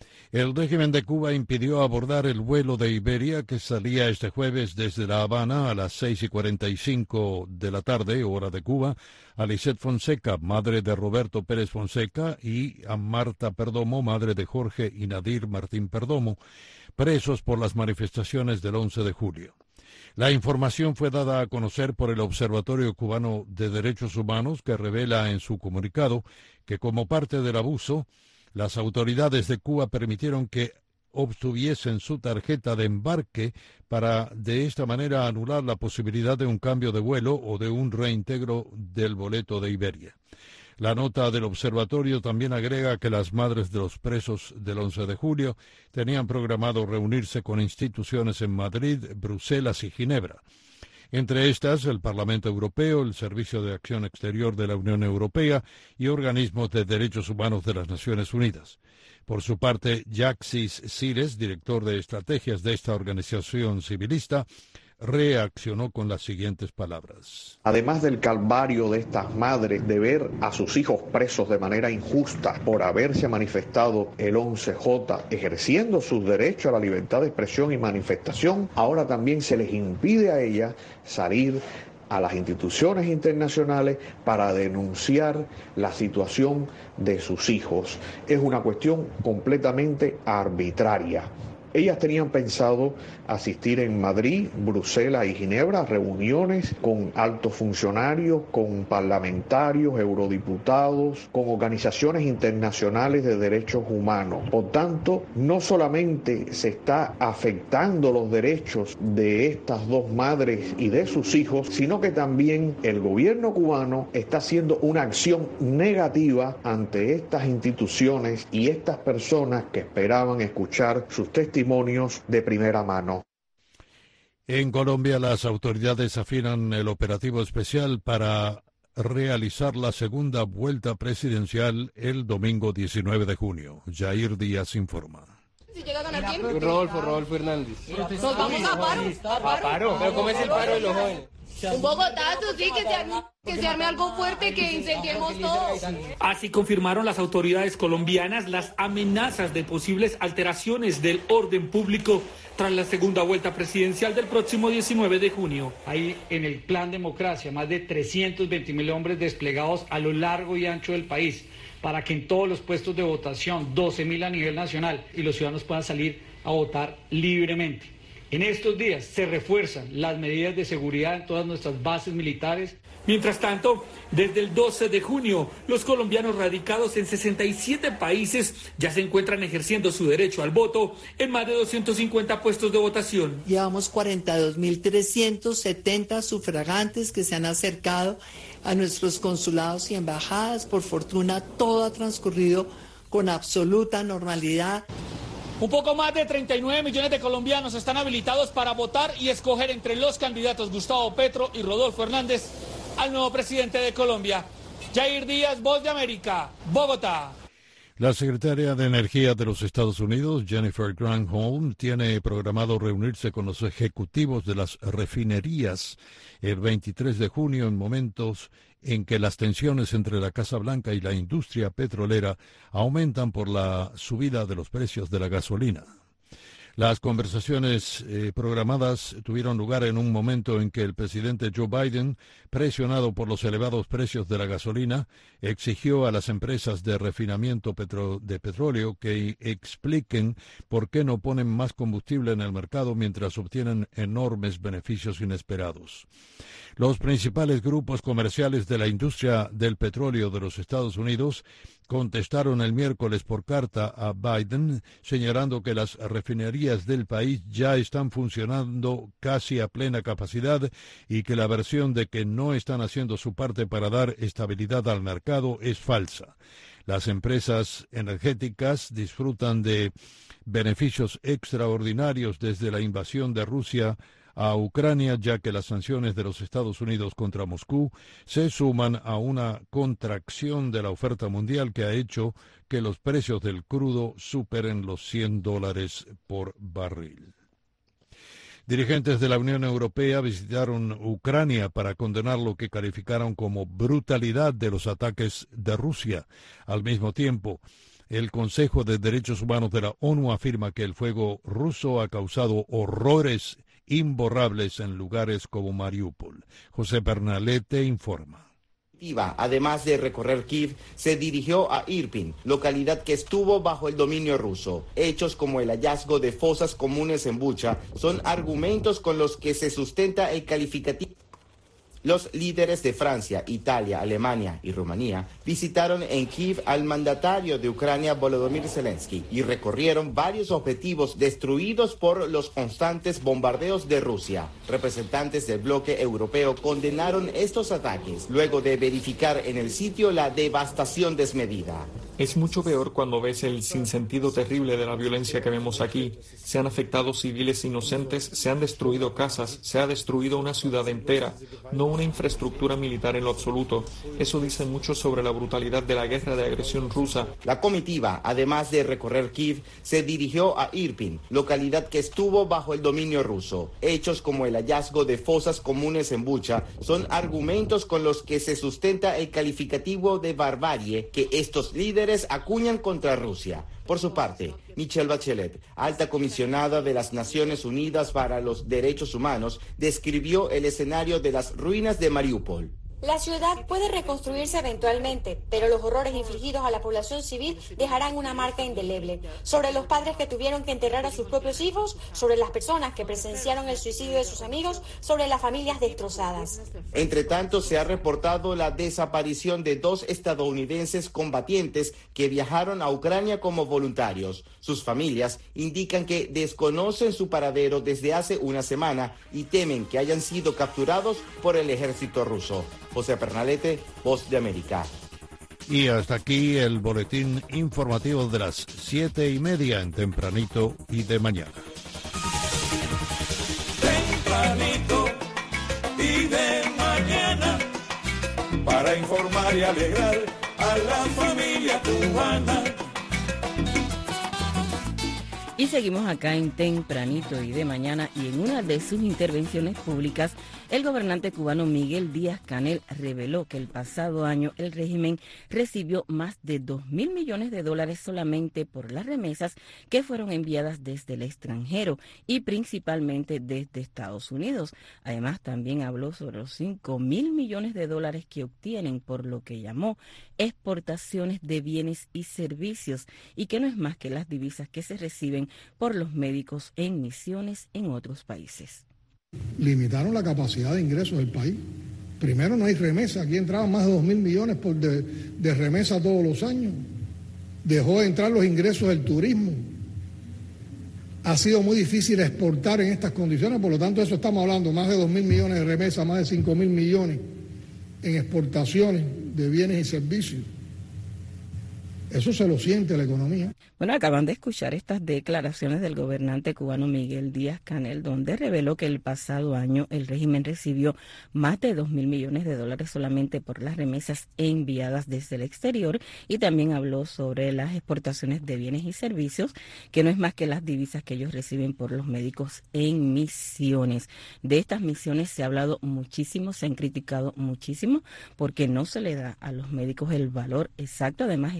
El régimen de Cuba impidió abordar el vuelo de Iberia que salía este jueves desde La Habana a las seis y cuarenta y cinco de la tarde, hora de Cuba, a Lisette Fonseca, madre de Roberto Pérez Fonseca, y a Marta Perdomo, madre de Jorge y Nadir Martín Perdomo, presos por las manifestaciones del once de julio. La información fue dada a conocer por el Observatorio Cubano de Derechos Humanos, que revela en su comunicado que como parte del abuso, las autoridades de Cuba permitieron que obtuviesen su tarjeta de embarque para de esta manera anular la posibilidad de un cambio de vuelo o de un reintegro del boleto de Iberia. La nota del observatorio también agrega que las madres de los presos del once de julio tenían programado reunirse con instituciones en Madrid, Bruselas y Ginebra. Entre estas, el Parlamento Europeo, el Servicio de Acción Exterior de la Unión Europea y organismos de derechos humanos de las Naciones Unidas. Por su parte, Jaxis Cires, director de estrategias de esta organización civilista, reaccionó con las siguientes palabras. Además del calvario de estas madres de ver a sus hijos presos de manera injusta por haberse manifestado el once J, ejerciendo sus derechos a la libertad de expresión y manifestación, ahora también se les impide a ellas salir a las instituciones internacionales para denunciar la situación de sus hijos. Es una cuestión completamente arbitraria. Ellas tenían pensado asistir en Madrid, Bruselas y Ginebra a reuniones con altos funcionarios, con parlamentarios, eurodiputados, con organizaciones internacionales de derechos humanos. Por tanto, no solamente se está afectando los derechos de estas dos madres y de sus hijos, sino que también el gobierno cubano está haciendo una acción negativa ante estas instituciones y estas personas que esperaban escuchar sus testimonios de primera mano. En Colombia, las autoridades afinan el operativo especial para realizar la segunda vuelta presidencial el domingo diecinueve de junio. Jair Díaz informa. Si llega a ganar quién? Rodolfo, Rodolfo Hernández. Nos vamos a paro. A paro. Pero ¿cómo es el paro de los jóvenes? Un bogotazo, sí, que se arme, que se arme algo fuerte, que incendiemos todo. Así confirmaron las autoridades colombianas las amenazas de posibles alteraciones del orden público tras la segunda vuelta presidencial del próximo diecinueve de junio. Hay en el Plan Democracia más de trescientos veinte mil hombres desplegados a lo largo y ancho del país para que en todos los puestos de votación, doce mil a nivel nacional, y los ciudadanos puedan salir a votar libremente. En estos días se refuerzan las medidas de seguridad en todas nuestras bases militares. Mientras tanto, desde el doce de junio, los colombianos radicados en sesenta y siete países ya se encuentran ejerciendo su derecho al voto en más de doscientos cincuenta puestos de votación. Llevamos cuarenta y dos mil trescientos setenta sufragantes que se han acercado a nuestros consulados y embajadas. Por fortuna, todo ha transcurrido con absoluta normalidad. Un poco más de treinta y nueve millones de colombianos están habilitados para votar y escoger entre los candidatos Gustavo Petro y Rodolfo Hernández al nuevo presidente de Colombia. Jair Díaz, Voz de América, Bogotá. La secretaria de Energía de los Estados Unidos, Jennifer Granholm, tiene programado reunirse con los ejecutivos de las refinerías el veintitrés de junio, en momentos en que las tensiones entre la Casa Blanca y la industria petrolera aumentan por la subida de los precios de la gasolina. Las conversaciones eh, programadas tuvieron lugar en un momento en que el presidente Joe Biden, presionado por los elevados precios de la gasolina, exigió a las empresas de refinamiento petro- de petróleo que expliquen por qué no ponen más combustible en el mercado mientras obtienen enormes beneficios inesperados. Los principales grupos comerciales de la industria del petróleo de los Estados Unidos contestaron el miércoles por carta a Biden, señalando que las refinerías del país ya están funcionando casi a plena capacidad y que la versión de que no están haciendo su parte para dar estabilidad al mercado es falsa. Las empresas energéticas disfrutan de beneficios extraordinarios desde la invasión de Rusia a Ucrania, ya que las sanciones de los Estados Unidos contra Moscú se suman a una contracción de la oferta mundial que ha hecho que los precios del crudo superen los cien dólares por barril. Dirigentes de la Unión Europea visitaron Ucrania para condenar lo que calificaron como brutalidad de los ataques de Rusia. Al mismo tiempo, el Consejo de Derechos Humanos de la ONU afirma que el fuego ruso ha causado horrores imborrables en lugares como Mariupol. José Pernalete informa. Además de recorrer Kiev, se dirigió a Irpin, localidad que estuvo bajo el dominio ruso. Hechos como el hallazgo de fosas comunes en Bucha son argumentos con los que se sustenta el calificativo. Los líderes de Francia, Italia, Alemania y Rumanía visitaron en Kiev al mandatario de Ucrania, Volodymyr Zelensky, y recorrieron varios objetivos destruidos por los constantes bombardeos de Rusia. Representantes del bloque europeo condenaron estos ataques, luego de verificar en el sitio la devastación desmedida. Es mucho peor cuando ves el sinsentido terrible de la violencia que vemos aquí. Se han afectado civiles inocentes, se han destruido casas, se ha destruido una ciudad entera, no una infraestructura militar en lo absoluto. Eso dice mucho sobre la brutalidad de la guerra de agresión rusa. La comitiva, además de recorrer Kiev, se dirigió a Irpin, localidad que estuvo bajo el dominio ruso. Hechos como el hallazgo de fosas comunes en Bucha son argumentos con los que se sustenta el calificativo de barbarie que estos líderes acuñan contra Rusia. Por su parte, Michelle Bachelet, alta comisionada de las Naciones Unidas para los Derechos Humanos, describió el escenario de las ruinas de Mariupol. La ciudad puede reconstruirse eventualmente, pero los horrores infligidos a la población civil dejarán una marca indeleble. Sobre los padres que tuvieron que enterrar a sus propios hijos, sobre las personas que presenciaron el suicidio de sus amigos, sobre las familias destrozadas. Entre tanto, se ha reportado la desaparición de dos estadounidenses combatientes que viajaron a Ucrania como voluntarios. Sus familias indican que desconocen su paradero desde hace una semana y temen que hayan sido capturados por el ejército ruso. José Pernalete, Voz de América. Y hasta aquí el boletín informativo de las siete y media en Tempranito y de Mañana. Tempranito y de mañana, para informar y alegrar a la familia cubana. Y seguimos acá en Tempranito y de Mañana, y en una de sus intervenciones públicas, el gobernante cubano Miguel Díaz-Canel reveló que el pasado año el régimen recibió más de dos mil millones de dólares solamente por las remesas que fueron enviadas desde el extranjero y principalmente desde Estados Unidos. Además, también habló sobre los cinco mil millones de dólares que obtienen por lo que llamó exportaciones de bienes y servicios, y que no es más que las divisas que se reciben por los médicos en misiones en otros países. Limitaron la capacidad de ingresos del país. Primero, no hay remesa. Aquí entraban más de dos mil millones por de, de remesa todos los años. Dejó de entrar los ingresos del turismo. Ha sido muy difícil exportar en estas condiciones, por lo tanto, eso estamos hablando, más de dos mil millones de remesas, más de cinco mil millones en exportaciones de bienes y servicios. Eso se lo siente la economía. Bueno, acaban de escuchar estas declaraciones del gobernante cubano Miguel Díaz-Canel, donde reveló que el pasado año el régimen recibió más de dos mil millones de dólares solamente por las remesas enviadas desde el exterior, y también habló sobre las exportaciones de bienes y servicios, que no es más que las divisas que ellos reciben por los médicos en misiones. De estas misiones se ha hablado muchísimo, se han criticado muchísimo, porque no se le da a los médicos el valor exacto. Además, están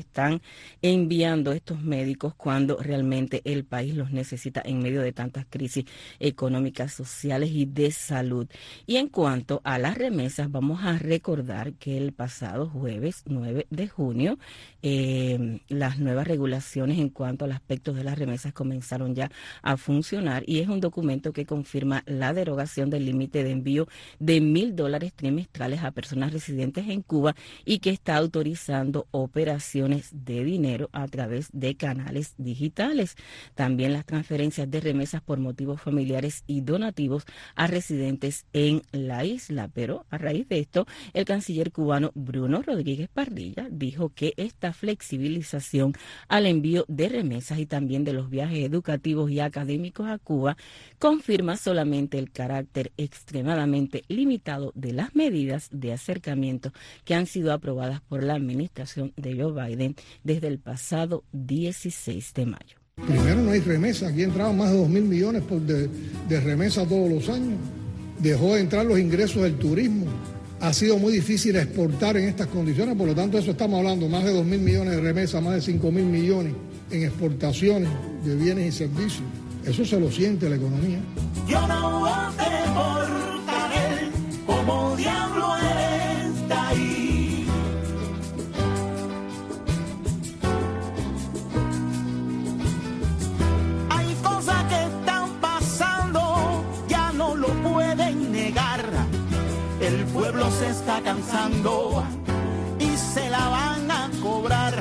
enviando estos médicos cuando realmente el país los necesita en medio de tantas crisis económicas, sociales y de salud. Y en cuanto a las remesas, vamos a recordar que el pasado jueves nueve de junio eh, las nuevas regulaciones en cuanto al aspecto de las remesas comenzaron ya a funcionar, y es un documento que confirma la derogación del límite de envío de mil dólares trimestrales a personas residentes en Cuba y que está autorizando operaciones de dinero a través de canales digitales. También las transferencias de remesas por motivos familiares y donativos a residentes en la isla. Pero a raíz de esto, el canciller cubano Bruno Rodríguez Pardilla dijo que esta flexibilización al envío de remesas y también de los viajes educativos y académicos a Cuba confirma solamente el carácter extremadamente limitado de las medidas de acercamiento que han sido aprobadas por la administración de Joe Biden desde el pasado dieciséis de mayo. Primero, no hay remesa. Aquí entraban más de dos mil millones por de, de remesa todos los años. Dejó de entrar los ingresos del turismo. Ha sido muy difícil exportar en estas condiciones, por lo tanto eso estamos hablando, más de dos mil millones de remesas, más de cinco mil millones en exportaciones de bienes y servicios. Eso se lo siente la economía. Yo no voté por Canel, como diablo eres de ahí. Hay cosas que están pasando, ya no lo pueden negar. El pueblo se está cansando y se la van a cobrar.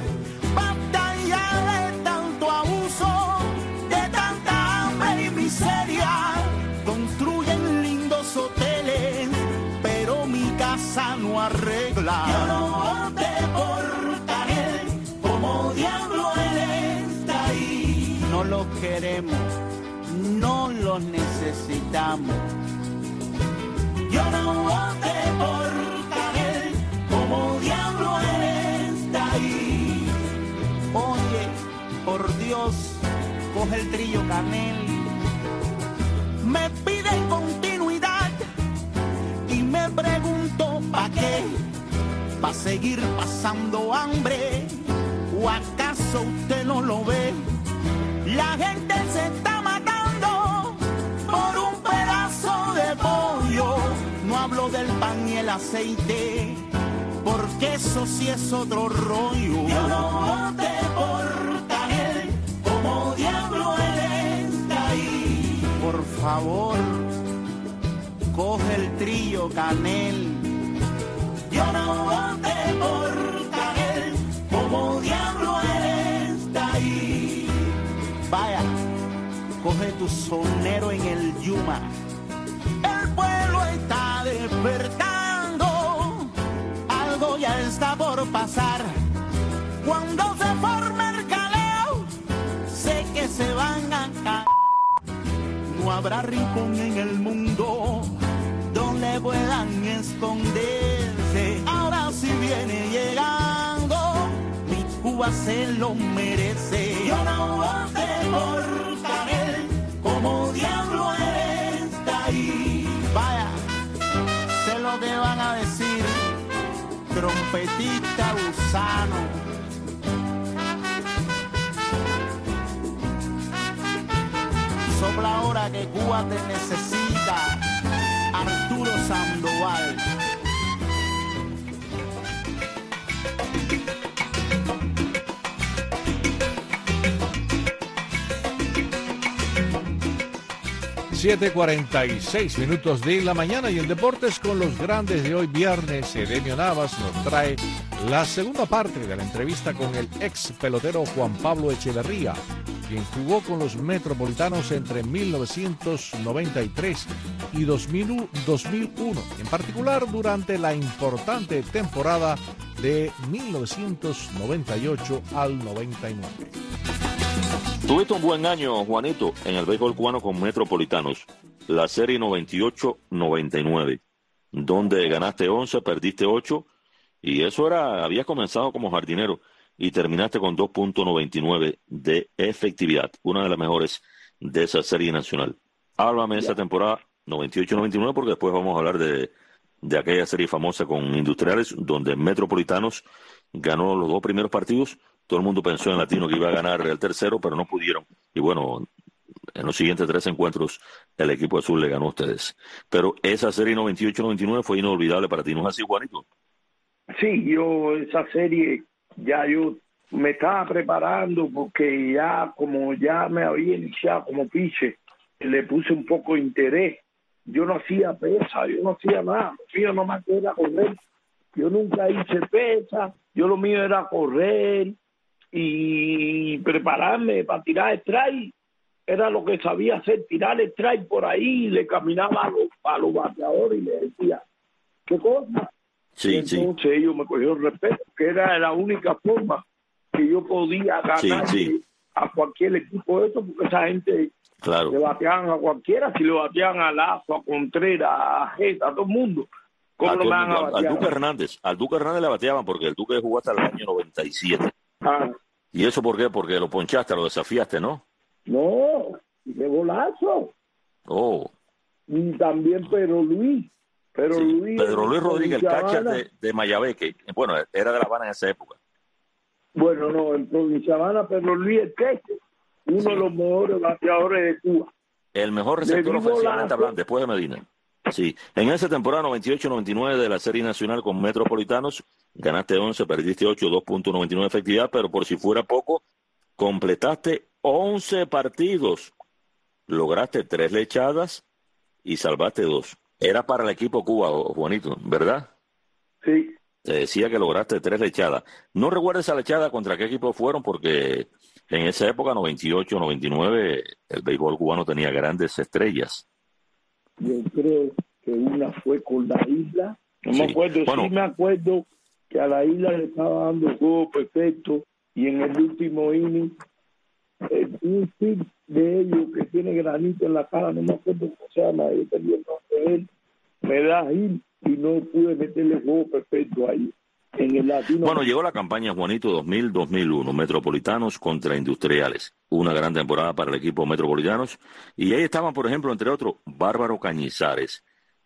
Batalla de tanto abuso, de tanta hambre y miseria. Construyen lindos hoteles, pero mi casa no arregla. Yo no voté por Canel, como diablo él está ahí. No lo queremos, no lo necesitamos. Yo no voté por Canel, como diablo él está ahí. Oye, por Dios, coge el trillo Canel. Me piden continuidad y me pregunto ¿pa' qué? ¿Pa' seguir pasando hambre? ¿O acaso usted no lo ve? La gente se está matando por un pedazo de pollo. No hablo del pan y el aceite, porque eso sí es otro rollo. Yo no voté por Canel, como diablo él está ahí. Por favor, coge el trillo Canel. Yo no voté por Canel, como diablo él está ahí. Vaya, coge tu sonero en el Yuma. El pueblo está despertando, algo ya está por pasar. Cuando se forme el caleo, sé que se van a caer. No habrá rincón en el mundo donde puedan esconderse. Ahora sí viene llegando, mi Cuba se lo merece. Yo no voté por Canel, como diablo él está ahí. Vaya, sé lo que van a decir, trompetista gusano. Sopla ahora que Cuba te necesita, Arturo Sandoval. siete cuarenta y seis minutos de la mañana, y en deportes con los grandes de hoy viernes, Edemio Navas nos trae la segunda parte de la entrevista con el ex pelotero Juan Pablo Echeverría, quien jugó con los Metropolitanos entre mil novecientos noventa y tres y dos mil uno, en particular durante la importante temporada de mil novecientos noventa y ocho al noventa y nueve. Tuviste un buen año, Juanito, en el béisbol cubano con Metropolitanos, la serie noventa y ocho noventa y nueve, donde ganaste once, perdiste ocho, y eso era, habías comenzado como jardinero y terminaste con dos punto noventa y nueve de efectividad, una de las mejores de esa serie nacional. Háblame de esa temporada noventa y ocho noventa y nueve, porque después vamos a hablar de, de aquella serie famosa con Industriales, donde Metropolitanos ganó los dos primeros partidos, Todo el mundo pensó en Latino que iba a ganar el tercero, pero no pudieron. Y bueno, en los siguientes tres encuentros el equipo azul le ganó a ustedes. Pero esa serie noventa y ocho noventa y nueve fue inolvidable para ti, ¿no es así, Juanito? Sí, yo esa serie ya yo me estaba preparando porque ya como ya me había iniciado como pitcher, le puse un poco de interés. Yo no hacía pesa, yo no hacía nada, yo no me era correr. Yo nunca hice pesa, yo lo mío era correr y prepararme para tirar strike. Era lo que sabía hacer, tirar strike por ahí, y le caminaba a los, a los bateadores y le decía, ¿qué cosa? Sí, y entonces sí. Ellos me cogieron respeto, que era la única forma que yo podía ganar sí, sí. a cualquier equipo de esto, porque esa gente claro. le bateaban a cualquiera, si le bateaban a Lazo, a Contreras, a Jeta, a todo el mundo. ¿Cómo a lo van a al, batear? Al Duque Hernández, al Duque Hernández le bateaban porque el Duque jugó hasta el año noventa y siete. Ah. ¿Y eso por qué? Porque lo ponchaste, lo desafiaste, ¿no? No, de golazo. Oh. Y también Pedro Luis. Pedro sí. Luis, Pedro Luis Rodríguez, el catcher de, de Mayabeque. Bueno, era de La Habana en esa época. Bueno, no, en Provincia Habana, Pedro Luis el catcher, uno sí. de los mejores bateadores de Cuba. El mejor receptor ofensivamente hablando, después de Medina. Sí, en esa temporada noventa y ocho noventa y nueve de la Serie Nacional con Metropolitanos, ganaste once, perdiste ocho, dos punto noventa y nueve efectividad, pero por si fuera poco, completaste once partidos, lograste tres lechadas y salvaste dos. Era para el equipo Cuba, Juanito, ¿verdad? Sí. Te decía que lograste tres lechadas. No recuerdo esa lechada contra qué equipo fueron, porque en esa época, noventa y ocho noventa y nueve, el béisbol cubano tenía grandes estrellas. Yo creo que una fue con la Isla. No sí. me acuerdo, bueno, sí me acuerdo que a la Isla le estaba dando el juego perfecto y en el último inning, eh, un tip de ellos que tiene granito en la cara, no me acuerdo cómo se llama, yo tenía el nombre de él, me da Gil y no pude meterle el juego perfecto ahí. En el latino. Bueno, llegó la campaña Juanito dos mil dos mil uno, Metropolitanos contra Industriales. Una gran temporada para el equipo Metropolitanos. Y ahí estaban, por ejemplo, entre otros, Bárbaro Cañizares.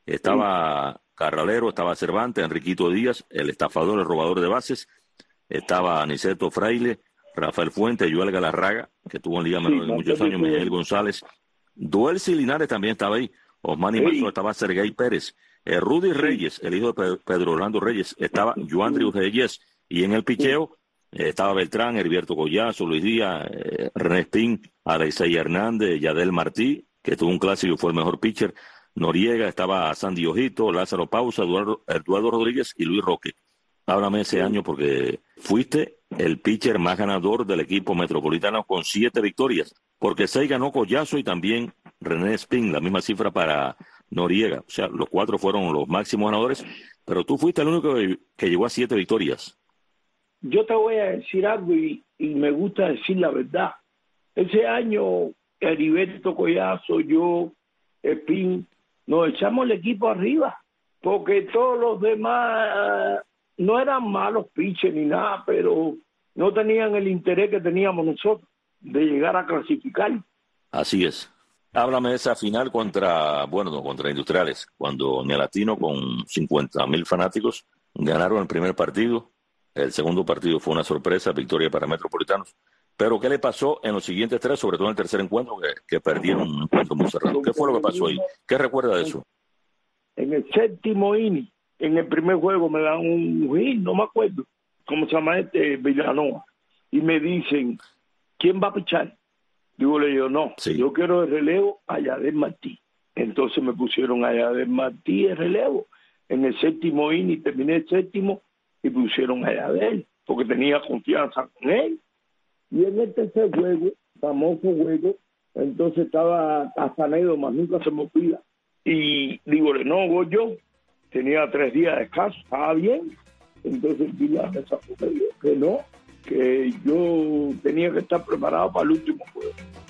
Estaba sí. Carralero, estaba Cervantes, Enriquito Díaz, el estafador, el robador de bases. Estaba Aniceto Fraile, Rafael Fuentes, Joel Galarraga, que tuvo en Liga Menor sí, de muchos años, Miguel sí. González. Duelsi Linares también estaba ahí. Osmani sí. Marzó, estaba Sergey Pérez. Eh, Rudy Reyes, el hijo de Pedro Orlando Reyes, estaba Joandri Reyes, y en el picheo eh, estaba Beltrán, Herberto Collazo, Luis Díaz, eh, René Spin, Alexei Hernández, Yadel Martí, que tuvo un clásico y fue el mejor pitcher, Noriega, estaba Sandy Ojito, Lázaro Pausa, Eduardo, Eduardo Rodríguez y Luis Roque. Háblame ese año porque fuiste el pitcher más ganador del equipo Metropolitano con siete victorias, porque seis ganó Collazo y también René Spin, la misma cifra para Noriega. O sea, los cuatro fueron los máximos ganadores, pero tú fuiste el único que, que llegó a siete victorias. Yo te voy a decir algo y, y me gusta decir la verdad. Ese año, Heriberto Collazo, yo, Spin, nos echamos el equipo arriba, porque todos los demás no eran malos pitchers ni nada, pero no tenían el interés que teníamos nosotros de llegar a clasificar. Así es. Háblame de esa final contra, bueno, no, contra Industriales, cuando en el Latino con cincuenta mil fanáticos ganaron el primer partido. El segundo partido fue una sorpresa, victoria para Metropolitanos. Pero ¿qué le pasó en los siguientes tres, sobre todo en el tercer encuentro, que, que perdieron un encuentro muy cerrado? ¿Qué fue lo que pasó ahí? ¿Qué recuerda de eso? En el séptimo inning, en el primer juego me dan un hit, no me acuerdo cómo se llama este, Villanova, y me dicen, ¿quién va a pichar? Digo, le digo, no, sí. yo quiero el relevo a Yadel Martí. Entonces me pusieron a Yadel Martí el relevo. En el séptimo inning, terminé el séptimo, y pusieron a Yadel, porque tenía confianza con él. Y en el tercer juego, famoso juego, entonces estaba Castanedo, más nunca se me olvida. Y digo, no, voy yo. Tenía tres días de descanso, estaba bien. Entonces vi la mesa que no, que yo tenía que estar preparado para el último juego.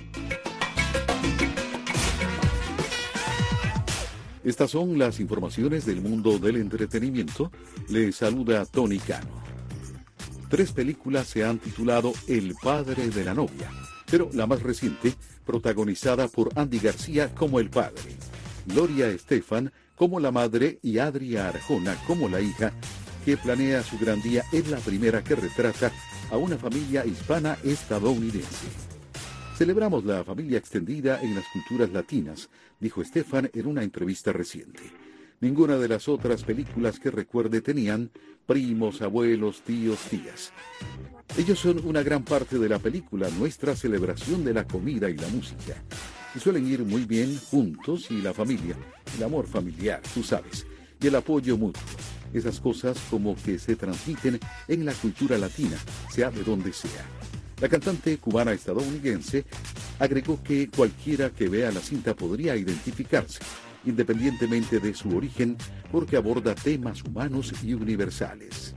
Estas son las informaciones del mundo del entretenimiento. Les saluda Tony Cano. Tres películas se han titulado El padre de la novia, pero la más reciente, protagonizada por Andy García como el padre, Gloria Estefan como la madre y Adria Arjona como la hija, que planea su gran día, es la primera que retrata a una familia hispana estadounidense. Celebramos la familia extendida en las culturas latinas, dijo Estefan en una entrevista reciente. Ninguna de las otras películas que recuerde tenían primos, abuelos, tíos, tías. Ellos son una gran parte de la película, nuestra celebración de la comida y la música. Y suelen ir muy bien juntos y la familia, el amor familiar, tú sabes, y el apoyo mutuo. Esas cosas como que se transmiten en la cultura latina, sea de donde sea. La cantante cubana estadounidense agregó que cualquiera que vea la cinta podría identificarse, independientemente de su origen, porque aborda temas humanos y universales.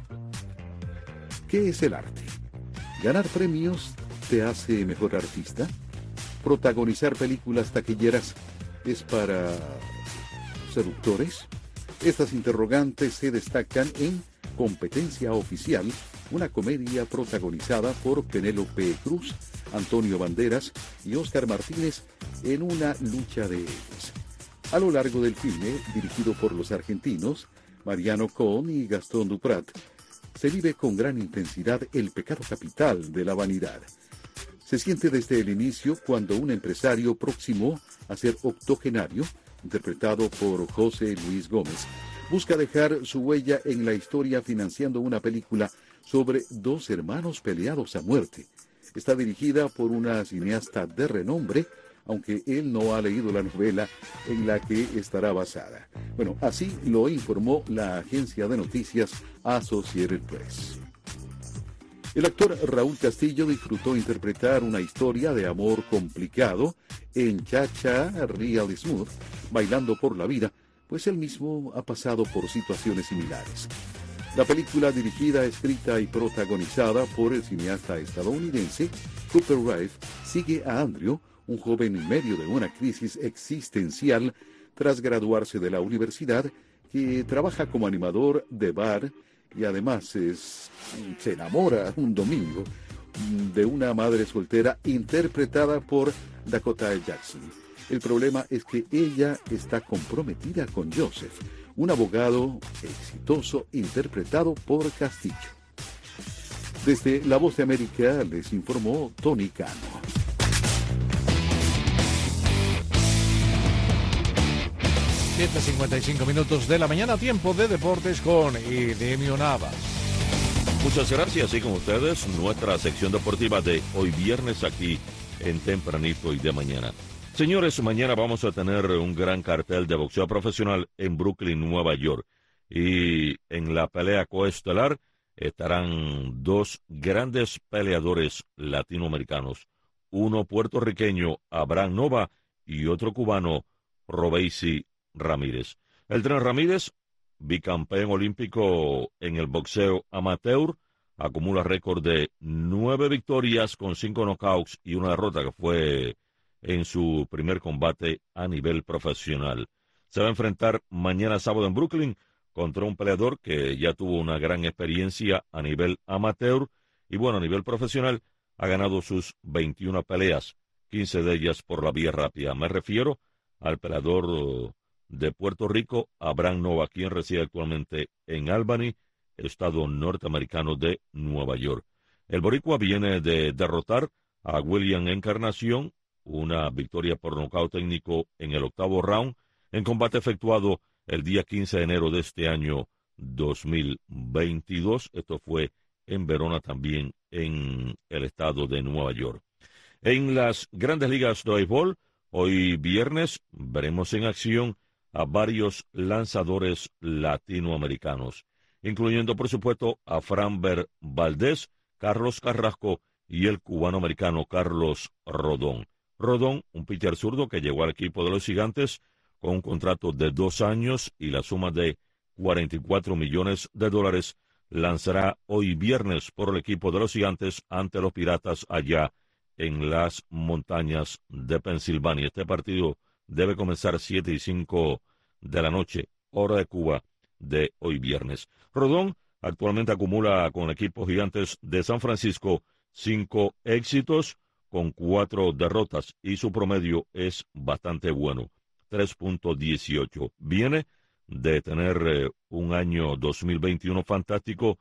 ¿Qué es el arte? ¿Ganar premios te hace mejor artista? ¿Protagonizar películas taquilleras es para seductores? Estas interrogantes se destacan en Competencia Oficial, una comedia protagonizada por Penélope Cruz, Antonio Banderas y Óscar Martínez en una lucha de egos. A lo largo del filme, dirigido por los argentinos Mariano Cohn y Gastón Duprat, se vive con gran intensidad el pecado capital de la vanidad. Se siente desde el inicio cuando un empresario próximo a ser octogenario, interpretado por José Luis Gómez, busca dejar su huella en la historia financiando una película sobre dos hermanos peleados a muerte. Está dirigida por una cineasta de renombre, aunque él no ha leído la novela en la que estará basada. Bueno, así lo informó la agencia de noticias Associated Press. El actor Raúl Castillo disfrutó interpretar una historia de amor complicado en Cha-Cha Real Smooth, Bailando por la Vida, pues él mismo ha pasado por situaciones similares. La película, dirigida, escrita y protagonizada por el cineasta estadounidense Cooper Raiff, sigue a Andrew, un joven en medio de una crisis existencial tras graduarse de la universidad, que trabaja como animador de bar y además es, se enamora un domingo de una madre soltera interpretada por Dakota Jackson. El problema es que ella está comprometida con Joseph, un abogado exitoso interpretado por Castillo. Desde La Voz de América les informó Tony Cano. siete cincuenta y cinco minutos de la mañana, tiempo de deportes con Edemio Navas. Muchas gracias, y con ustedes nuestra sección deportiva de hoy viernes aquí en Tempranito y de Mañana. Señores, mañana vamos a tener un gran cartel de boxeo profesional en Brooklyn, Nueva York. Y en la pelea coestelar estarán dos grandes peleadores latinoamericanos. Uno puertorriqueño, Abraham Nova, y otro cubano, Robeisy Ramírez. El Tren Ramírez, bicampeón olímpico en el boxeo amateur, acumula récord de nueve victorias con cinco knockouts y una derrota, que fue en su primer combate a nivel profesional. Se va a enfrentar mañana sábado en Brooklyn contra un peleador que ya tuvo una gran experiencia a nivel amateur y, bueno, a nivel profesional ha ganado sus veintiuna peleas, quince de ellas por la vía rápida. Me refiero al peleador de Puerto Rico, Abraham Nova, quien reside actualmente en Albany, estado norteamericano de Nueva York. El boricua viene de derrotar a William Encarnación, una victoria por nocaut técnico en el octavo round, en combate efectuado el día quince de enero de este año dos mil veintidós. Esto fue en Verona, también en el estado de Nueva York. En las grandes ligas de béisbol, hoy viernes veremos en acción a varios lanzadores latinoamericanos, incluyendo por supuesto a Framber Valdez, Carlos Carrasco y el cubano-americano Carlos Rodón. Rodón, un pitcher zurdo que llegó al equipo de los Gigantes con un contrato de dos años y la suma de cuarenta y cuatro millones de dólares, lanzará hoy viernes por el equipo de los Gigantes ante los Piratas allá en las montañas de Pensilvania. Este partido debe comenzar siete y cinco de la noche, hora de Cuba, de hoy viernes. Rodón actualmente acumula con el equipo Gigantes de San Francisco cinco éxitos con cuatro derrotas y su promedio es bastante bueno, tres punto dieciocho. Viene de tener eh, un año dos mil veintiuno fantástico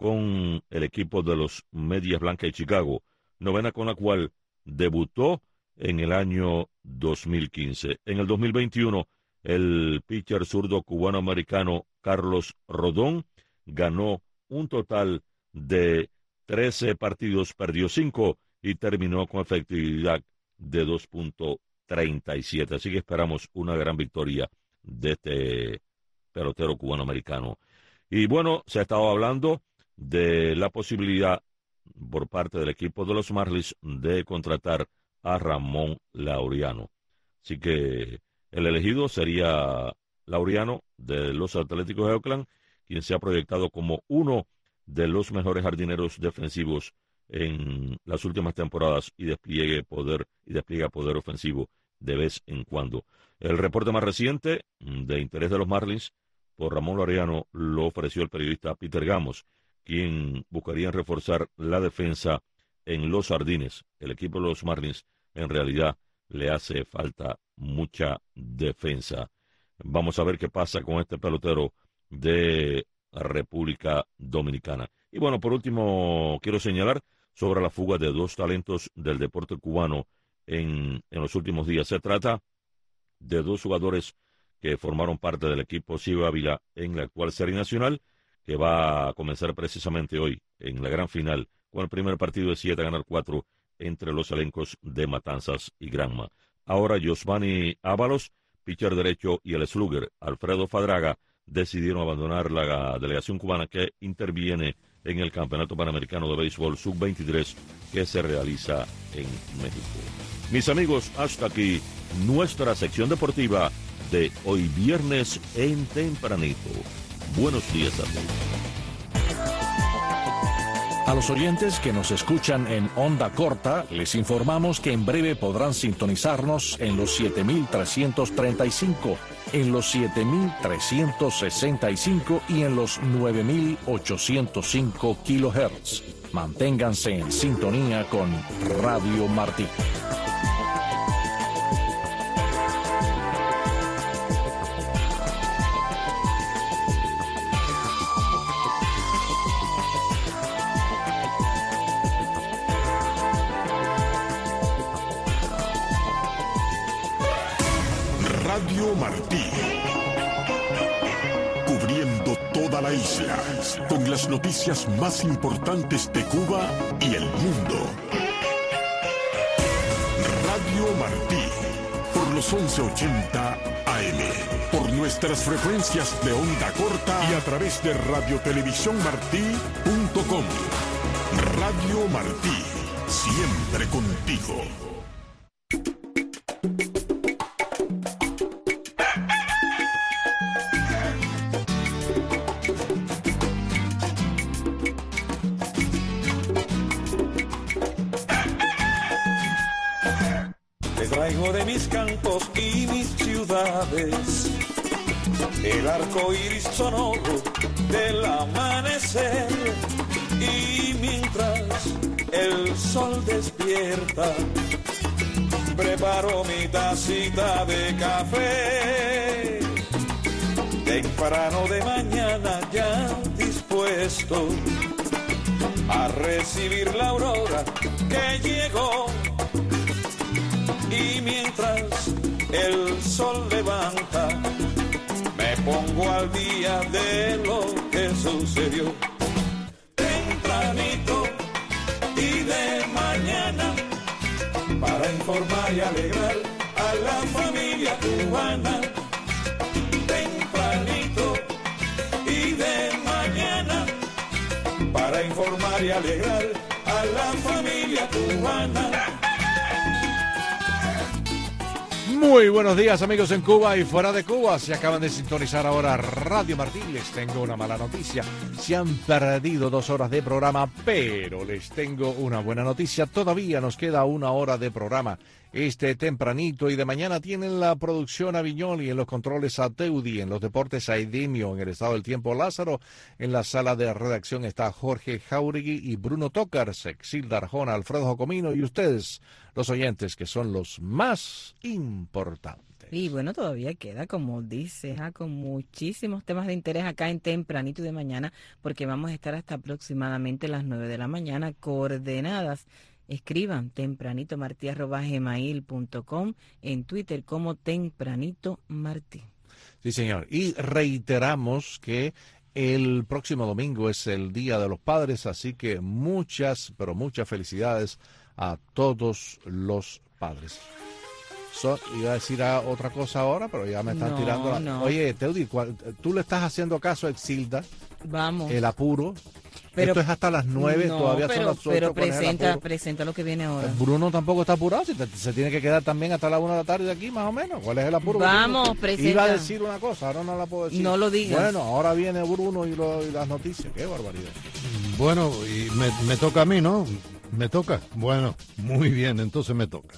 con el equipo de los Medias Blancas de Chicago, novena con la cual debutó en el año dos mil quince. En el dos mil veintiuno, el pitcher zurdo cubano-americano Carlos Rodón ganó un total de trece partidos, perdió cinco y terminó con efectividad de dos punto treinta y siete. Así que esperamos una gran victoria de este pelotero cubano-americano. Y bueno, se ha estado hablando de la posibilidad por parte del equipo de los Marlins de contratar a Ramón Laureano. Así que el elegido sería Laureano de los Atléticos de Oakland, quien se ha proyectado como uno de los mejores jardineros defensivos en las últimas temporadas y despliegue poder y despliega poder ofensivo de vez en cuando. El reporte más reciente de interés de los Marlins por Ramón Laureano lo ofreció el periodista Peter Gamos, quien buscaría reforzar la defensa en los jardines. El equipo de los Marlins en realidad le hace falta mucha defensa. Vamos a ver qué pasa con este pelotero de República Dominicana. Y bueno, por último, quiero señalar sobre la fuga de dos talentos del deporte cubano en, en los últimos días. Se trata de dos jugadores que formaron parte del equipo Ciego Ávila en la actual Serie Nacional, que va a comenzar precisamente hoy en la gran final, con el primer partido de siete a ganar cuatro entre los elencos de Matanzas y Granma. Ahora Yosmani Ábalos, pitcher derecho, y el slugger Alfredo Fadraga decidieron abandonar la delegación cubana que interviene en el Campeonato Panamericano de Béisbol sub veintitrés que se realiza en México. Mis amigos, hasta aquí nuestra sección deportiva de hoy viernes en Tempranito. Buenos días a todos. A los oyentes que nos escuchan en onda corta, les informamos que en breve podrán sintonizarnos en los siete mil trescientos treinta y cinco, en los siete mil trescientos sesenta y cinco y en los nueve mil ochocientos cinco kilohertz. Manténganse en sintonía con Radio Martí. Radio Martí, cubriendo toda la isla con las noticias más importantes de Cuba y el mundo. Radio Martí, por los once ochenta A M, por nuestras frecuencias de onda corta y a través de radio televisión martí punto com. Radio Martí, siempre contigo. Traigo de mis campos y mis ciudades el arco iris sonoro del amanecer, y mientras el sol despierta preparo mi tacita de café, temprano de mañana ya dispuesto a recibir la aurora que llegó. Y mientras el sol levanta, me pongo al día de lo que sucedió. Tempranito y de mañana, para informar y alegrar a la familia cubana. Tempranito y de mañana, para informar y alegrar a la familia cubana. Muy buenos días, amigos en Cuba y fuera de Cuba. Se acaban de sintonizar ahora Radio Martí. Les tengo una mala noticia. Se han perdido dos horas de programa, pero les tengo una buena noticia. Todavía nos queda una hora de programa. Este tempranito y de mañana tienen la producción a Viñoli, en los controles a Teudi, en los deportes a Edimio, en el estado del tiempo Lázaro. En la sala de redacción está Jorge Jauregui y Bruno Tócars, Exilda Arjona, Alfredo Jocomino y ustedes, los oyentes, que son los más importantes. Y bueno, todavía queda, como dices, ah, con muchísimos temas de interés acá en Tempranito de Mañana, porque vamos a estar hasta aproximadamente las nueve de la mañana. Coordenadas, escriban tempranito martí arroba gmail punto com, en Twitter como Tempranito Martí. Sí, señor. Y reiteramos que el próximo domingo es el Día de los Padres, así que muchas, pero muchas felicidades a todos los padres. So, iba a decir a otra cosa ahora, pero ya me están No, tirando la... no. Oye, Teudi, ¿cuál- ¿tú le estás haciendo caso a Exilda? Vamos. El apuro. Pero- Esto es hasta las nueve, No, todavía pero, son las ocho. pero con el presenta, apuro. presenta lo que viene ahora. Bruno tampoco está apurado, si te- se tiene que quedar también hasta la una de la tarde aquí, más o menos. ¿Cuál es el apuro? Vamos, Bruno? presenta. Iba a decir una cosa, ahora no la puedo decir. No lo digas. Bueno, ahora viene Bruno y, lo- y las noticias. Qué barbaridad. Bueno, y me, me toca a mí, ¿no? ¿Me toca? Bueno, muy bien, entonces me toca.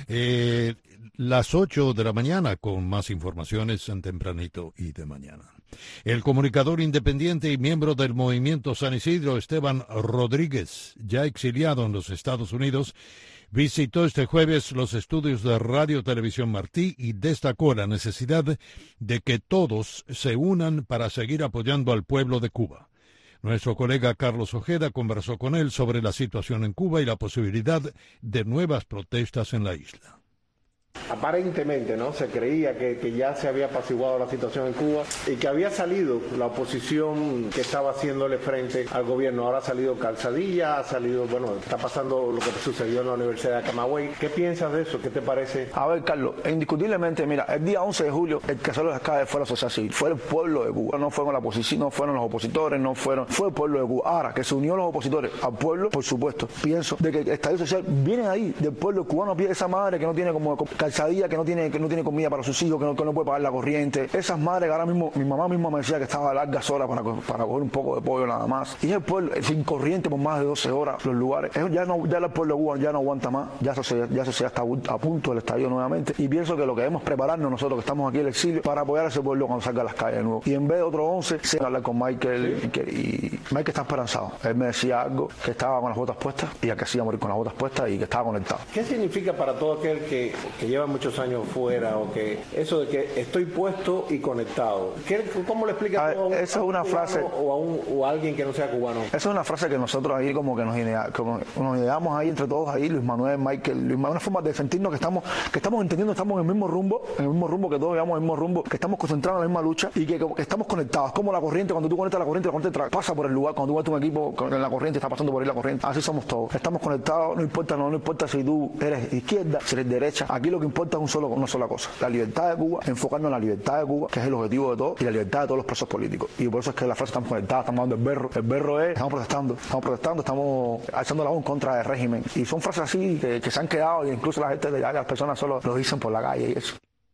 Eh, las ocho de la mañana con más informaciones en Tempranito y de Mañana. El comunicador independiente y miembro del Movimiento San Isidro, Esteban Rodríguez, ya exiliado en los Estados Unidos, visitó este jueves los estudios de Radio Televisión Martí y destacó la necesidad de que todos se unan para seguir apoyando al pueblo de Cuba. Nuestro colega Carlos Ojeda conversó con él sobre la situación en Cuba y la posibilidad de nuevas protestas en la isla. Aparentemente, ¿no? Se creía que, que ya se había apaciguado la situación en Cuba y que había salido la oposición que estaba haciéndole frente al gobierno. Ahora ha salido Calzadilla, ha salido, bueno, está pasando lo que sucedió en la Universidad de Camagüey. ¿Qué piensas de eso? ¿Qué te parece? A ver, Carlos, indiscutiblemente, mira, el día once de julio, el que salió de las calles fue la sociedad civil, fue el pueblo de Cuba. No fueron la oposición, no fueron los opositores, no fueron, fue el pueblo de Cuba. Ahora, que se unió los opositores al pueblo, por supuesto, pienso de que el estallido social viene ahí, del pueblo cubano, pide esa madre que no tiene como Calzadilla, que no tiene que no tiene comida para sus hijos, que no, que no puede pagar la corriente. Esas madres que ahora mismo, mi mamá misma me decía que estaba a largas horas para, para coger un poco de pollo nada más. Y el pueblo, sin corriente por más de doce horas, los lugares, eso ya no, ya el pueblo de Cuba ya no aguanta más, ya eso se, ya eso se está a punto del estallido nuevamente. Y pienso que lo que debemos prepararnos nosotros que estamos aquí en el exilio para apoyar a ese pueblo cuando salga a las calles de nuevo. Y en vez de otro once, se hablar con Michael, y, que, y Michael está esperanzado. Él me decía algo, que estaba con las botas puestas y a que se iba a morir con las botas puestas y que estaba conectado. ¿Qué significa para todo aquel que, que lleva muchos años fuera o que eso de que estoy puesto y conectado? ¿Qué, ¿Cómo le explicas a, a un, esa es una frase o a, un, o a alguien que no sea cubano? Esa es una frase que nosotros ahí como que nos, idea, como nos ideamos ahí entre todos ahí, Luis Manuel, Michael, Luis Manuel, una forma de sentirnos que estamos, que estamos entendiendo, estamos en el mismo rumbo, en el mismo rumbo, que todos llevamos el mismo rumbo, que estamos concentrados en la misma lucha y que, que estamos conectados, como la corriente, cuando tú conectas la corriente, la corriente tra- pasa por el lugar, cuando tú ves un equipo en la corriente, está pasando por ahí la corriente, así somos todos, estamos conectados, no importa, no, no importa si tú eres izquierda, si eres derecha, aquí lo que importa es un solo, una sola cosa, la libertad de Cuba, enfocarnos en la libertad de Cuba, que es el objetivo de todo, y la libertad de todos los presos políticos. Y por eso es que la frase estamos conectadas, estamos dando el berro. El berro es, estamos protestando, estamos protestando, estamos alzando la voz en contra del régimen. Y son frases así que, que se han quedado, y incluso la gente de allá, las personas solo lo dicen por la calle y eso.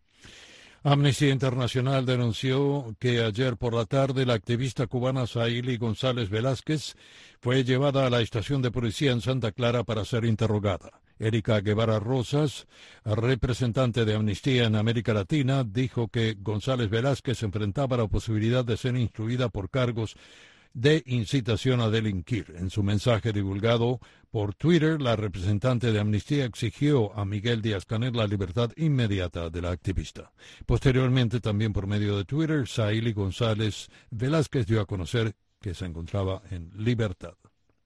Amnistía Internacional denunció que ayer por la tarde la activista cubana Saíli González Velázquez fue llevada a la estación de policía en Santa Clara para ser interrogada. Erika Guevara Rosas, representante de Amnistía en América Latina, dijo que González Velázquez enfrentaba la posibilidad de ser instruida por cargos de incitación a delinquir. En su mensaje divulgado por Twitter, la representante de Amnistía exigió a Miguel Díaz-Canel la libertad inmediata de la activista. Posteriormente, también por medio de Twitter, Saíli González Velázquez dio a conocer que se encontraba en libertad.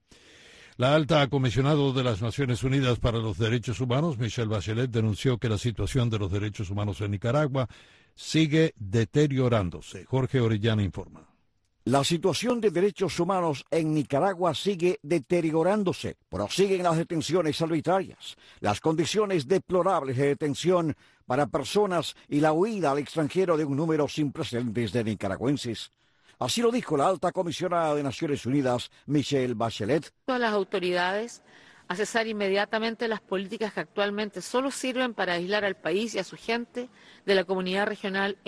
La alta comisionada de las Naciones Unidas para los Derechos Humanos, Michelle Bachelet, denunció que la situación de los derechos humanos en Nicaragua sigue deteriorándose. Jorge Orellana informa. La situación de derechos humanos en Nicaragua sigue deteriorándose. Prosiguen las detenciones arbitrarias, las condiciones deplorables de detención para personas y la huida al extranjero de un número sin precedentes de nicaragüenses. Así lo dijo la alta comisionada de Naciones Unidas, Michelle Bachelet. A las autoridades a cesar inmediatamente las políticas que actualmente solo sirven para aislar al país y a su gente de la comunidad regional e internacional.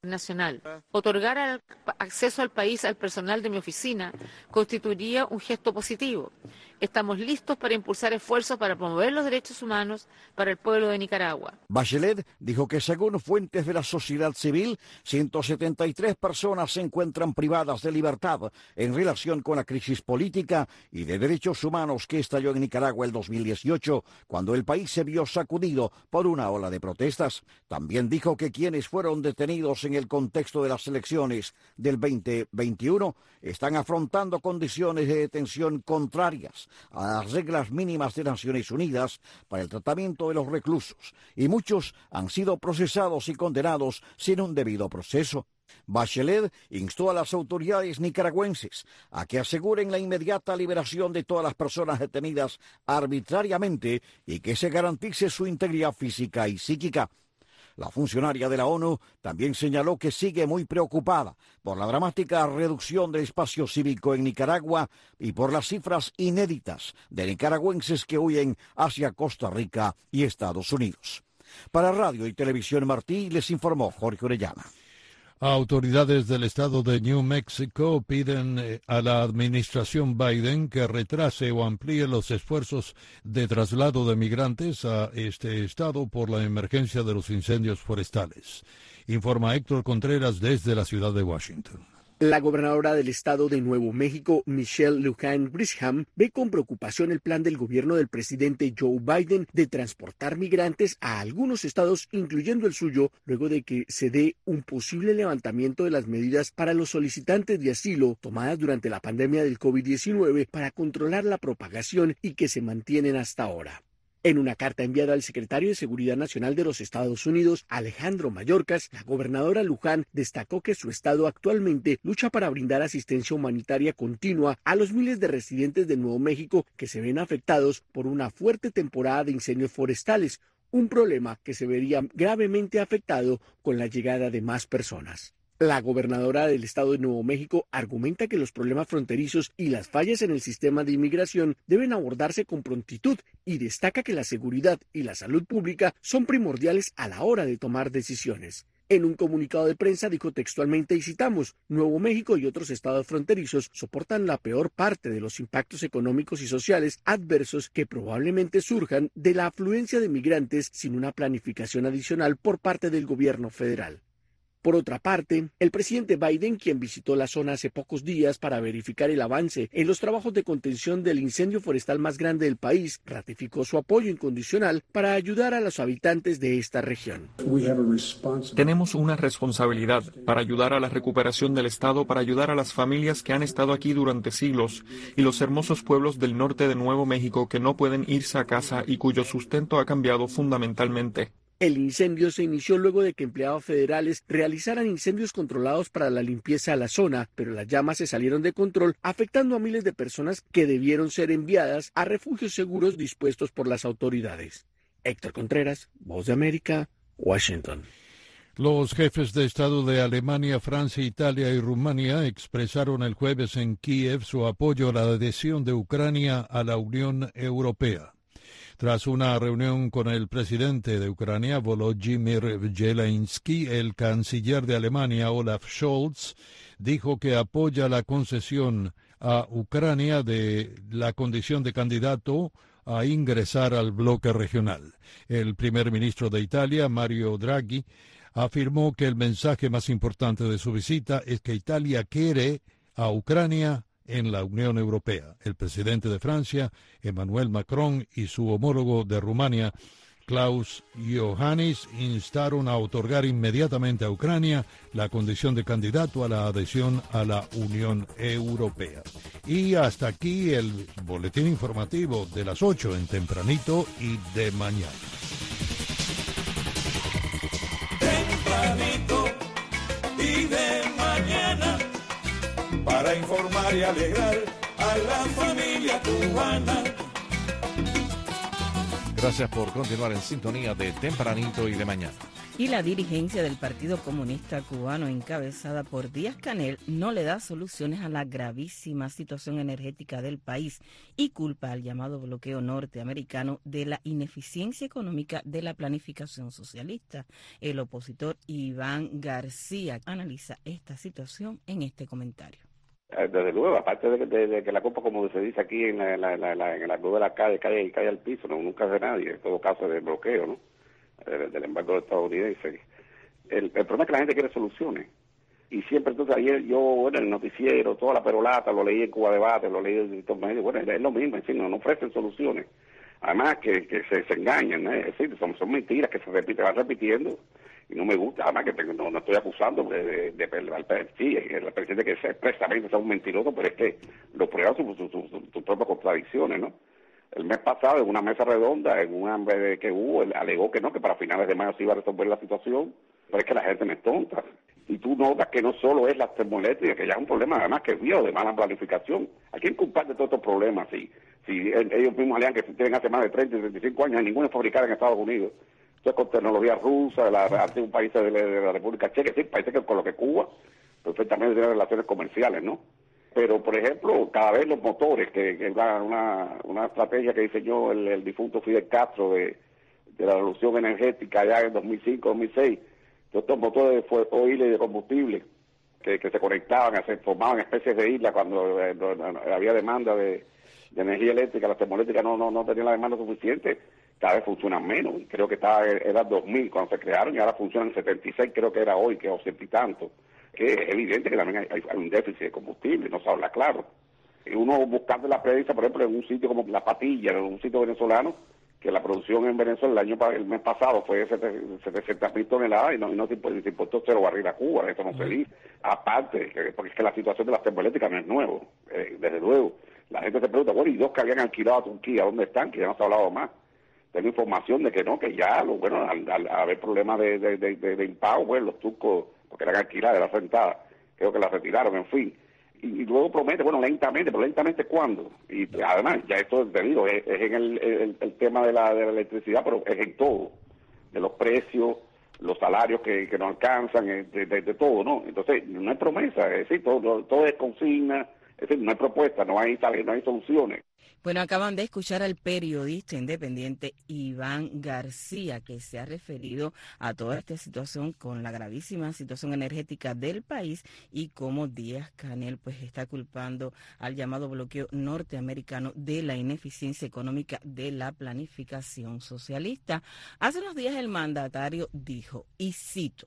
nacional. Otorgar al, acceso al país al personal de mi oficina constituiría un gesto positivo. Estamos listos para impulsar esfuerzos para promover los derechos humanos para el pueblo de Nicaragua. Bachelet dijo que según fuentes de la sociedad civil, ciento setenta y tres personas se encuentran privadas de libertad en relación con la crisis política y de derechos humanos que estalló en Nicaragua el dos mil dieciocho, cuando el país se vio sacudido por una ola de protestas. También dijo que quienes fueron detenidos en el contexto de las elecciones del veinte veintiuno están afrontando condiciones de detención contrarias a las reglas mínimas de Naciones Unidas para el tratamiento de los reclusos, y muchos han sido procesados y condenados sin un debido proceso. Bachelet instó a las autoridades nicaragüenses a que aseguren la inmediata liberación de todas las personas detenidas arbitrariamente y que se garantice su integridad física y psíquica. La funcionaria de la ONU también señaló que sigue muy preocupada por la dramática reducción del espacio cívico en Nicaragua y por las cifras inéditas de nicaragüenses que huyen hacia Costa Rica y Estados Unidos. Para Radio y Televisión Martí les informó Jorge Orellana. Autoridades del estado de New Mexico piden a la administración Biden que retrase o amplíe los esfuerzos de traslado de migrantes a este estado por la emergencia de los incendios forestales. Informa Héctor Contreras desde la ciudad de Washington. La gobernadora del estado de Nuevo México, Michelle Lujan Grisham, ve con preocupación el plan del gobierno del presidente Joe Biden de transportar migrantes a algunos estados, incluyendo el suyo, luego de que se dé un posible levantamiento de las medidas para los solicitantes de asilo tomadas durante la pandemia del COVID diecinueve para controlar la propagación y que se mantienen hasta ahora. En una carta enviada al secretario de Seguridad Nacional de los Estados Unidos, Alejandro Mayorkas, la gobernadora Luján destacó que su estado actualmente lucha para brindar asistencia humanitaria continua a los miles de residentes de Nuevo México que se ven afectados por una fuerte temporada de incendios forestales, un problema que se vería gravemente afectado con la llegada de más personas. La gobernadora del estado de Nuevo México argumenta que los problemas fronterizos y las fallas en el sistema de inmigración deben abordarse con prontitud y destaca que la seguridad y la salud pública son primordiales a la hora de tomar decisiones. En un comunicado de prensa dijo textualmente, y citamos, Nuevo México y otros estados fronterizos soportan la peor parte de los impactos económicos y sociales adversos que probablemente surjan de la afluencia de migrantes sin una planificación adicional por parte del gobierno federal. Por otra parte, el presidente Biden, quien visitó la zona hace pocos días para verificar el avance en los trabajos de contención del incendio forestal más grande del país, ratificó su apoyo incondicional para ayudar a los habitantes de esta región. Tenemos una responsabilidad para ayudar a la recuperación del estado, para ayudar a las familias que han estado aquí durante siglos y los hermosos pueblos del norte de Nuevo México que no pueden irse a casa y cuyo sustento ha cambiado fundamentalmente. El incendio se inició luego de que empleados federales realizaran incendios controlados para la limpieza de la zona, pero las llamas se salieron de control, afectando a miles de personas que debieron ser enviadas a refugios seguros dispuestos por las autoridades. Héctor Contreras, Voz de América, Washington. Los jefes de Estado de Alemania, Francia, Italia y Rumania expresaron el jueves en Kiev su apoyo a la adhesión de Ucrania a la Unión Europea. Tras una reunión con el presidente de Ucrania, Volodymyr Zelensky, el canciller de Alemania, Olaf Scholz, dijo que apoya la concesión a Ucrania de la condición de candidato a ingresar al bloque regional. El primer ministro de Italia, Mario Draghi, afirmó que el mensaje más importante de su visita es que Italia quiere a Ucrania en la Unión Europea. El presidente de Francia, Emmanuel Macron, y su homólogo de Rumania, Klaus Iohannis, instaron a otorgar inmediatamente a Ucrania la condición de candidato a la adhesión a la Unión Europea. Y hasta aquí el boletín informativo de las ocho en Tempranito y de Mañana. Tempranito y de mañana, para informar y alegrar a la familia cubana. Gracias por continuar en sintonía de Tempranito y de Mañana. Y la dirigencia del Partido Comunista Cubano, encabezada por Díaz-Canel, no le da soluciones a la gravísima situación energética del país y culpa al llamado bloqueo norteamericano de la ineficiencia económica de la planificación socialista. El opositor Iván García analiza esta situación en este comentario. Desde luego, aparte de que, de, de que la culpa, como se dice aquí en la, la, la, la, en la cruz de la calle, cae, cae al piso, no, nunca es de nadie, en todo caso es de bloqueo, ¿no? Del, del embargo estadounidense. El, el problema es que la gente quiere soluciones. Y siempre, entonces, ayer yo, bueno, en el noticiero, toda la perolata, lo leí en Cuba Debate, lo leí en estos medios, bueno, es lo mismo, en fin, no, no ofrecen soluciones. Además, que, que se, se engañan, ¿eh? Es decir, son, son mentiras que se repiten, van repitiendo. Y no me gusta, además que tengo, no, no estoy acusando de, de, de, de sí, el presidente que sea expresamente sea un mentiroso, pero es que lo prueba sus su, su, su, su propias contradicciones, ¿no? El mes pasado, en una mesa redonda, en un hambre que hubo, él alegó que no, que para finales de mayo se iba a resolver la situación, pero es que la gente no es tonta. Y tú notas que no solo es las termoeléctricas, que ya es un problema además que es viejo, de mala planificación. ¿A quién culpar de todos estos problemas? Si, si ellos mismos alegan que tienen hace más de treinta y treinta y cinco años, ninguna es fabricada en Estados Unidos. Entonces, con tecnología rusa, de, la, de un país de, de la República Checa, sí, países que con lo que Cuba perfectamente tiene relaciones comerciales, ¿no? Pero, por ejemplo, cada vez los motores, que es una, una, una estrategia que diseñó el, el difunto Fidel Castro de, de la revolución energética ya en dos mil cinco, dos mil seis, todos estos motores de oil y de combustible que, que se conectaban, se formaban especies de islas cuando eh, no, no, había demanda de, de energía eléctrica, las termoeléctricas no, no, no tenían la demanda suficiente, cada vez funcionan menos. Creo que estaba, era dos mil cuando se crearon y ahora funcionan setenta y seis, creo que era hoy, que es ochenta y tanto. Que es evidente que también hay, hay un déficit de combustible, no se habla claro. Y uno buscando la prensa, por ejemplo, en un sitio como La Patilla, en un sitio venezolano, que la producción en Venezuela el año el mes pasado fue de setecientas mil toneladas y no, y no se importó cero barril a Cuba, eso no se dice. Aparte, porque es que la situación de las termoeléctricas no es nuevo, eh, desde luego. La gente se pregunta, bueno, ¿y dos que habían alquilado a Turquía, dónde están? Que ya no se ha hablado más. Tengo información de que no, que ya, lo, bueno, al, al haber problemas de, de, de, de, de impago, pues los turcos, porque eran alquiladas, eran rentadas, creo que las retiraron, en fin. Y, y luego promete, bueno, lentamente, pero lentamente ¿cuándo? Y además, ya esto te digo, es, es en el, el, el tema de la, de la electricidad, pero es en todo, de los precios, los salarios que, que no alcanzan, de, de, de todo, ¿no? Entonces, no hay promesa, es decir, todo, todo es consigna, es decir, no hay propuesta, no hay, no hay soluciones. Bueno, acaban de escuchar al periodista independiente Iván García, que se ha referido a toda esta situación con la gravísima situación energética del país y cómo Díaz-Canel pues está culpando al llamado bloqueo norteamericano de la ineficiencia económica de la planificación socialista. Hace unos días el mandatario dijo, y cito,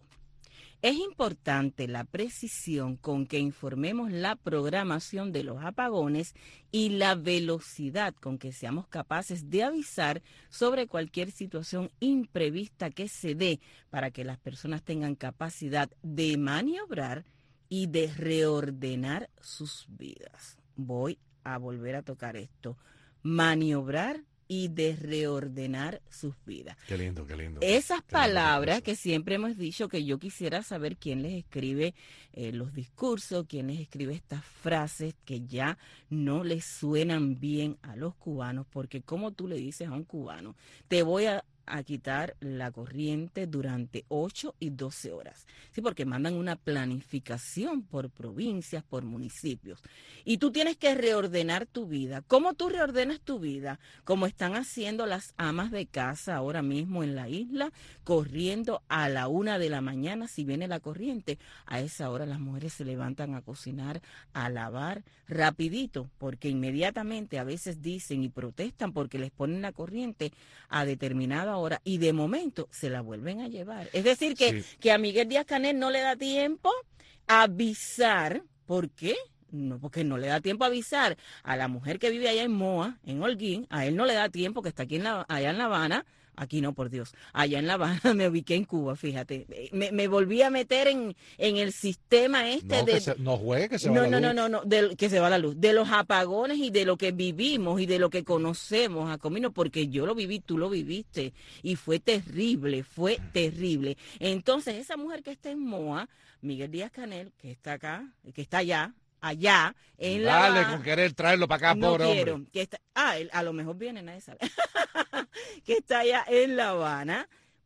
es importante la precisión con que informemos la programación de los apagones y la velocidad con que seamos capaces de avisar sobre cualquier situación imprevista que se dé para que las personas tengan capacidad de maniobrar y de reordenar sus vidas. Voy a volver a tocar esto. Maniobrar y de reordenar sus vidas. Qué lindo, qué lindo. Esas qué palabras lindo que siempre hemos dicho, que yo quisiera saber quién les escribe eh, los discursos, quién les escribe estas frases que ya no les suenan bien a los cubanos, porque como tú le dices a un cubano, te voy a a quitar la corriente durante ocho y doce horas. Sí, porque mandan una planificación por provincias, por municipios. Y tú tienes que reordenar tu vida. ¿Cómo tú reordenas tu vida? Como están haciendo las amas de casa ahora mismo en la isla, corriendo a la una de la mañana si viene la corriente. A esa hora las mujeres se levantan a cocinar, a lavar rapidito, porque inmediatamente a veces dicen y protestan porque les ponen la corriente a determinada hora y de momento se la vuelven a llevar. Es decir, que, sí. que a Miguel Díaz-Canel no le da tiempo a avisar. ¿Por qué? No, porque no le da tiempo a avisar a la mujer que vive allá en Moa, en Holguín. A él no le da tiempo, que está aquí en la, allá en La Habana. Aquí no, por Dios. Allá en La Habana me ubiqué en Cuba, fíjate. Me, me volví a meter en, en el sistema este no, de... Que se, no juegue, que se va no, la no, luz. No, no, no, de, que se va la luz. De los apagones y de lo que vivimos y de lo que conocemos a Comino, porque yo lo viví, tú lo viviste. Y fue terrible, fue terrible. Entonces, esa mujer que está en Moa, Miguel Díaz-Canel, que está acá, que está allá, allá en Dale, La Habana, con querer traerlo para acá, no pobre quiero, hombre. Que está, ah, él, a lo mejor viene, nadie sabe. Que está allá en La Habana,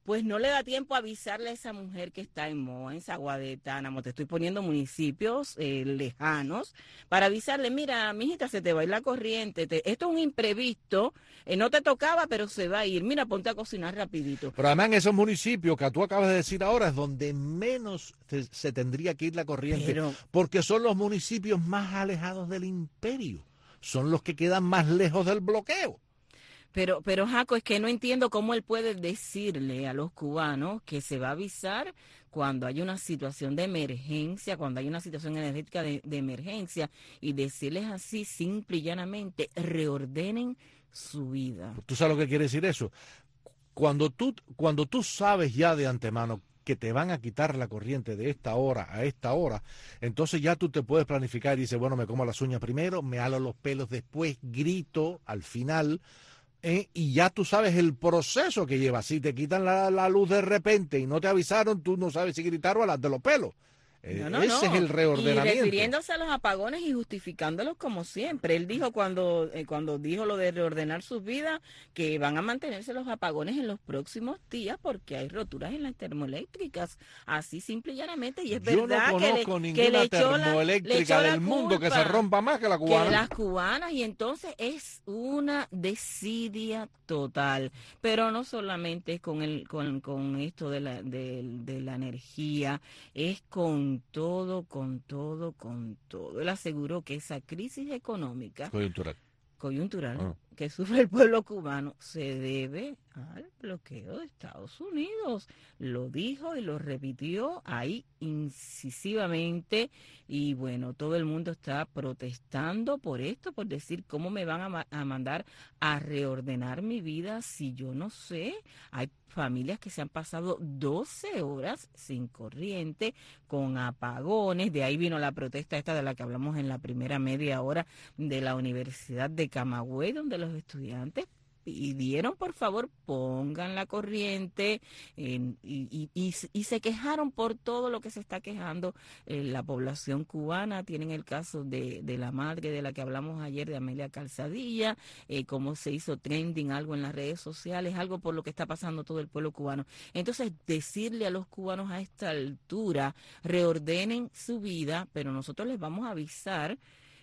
pues no le da tiempo a avisarle a esa mujer que está en Moa, en Zaguadetánamo. Te estoy poniendo municipios eh, lejanos para avisarle, mira, mijita, se te va a ir la corriente, te, esto es un imprevisto, eh, no te tocaba, pero se va a ir, mira, ponte a cocinar rapidito. Pero además en esos municipios que tú acabas de decir ahora es donde menos te, se tendría que ir la corriente, Pero, porque son los municipios más alejados del imperio, son los que quedan más lejos del bloqueo. Pero, pero Jaco, es que no entiendo cómo él puede decirle a los cubanos que se va a avisar cuando hay una situación de emergencia, cuando hay una situación energética de, de emergencia, y decirles así simple y llanamente, reordenen su vida. ¿Tú sabes lo que quiere decir eso? Cuando tú, cuando tú sabes ya de antemano que te van a quitar la corriente de esta hora a esta hora, entonces ya tú te puedes planificar y dices, bueno, me como las uñas primero, me halo los pelos después, grito al final, Eh, y ya tú sabes el proceso que lleva. Si te quitan la, la luz de repente y no te avisaron, tú no sabes si gritar o alas de los pelos. Eh, No, no, ese no. es el reordenamiento. Y refiriéndose a los apagones y justificándolos como siempre. Él dijo cuando, eh, cuando dijo lo de reordenar sus vidas, que van a mantenerse los apagones en los próximos días porque hay roturas en las termoeléctricas. Así simple y llanamente. Y es Yo verdad no que conozco le, ninguna que le echó la, termoeléctrica le echó la del mundo que se culpa, rompa más que la que cubana. las cubanas, y entonces es una desidia total. Pero no solamente con el con, con esto de la, de, de la energía, es con todo, con todo, con todo. Él aseguró que esa crisis económica Coyuntural. coyuntural Ah. que sufre el pueblo cubano se debe al bloqueo de Estados Unidos. Lo dijo y lo repitió ahí incisivamente, y bueno, todo el mundo está protestando por esto, por decir cómo me van a, ma- a mandar a reordenar mi vida si yo no sé. Hay familias que se han pasado doce horas sin corriente, con apagones. De ahí vino la protesta esta de la que hablamos en la primera media hora de la Universidad de Camagüey, donde los estudiantes pidieron, por favor, pongan la corriente, eh, y, y, y, y se quejaron por todo lo que se está quejando eh, la población cubana. Tienen el caso de, de la madre de la que hablamos ayer, de Amelia Calzadilla, eh, cómo se hizo trending algo en las redes sociales, algo por lo que está pasando todo el pueblo cubano. Entonces, decirle a los cubanos a esta altura, reordenen su vida, pero nosotros les vamos a avisar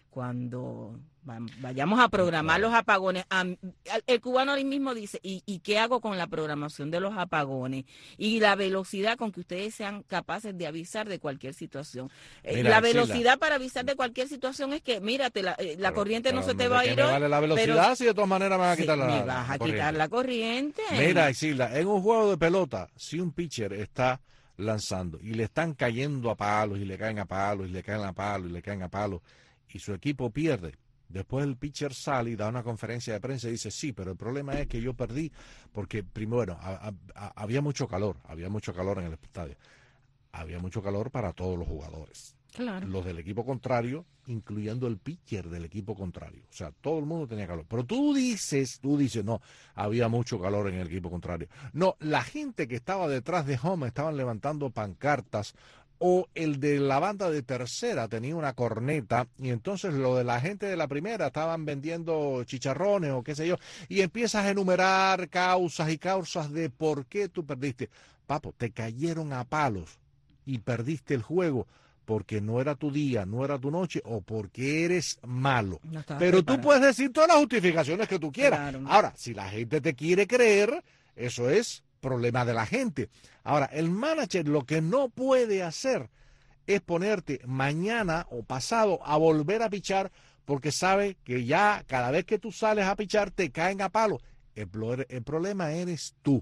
cuando va- vayamos a programar los apagones. Am- al- el cubano ahí mismo dice, ¿y, ¿y qué hago con la programación de los apagones? Y la velocidad con que ustedes sean capaces de avisar de cualquier situación. Eh, Mira, la Priscila. velocidad para avisar de cualquier situación es que, mírate, la, eh, la corriente no Pero, se te ¿de va a qué ir me hoy, vale la pero velocidad si de todas maneras me van a sí, quitar la, me la vas a corriente? quitar la corriente. Mira, Isilda, en un juego de pelota, si un pitcher está lanzando y le están cayendo a palos y le caen a palos y le caen a palos y le caen a palos y su equipo pierde, después el pitcher sale y da una conferencia de prensa y dice, sí, pero el problema es que yo perdí porque, primero, a- a- a- había mucho calor, había mucho calor en el estadio, había mucho calor para todos los jugadores. Claro. Los del equipo contrario, incluyendo el pitcher del equipo contrario. O sea, todo el mundo tenía calor. Pero tú dices, tú dices, no, había mucho calor en el equipo contrario. No, la gente que estaba detrás de home estaban levantando pancartas, o el de la banda de tercera tenía una corneta, y entonces lo de la gente de la primera estaban vendiendo chicharrones o qué sé yo, y empiezas a enumerar causas y causas de por qué tú perdiste. Papo, te cayeron a palos y perdiste el juego porque no era tu día, no era tu noche, o porque eres malo. No estabas Pero tú preparado. puedes decir todas las justificaciones que tú quieras. Claro. Ahora, si la gente te quiere creer, eso es problema de la gente. Ahora, el manager lo que no puede hacer es ponerte mañana o pasado a volver a pichar porque sabe que ya cada vez que tú sales a pichar te caen a palo. El, pro- el problema eres tú.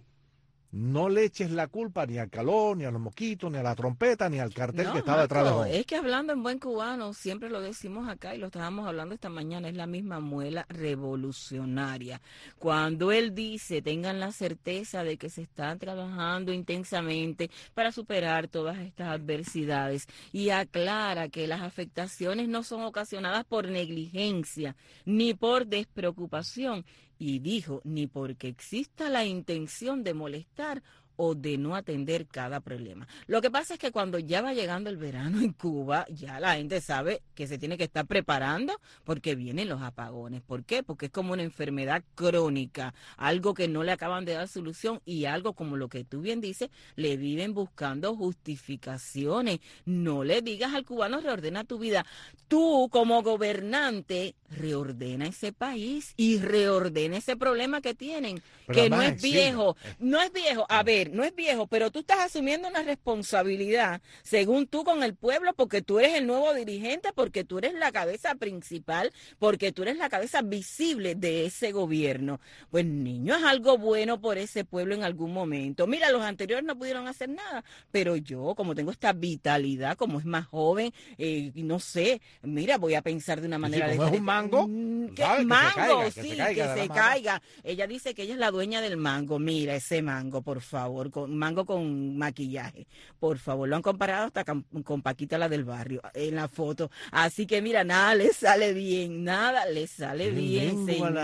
No le eches la culpa ni al calor, ni a los mosquitos, ni a la trompeta, ni al cartel No, que estaba detrás de Marco, home. es que hablando en buen cubano, siempre lo decimos acá y lo estábamos hablando esta mañana, es la misma muela revolucionaria. Cuando él dice, tengan la certeza de que se está trabajando intensamente para superar todas estas adversidades, y aclara que las afectaciones no son ocasionadas por negligencia ni por despreocupación, y dijo, ni porque exista la intención de molestar o de no atender cada problema. Lo que pasa es que cuando ya va llegando el verano en Cuba, ya la gente sabe que se tiene que estar preparando porque vienen los apagones. ¿Por qué? Porque es como una enfermedad crónica, algo que no le acaban de dar solución y algo como lo que tú bien dices, le viven buscando justificaciones. No le digas al cubano reordena tu vida. Tú como gobernante reordena ese país y reordena ese problema que tienen, pero que no es viejo, sí. no es viejo, a ver, no es viejo, pero tú estás asumiendo una responsabilidad, según tú, con el pueblo, porque tú eres el nuevo dirigente, porque tú eres la cabeza principal, porque tú eres la cabeza visible de ese gobierno. Pues niño, es algo bueno por ese pueblo en algún momento. Mira, los anteriores no pudieron hacer nada, pero yo, como tengo esta vitalidad, como es más joven, eh, no sé, mira, voy a pensar de una manera sí, como diferente. Es un mango, ¿Qué ¿sabes? mango? Que se caiga, sí, que se caiga. Que se caiga. Ella dice que ella es la dueña del mango. Mira, ese mango, por favor, con mango con maquillaje. Por favor, lo han comparado hasta con, con Paquita, la del barrio, en la foto. Así que mira, nada le sale bien, nada le sale bien, señor.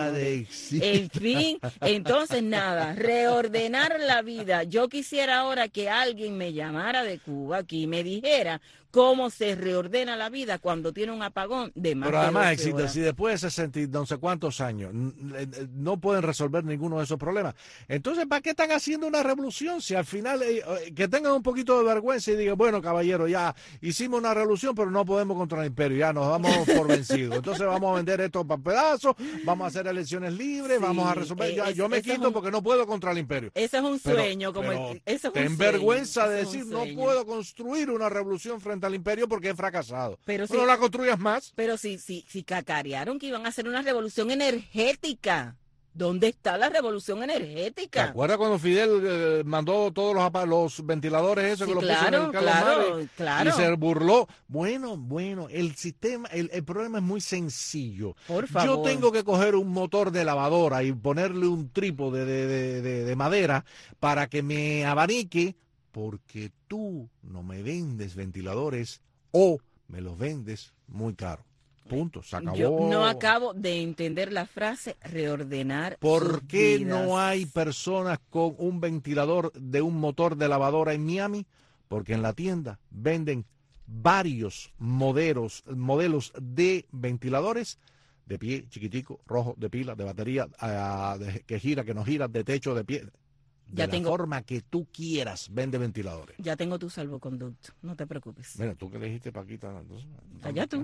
En fin, entonces nada, reordenar la vida. Yo quisiera ahora que alguien me llamara de Cuba aquí y me dijera cómo se reordena la vida cuando tiene un apagón de más Pero además, de doce existe, horas. si después de sesenta y no sé cuántos años no pueden resolver ninguno de esos problemas, entonces ¿para qué están haciendo una revolución? Si al final eh, que tengan un poquito de vergüenza y digan, bueno, caballero, ya hicimos una revolución, pero no podemos contra el imperio, ya nos vamos por vencidos. Entonces vamos a vender esto para pedazos, vamos a hacer elecciones libres, sí, vamos a resolver. Eh, ya, es, yo me quito un, porque no puedo contra el imperio. Ese es un sueño, pero, como pero el, ese es ten un vergüenza sueño, de decir, no puedo construir una revolución frente al imperio porque he fracasado. Pero no si, la construyas más. Pero si, si, si cacarearon que iban a hacer una revolución energética. ¿Dónde está la revolución energética? ¿Te acuerdas cuando Fidel eh, mandó todos los, los ventiladores esos sí, que claro, los puso en el Carlos claro, Mares, claro. y se burló? Bueno, bueno, el sistema, el, el problema es muy sencillo. Por favor. Yo tengo que coger un motor de lavadora y ponerle un trípode de, de, de, de madera para que me abanique, porque tú no me vendes ventiladores o me los vendes muy caro. Punto, se acabó. Yo no acabo de entender la frase reordenar. ¿Por qué vidas? No hay personas con un ventilador de un motor de lavadora en Miami? Porque en la tienda venden varios modelos, modelos de ventiladores de pie chiquitico, rojo, de pila, de batería, uh, de, que gira, que no gira, de techo, de pie. De ya la tengo, forma que tú quieras, vende ventiladores. Ya tengo tu salvoconducto, no te preocupes. Mira, tú que le dijiste, Paquita. Entonces, allá tú.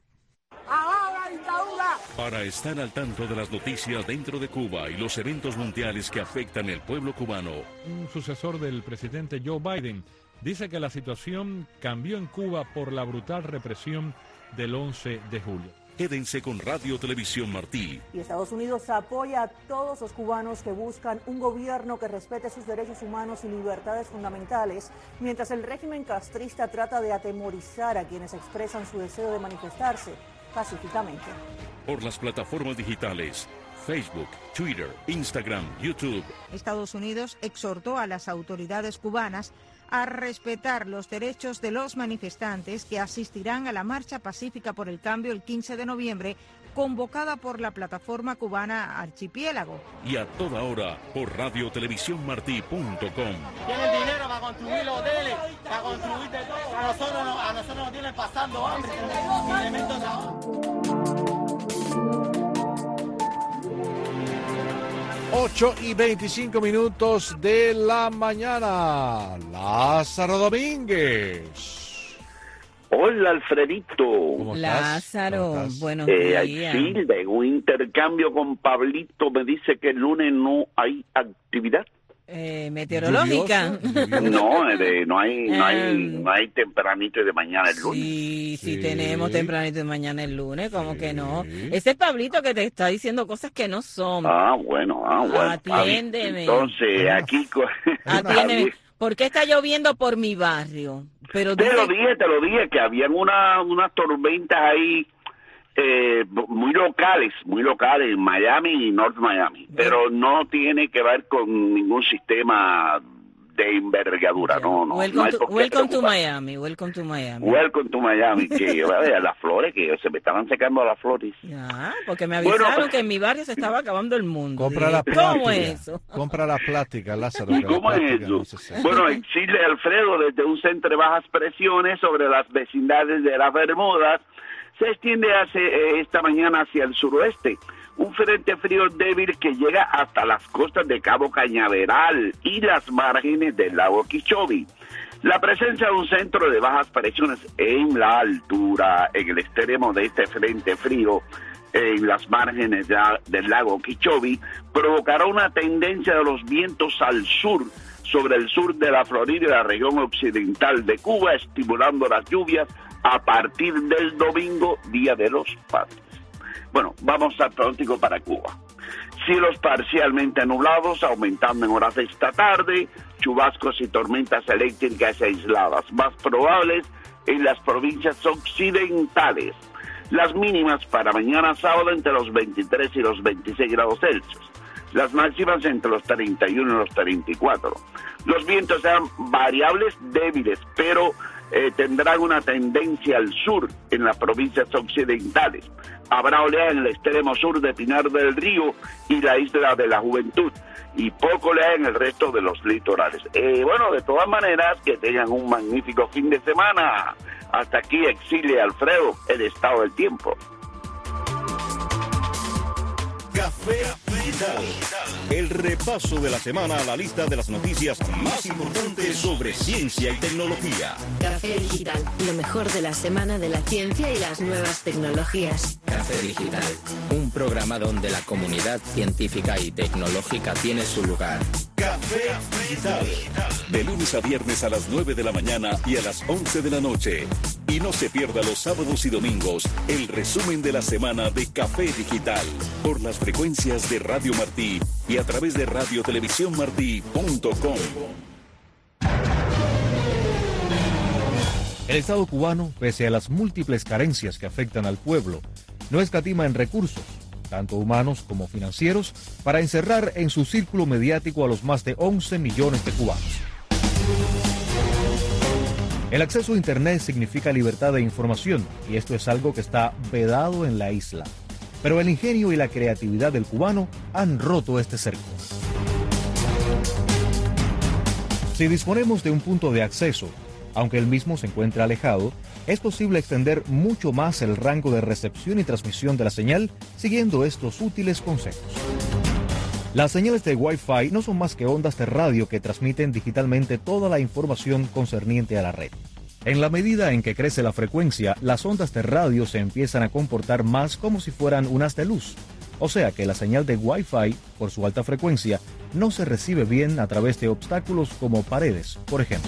Para estar al tanto de las noticias dentro de Cuba y los eventos mundiales que afectan el pueblo cubano. Un sucesor del presidente Joe Biden dice que la situación cambió en Cuba por la brutal represión del once de julio. Quédense con Radio Televisión Martí. Y Estados Unidos apoya a todos los cubanos que buscan un gobierno que respete sus derechos humanos y libertades fundamentales, mientras el régimen castrista trata de atemorizar a quienes expresan su deseo de manifestarse pacíficamente. Por las plataformas digitales, Facebook, Twitter, Instagram, YouTube. Estados Unidos exhortó a las autoridades cubanas a respetar los derechos de los manifestantes que asistirán a la marcha pacífica por el cambio el quince de noviembre, convocada por la plataforma cubana Archipiélago. Y a toda hora por radio televisión martí punto com. Tienen dinero para construir los hoteles, para construir de todo. A nosotros, no, a nosotros nos tienen pasando hambre. ocho y veinticinco minutos de la mañana. Lázaro Domínguez. Hola, Alfredito. ¿Cómo Lázaro, estás? buenos eh, días. Sí, de un intercambio con Pablito. Me dice que el lunes no hay actividad. Eh, meteorológica. Lluvioso, no, de, no hay, no hay, no hay tempranito de mañana el lunes. Sí, sí, sí tenemos tempranito de mañana el lunes, ¿cómo sí. que no? Ese es Pablito que te está diciendo cosas que no son. Ah, bueno, ah, bueno. Atiéndeme. Entonces, aquí... Atiéndeme. ¿Por qué está lloviendo por mi barrio? Pero te dice... lo dije, te lo dije, que habían una, unas tormentas ahí eh, muy locales, muy locales en Miami y North Miami, pero no tiene que ver con ningún sistema de, envergadura. No, no, welcome no hay to, por qué welcome to preocuparse. Miami, welcome to Miami. Welcome to Miami, que vaya, las flores, que se me estaban secando las flores. Ah, porque me avisaron Bueno, que en mi barrio se estaba acabando el mundo. Compra Dije, la plástica. ¿cómo es eso? Compra la plástica, Lázaro. ¿Y que la cómo es plástica eso? no se seca. Bueno, Chile Alfredo, desde un centro de bajas presiones sobre las vecindades de las Bermudas, se extiende hacia, eh, esta mañana hacia el suroeste. Un frente frío débil que llega hasta las costas de Cabo Cañaveral y las márgenes del lago Okeechobee. La presencia de un centro de bajas presiones en la altura, en el extremo de este frente frío, en las márgenes de, del lago Okeechobee, provocará una tendencia de los vientos al sur, sobre el sur de la Florida y la región occidental de Cuba, estimulando las lluvias a partir del domingo, Día de los Padres. Bueno, vamos al pronóstico para Cuba. Cielos parcialmente nublados, aumentando en horas de esta tarde, chubascos y tormentas eléctricas aisladas, más probables en las provincias occidentales. Las mínimas para mañana sábado entre los veintitrés y los veintiséis grados Celsius. Las máximas entre los treinta y uno y los treinta y cuatro. Los vientos serán variables débiles, pero eh, tendrán una tendencia al sur en las provincias occidentales. Habrá oleaje en el extremo sur de Pinar del Río y la Isla de la Juventud, y poco oleaje en el resto de los litorales. Eh, bueno, de todas maneras, que tengan un magnífico fin de semana. Hasta aquí, Exilia Alfredo, el estado del tiempo. Café Digital, el repaso de la semana a la lista de las noticias más importantes sobre ciencia y tecnología. Café Digital, lo mejor de la semana de la ciencia y las nuevas tecnologías. Café Digital, un programa donde la comunidad científica y tecnológica tiene su lugar. Café Digital, De lunes a viernes a las nueve de la mañana y a las once de la noche. Y no se pierda los sábados y domingos el resumen de la semana de Café Digital por las frecuencias de Radio Martí y a través de radio televisión martí punto com. El Estado cubano, pese a las múltiples carencias que afectan al pueblo, no escatima en recursos, tanto humanos como financieros, para encerrar en su círculo mediático a los más de once millones de cubanos. El acceso a Internet significa libertad de información, y esto es algo que está vedado en la isla. Pero el ingenio y la creatividad del cubano han roto este cerco. Si disponemos de un punto de acceso, aunque el mismo se encuentre alejado, es posible extender mucho más el rango de recepción y transmisión de la señal siguiendo estos útiles consejos. Las señales de Wi-Fi no son más que ondas de radio que transmiten digitalmente toda la información concerniente a la red. En la medida en que crece la frecuencia, las ondas de radio se empiezan a comportar más como si fueran unas de luz. O sea que la señal de Wi-Fi, por su alta frecuencia, no se recibe bien a través de obstáculos como paredes, por ejemplo.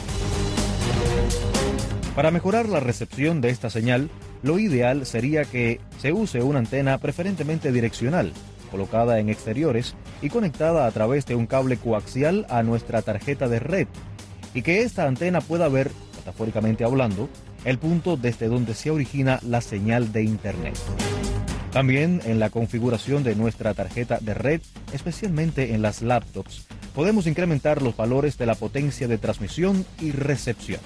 Para mejorar la recepción de esta señal, lo ideal sería que se use una antena preferentemente direccional, colocada en exteriores y conectada a través de un cable coaxial a nuestra tarjeta de red, y que esta antena pueda ver, metafóricamente hablando, el punto desde donde se origina la señal de Internet. También en la configuración de nuestra tarjeta de red, especialmente en las laptops, podemos incrementar los valores de la potencia de transmisión y recepción.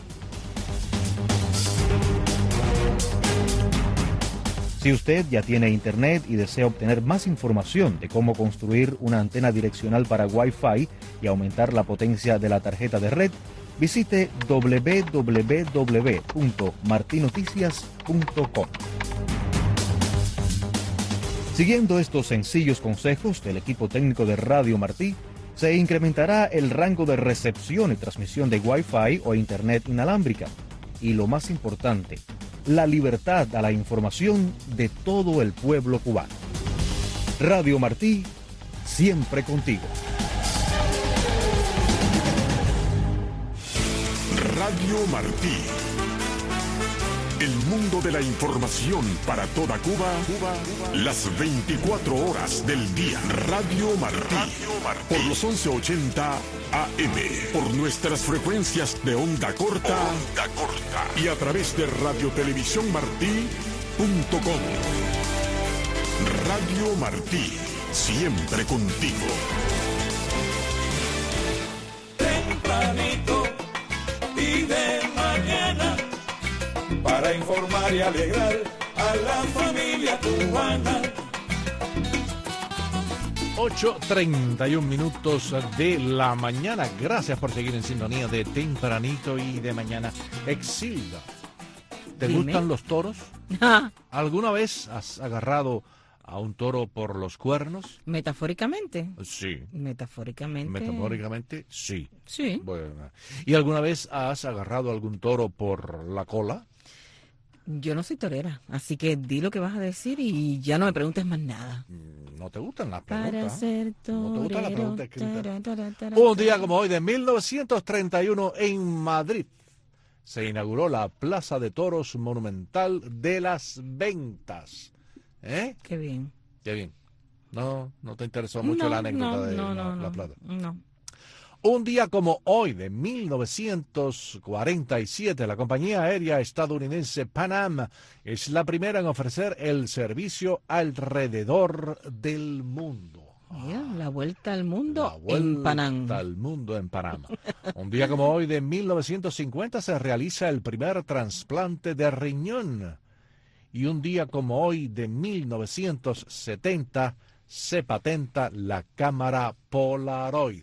Si usted ya tiene Internet y desea obtener más información de cómo construir una antena direccional para Wi-Fi y aumentar la potencia de la tarjeta de red, visite doble u doble u doble u punto marti noticias punto com. Siguiendo estos sencillos consejos del equipo técnico de Radio Martí, se incrementará el rango de recepción y transmisión de Wi-Fi o Internet inalámbrica. Y lo más importante, la libertad a la información de todo el pueblo cubano. Radio Martí, siempre contigo. Radio Martí. El mundo de la información para toda Cuba, Cuba, las veinticuatro horas del día. Radio Martí. Por los once ochenta A M. Por nuestras frecuencias de onda corta. Onda corta. Y a través de radio televisión martí punto com. Radio Martí. Siempre contigo. Tempranito para informar y alegrar a la familia cubana. ocho treinta y un minutos de la mañana. Gracias por seguir en sintonía de Tempranito y de Mañana. Exilda, ¿te Dime. gustan los toros? ¿Alguna vez has agarrado a un toro por los cuernos? ¿Metafóricamente? Sí. Metafóricamente. Metafóricamente, sí. Sí. Bueno. ¿Y alguna vez has agarrado a algún toro por la cola? Yo no soy torera, así que di lo que vas a decir y ya no me preguntes más nada. ¿No te gustan las Para preguntas? ser ¿No te gusta la torero, pregunta escrita? tara, tara, tara, Un día como hoy de mil novecientos treinta y uno en Madrid se inauguró la Plaza de Toros Monumental de las Ventas. ¿Eh? Qué bien. Qué bien. No, no te interesó mucho No, la anécdota no, de no, la, no, la no, plaza. no. Un día como hoy de mil novecientos cuarenta y siete, la compañía aérea estadounidense Pan Am es la primera en ofrecer el servicio alrededor del mundo. Mira, la vuelta al mundo La vuelta en Panam. al mundo en Panamá. Un día como hoy de mil novecientos cincuenta se realiza el primer trasplante de riñón. Y un día como hoy de mil novecientos setenta se patenta la cámara Polaroid.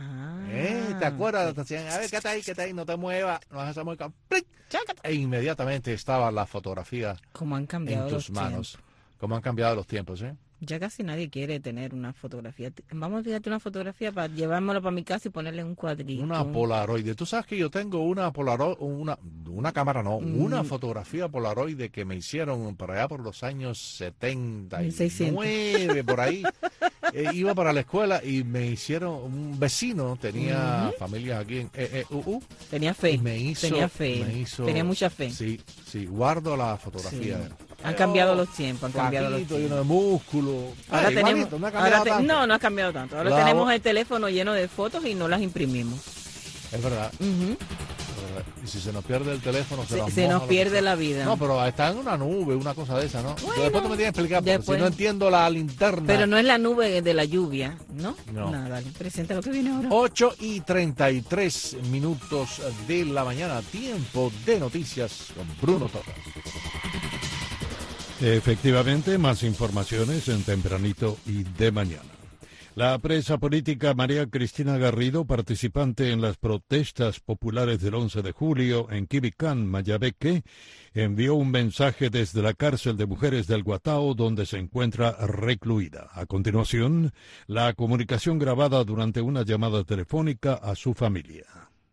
¿Eh? ¿Te acuerdas? Te decían, a ver, ¿qué está ahí? ¿Qué está ahí? No te muevas. No vas a mover. ¡Plic! E inmediatamente estaba la fotografía Cómo han cambiado en tus los manos. tiempos. Cómo han cambiado los tiempos, ¿eh? Ya casi nadie quiere tener una fotografía. Vamos a fíjate una fotografía para llevármelo para mi casa y ponerle un cuadrito. Una Polaroid. Tú sabes que yo tengo una Polaroid, una, una cámara no, Mm. una fotografía Polaroid que me hicieron por allá por los años setenta y nueve, por ahí. Eh, iba para la escuela y me hicieron, un vecino tenía Ujú. familias aquí en E E U U. Tenía fe. Y me hizo, tenía fe. me hizo- tenía mucha fe. Sí, sí, guardo la fotografía. Sí. Han cambiado los tiempos, han cambiado los Flaquito, tiempos. lleno de músculo. Ahora Ay, tenemos, igualito, no ha ahora cambiado te- tanto. no, no ha cambiado tanto. Ahora La- tenemos el teléfono lleno de fotos y no las imprimimos. Es verdad. Ujú. Es verdad. Y si se nos pierde el teléfono, se, Se- nos, se moja nos lo pierde que sea. la vida. No, pero está en una nube, una cosa de esa, ¿no? Bueno, después tú me tienes que explicar, porque después. si no entiendo la linterna. Pero no es la nube de la lluvia, ¿no? No. Nada, dale, presenta lo que viene ahora. ocho y treinta y tres minutos de la mañana, tiempo de noticias con Bruno Torres. Efectivamente, más informaciones en Tempranito y de Mañana. La presa política María Cristina Garrido, participante en las protestas populares del once de julio en Quibicán, Mayabeque, envió un mensaje desde la cárcel de mujeres del Guatao, donde se encuentra recluida. A continuación, la comunicación grabada durante una llamada telefónica a su familia.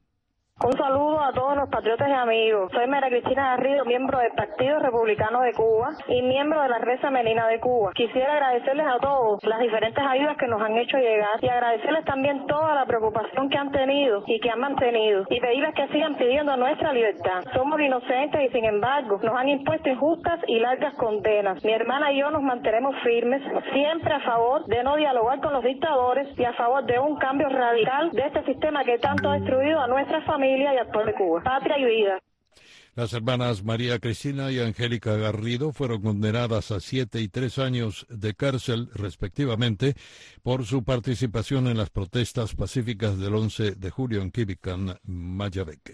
Un saludo a todos los patriotas y amigos. Soy María Cristina Garrido, miembro del Partido Republicano de Cuba y miembro de la Red Femenina de Cuba. Quisiera agradecerles a todos las diferentes ayudas que nos han hecho llegar y agradecerles también toda la preocupación que han tenido y que han mantenido y pedirles que sigan pidiendo nuestra libertad. Somos inocentes y sin embargo nos han impuesto injustas y largas condenas. Mi hermana y yo nos mantenemos firmes, siempre a favor de no dialogar con los dictadores y a favor de un cambio radical de este sistema que tanto ha destruido a nuestra familia y al pueblo de Cuba. Patria y vida. Las hermanas María Cristina y Angélica Garrido fueron condenadas a siete y tres años de cárcel, respectivamente, por su participación en las protestas pacíficas del once de julio en Quibicán, Mayabeque.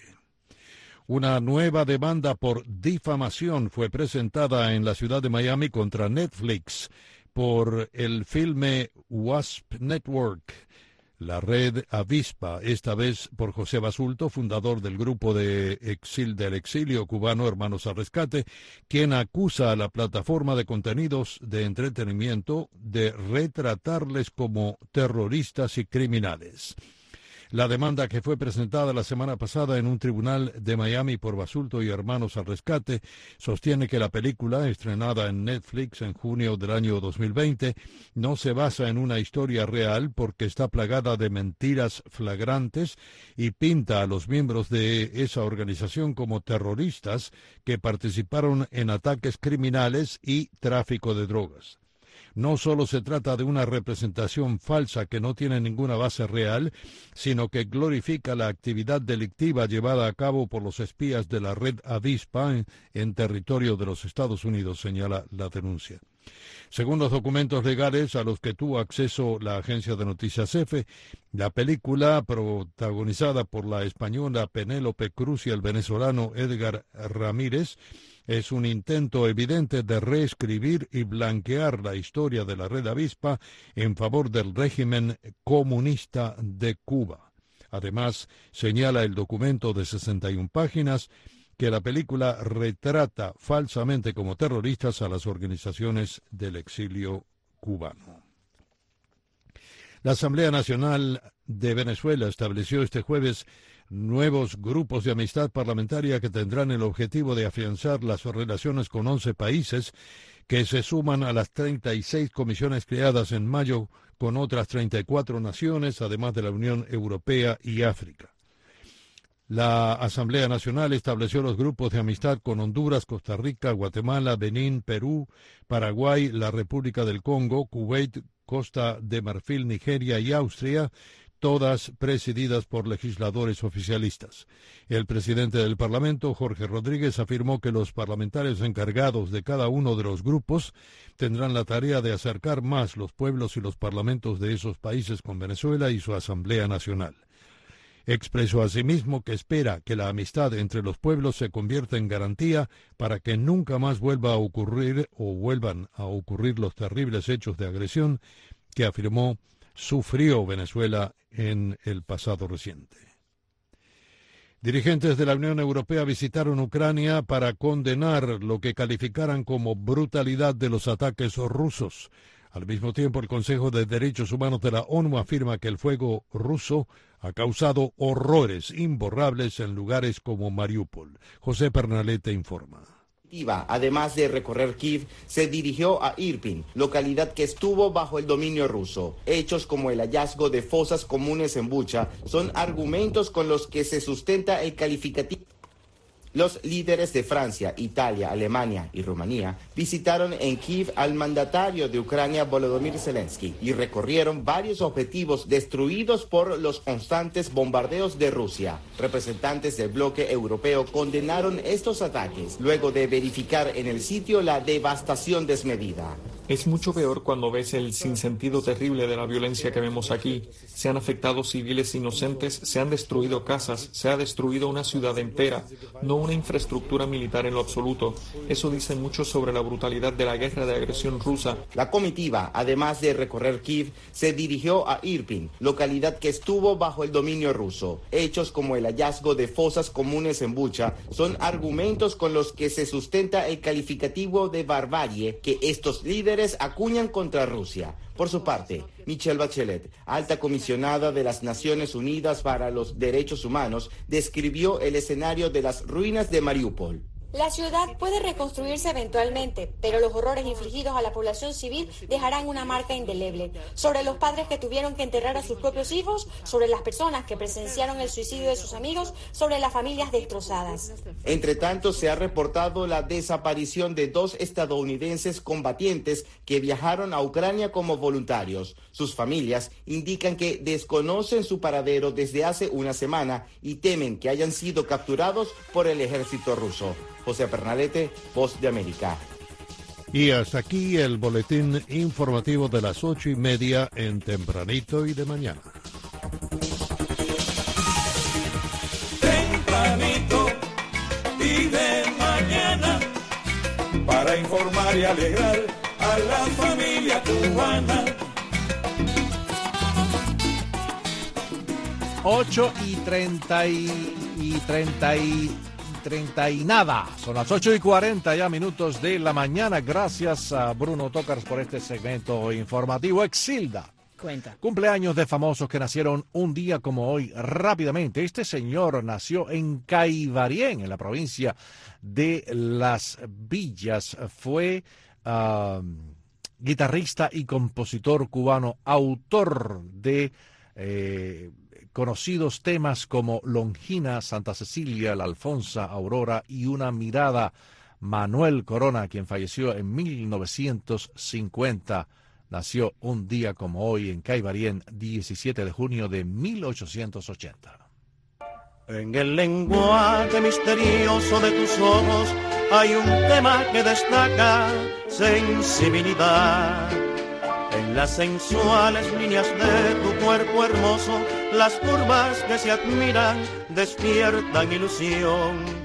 Una nueva demanda por difamación fue presentada en la ciudad de Miami contra Netflix por el filme Wasp Network. La red Avispa, esta vez por José Basulto, fundador del grupo de exil del exilio cubano Hermanos al Rescate, quien acusa a la plataforma de contenidos de entretenimiento de retratarles como terroristas y criminales. La demanda, que fue presentada la semana pasada en un tribunal de Miami por Basulto y Hermanos al Rescate, sostiene que la película, estrenada en Netflix en junio del año dos mil veinte, no se basa en una historia real porque está plagada de mentiras flagrantes y pinta a los miembros de esa organización como terroristas que participaron en ataques criminales y tráfico de drogas. No solo se trata de una representación falsa que no tiene ninguna base real, sino que glorifica la actividad delictiva llevada a cabo por los espías de la red Avispa en, en territorio de los Estados Unidos, señala la denuncia. Según los documentos legales a los que tuvo acceso la agencia de noticias EFE, la película, protagonizada por la española Penélope Cruz y el venezolano Edgar Ramírez, es un intento evidente de reescribir y blanquear la historia de la Red Avispa en favor del régimen comunista de Cuba. Además, señala el documento de sesenta y una páginas que la película retrata falsamente como terroristas a las organizaciones del exilio cubano. La Asamblea Nacional de Venezuela estableció este jueves nuevos grupos de amistad parlamentaria que tendrán el objetivo de afianzar las relaciones con once países que se suman a las treinta y seis comisiones creadas en mayo con otras treinta y cuatro naciones, además de la Unión Europea y África. La Asamblea Nacional estableció los grupos de amistad con Honduras, Costa Rica, Guatemala, Benín, Perú, Paraguay, la República del Congo, Kuwait, Costa de Marfil, Nigeria y Austria, todas presididas por legisladores oficialistas. El presidente del Parlamento, Jorge Rodríguez, afirmó que los parlamentarios encargados de cada uno de los grupos tendrán la tarea de acercar más los pueblos y los parlamentos de esos países con Venezuela y su Asamblea Nacional. Expresó asimismo que espera que la amistad entre los pueblos se convierta en garantía para que nunca más vuelva a ocurrir o vuelvan a ocurrir los terribles hechos de agresión que afirmó sufrió Venezuela en el pasado reciente. Dirigentes de la Unión Europea visitaron Ucrania para condenar lo que calificaran como brutalidad de los ataques rusos. Al mismo tiempo, el Consejo de Derechos Humanos de la ONU afirma que el fuego ruso ha causado horrores imborrables en lugares como Mariupol. José Pernalete informa. Además de recorrer Kiev, se dirigió a Irpin, localidad que estuvo bajo el dominio ruso. Hechos como el hallazgo de fosas comunes en Bucha son argumentos con los que se sustenta el calificativo. Los líderes de Francia, Italia, Alemania y Rumanía visitaron en Kiev al mandatario de Ucrania, Volodymyr Zelensky, y recorrieron varios objetivos destruidos por los constantes bombardeos de Rusia. Representantes del bloque europeo condenaron estos ataques, luego de verificar en el sitio la devastación desmedida. Es mucho peor cuando ves el sinsentido terrible de la violencia que vemos aquí. Se han afectado civiles inocentes, se han destruido casas, se ha destruido una ciudad entera, no una infraestructura militar en lo absoluto. Eso dice mucho sobre la brutalidad de la guerra de agresión rusa. La comitiva, además de recorrer Kiev, se dirigió a Irpin, localidad que estuvo bajo el dominio ruso. Hechos como el hallazgo de fosas comunes en Bucha son argumentos con los que se sustenta el calificativo de barbarie que estos líderes acuñan contra Rusia. Por su parte, Michelle Bachelet, alta comisionada de las Naciones Unidas para los Derechos Humanos, describió el escenario de las ruinas de Mariupol. La ciudad puede reconstruirse eventualmente, pero los horrores infligidos a la población civil dejarán una marca indeleble sobre los padres que tuvieron que enterrar a sus propios hijos, sobre las personas que presenciaron el suicidio de sus amigos, sobre las familias destrozadas. Entre tanto, se ha reportado la desaparición de dos estadounidenses combatientes que viajaron a Ucrania como voluntarios. Sus familias indican que desconocen su paradero desde hace una semana y temen que hayan sido capturados por el ejército ruso. José Pernalete, Voz de América. Y hasta aquí el boletín informativo de las ocho y media en Tempranito y de Mañana. Tempranito y de mañana, para informar y alegrar a la familia cubana. Ocho y treinta y, y treinta y treinta y nada. Son las ocho y cuarenta ya minutos de la mañana. Gracias a Bruno Tócars por este segmento informativo. Exilda. Cuenta. Cumpleaños de famosos que nacieron un día como hoy. Rápidamente, este señor nació en Caibarien, en la provincia de Las Villas. Fue uh, guitarrista y compositor cubano, autor de Eh, conocidos temas como Longina, Santa Cecilia, La Alfonsa, Aurora y Una Mirada. Manuel Corona, quien falleció en mil novecientos cincuenta, nació un día como hoy en Caibarien, diecisiete de junio de mil ochocientos ochenta. En el lenguaje misterioso de tus ojos hay un tema que destaca sensibilidad. En las sensuales líneas de tu cuerpo hermoso, las curvas que se admiran despiertan ilusión.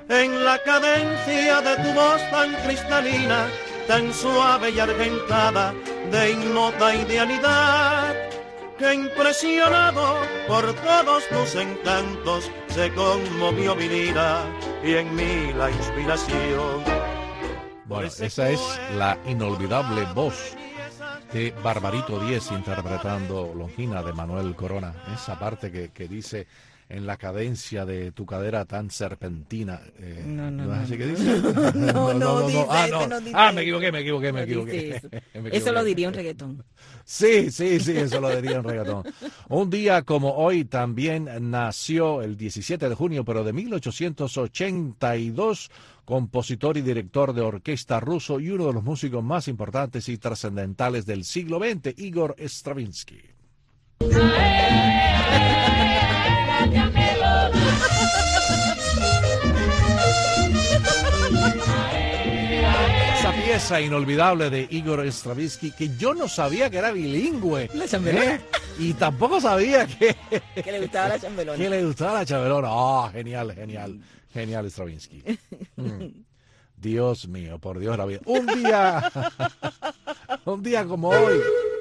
en la cadencia de tu voz tan cristalina, tan suave y argentada de ignota idealidad, que impresionado por todos tus encantos se conmovió mi vida y en mí la inspiración. Bueno, esa es la inolvidable voz de Barbarito Díez interpretando Longina de Manuel Corona. Esa parte que, que dice en la cadencia de tu cadera tan serpentina. Eh, no, no, ¿no es no. así que dice? No, no, no, no dice, ah, este no. no dice ah, me equivoqué, me equivoqué, me no equivoqué. Eso. me equivoqué. Eso lo diría un reggaetón. Sí, sí, sí, eso lo diría un reggaetón. Un día como hoy también nació el diecisiete de junio, pero de mil ochocientos ochenta y dos, compositor y director de orquesta ruso y uno de los músicos más importantes y trascendentales del siglo veinte, Igor Stravinsky. Esa pieza inolvidable de Igor Stravinsky, que yo no sabía que era bilingüe. La chambelona. ¿eh? Y tampoco sabía que... que le gustaba la chambelona. Que le gustaba la chambelona. Oh, genial, genial. Genial Stravinsky. Mm. Dios mío, por Dios la vida. Un día... un día como hoy...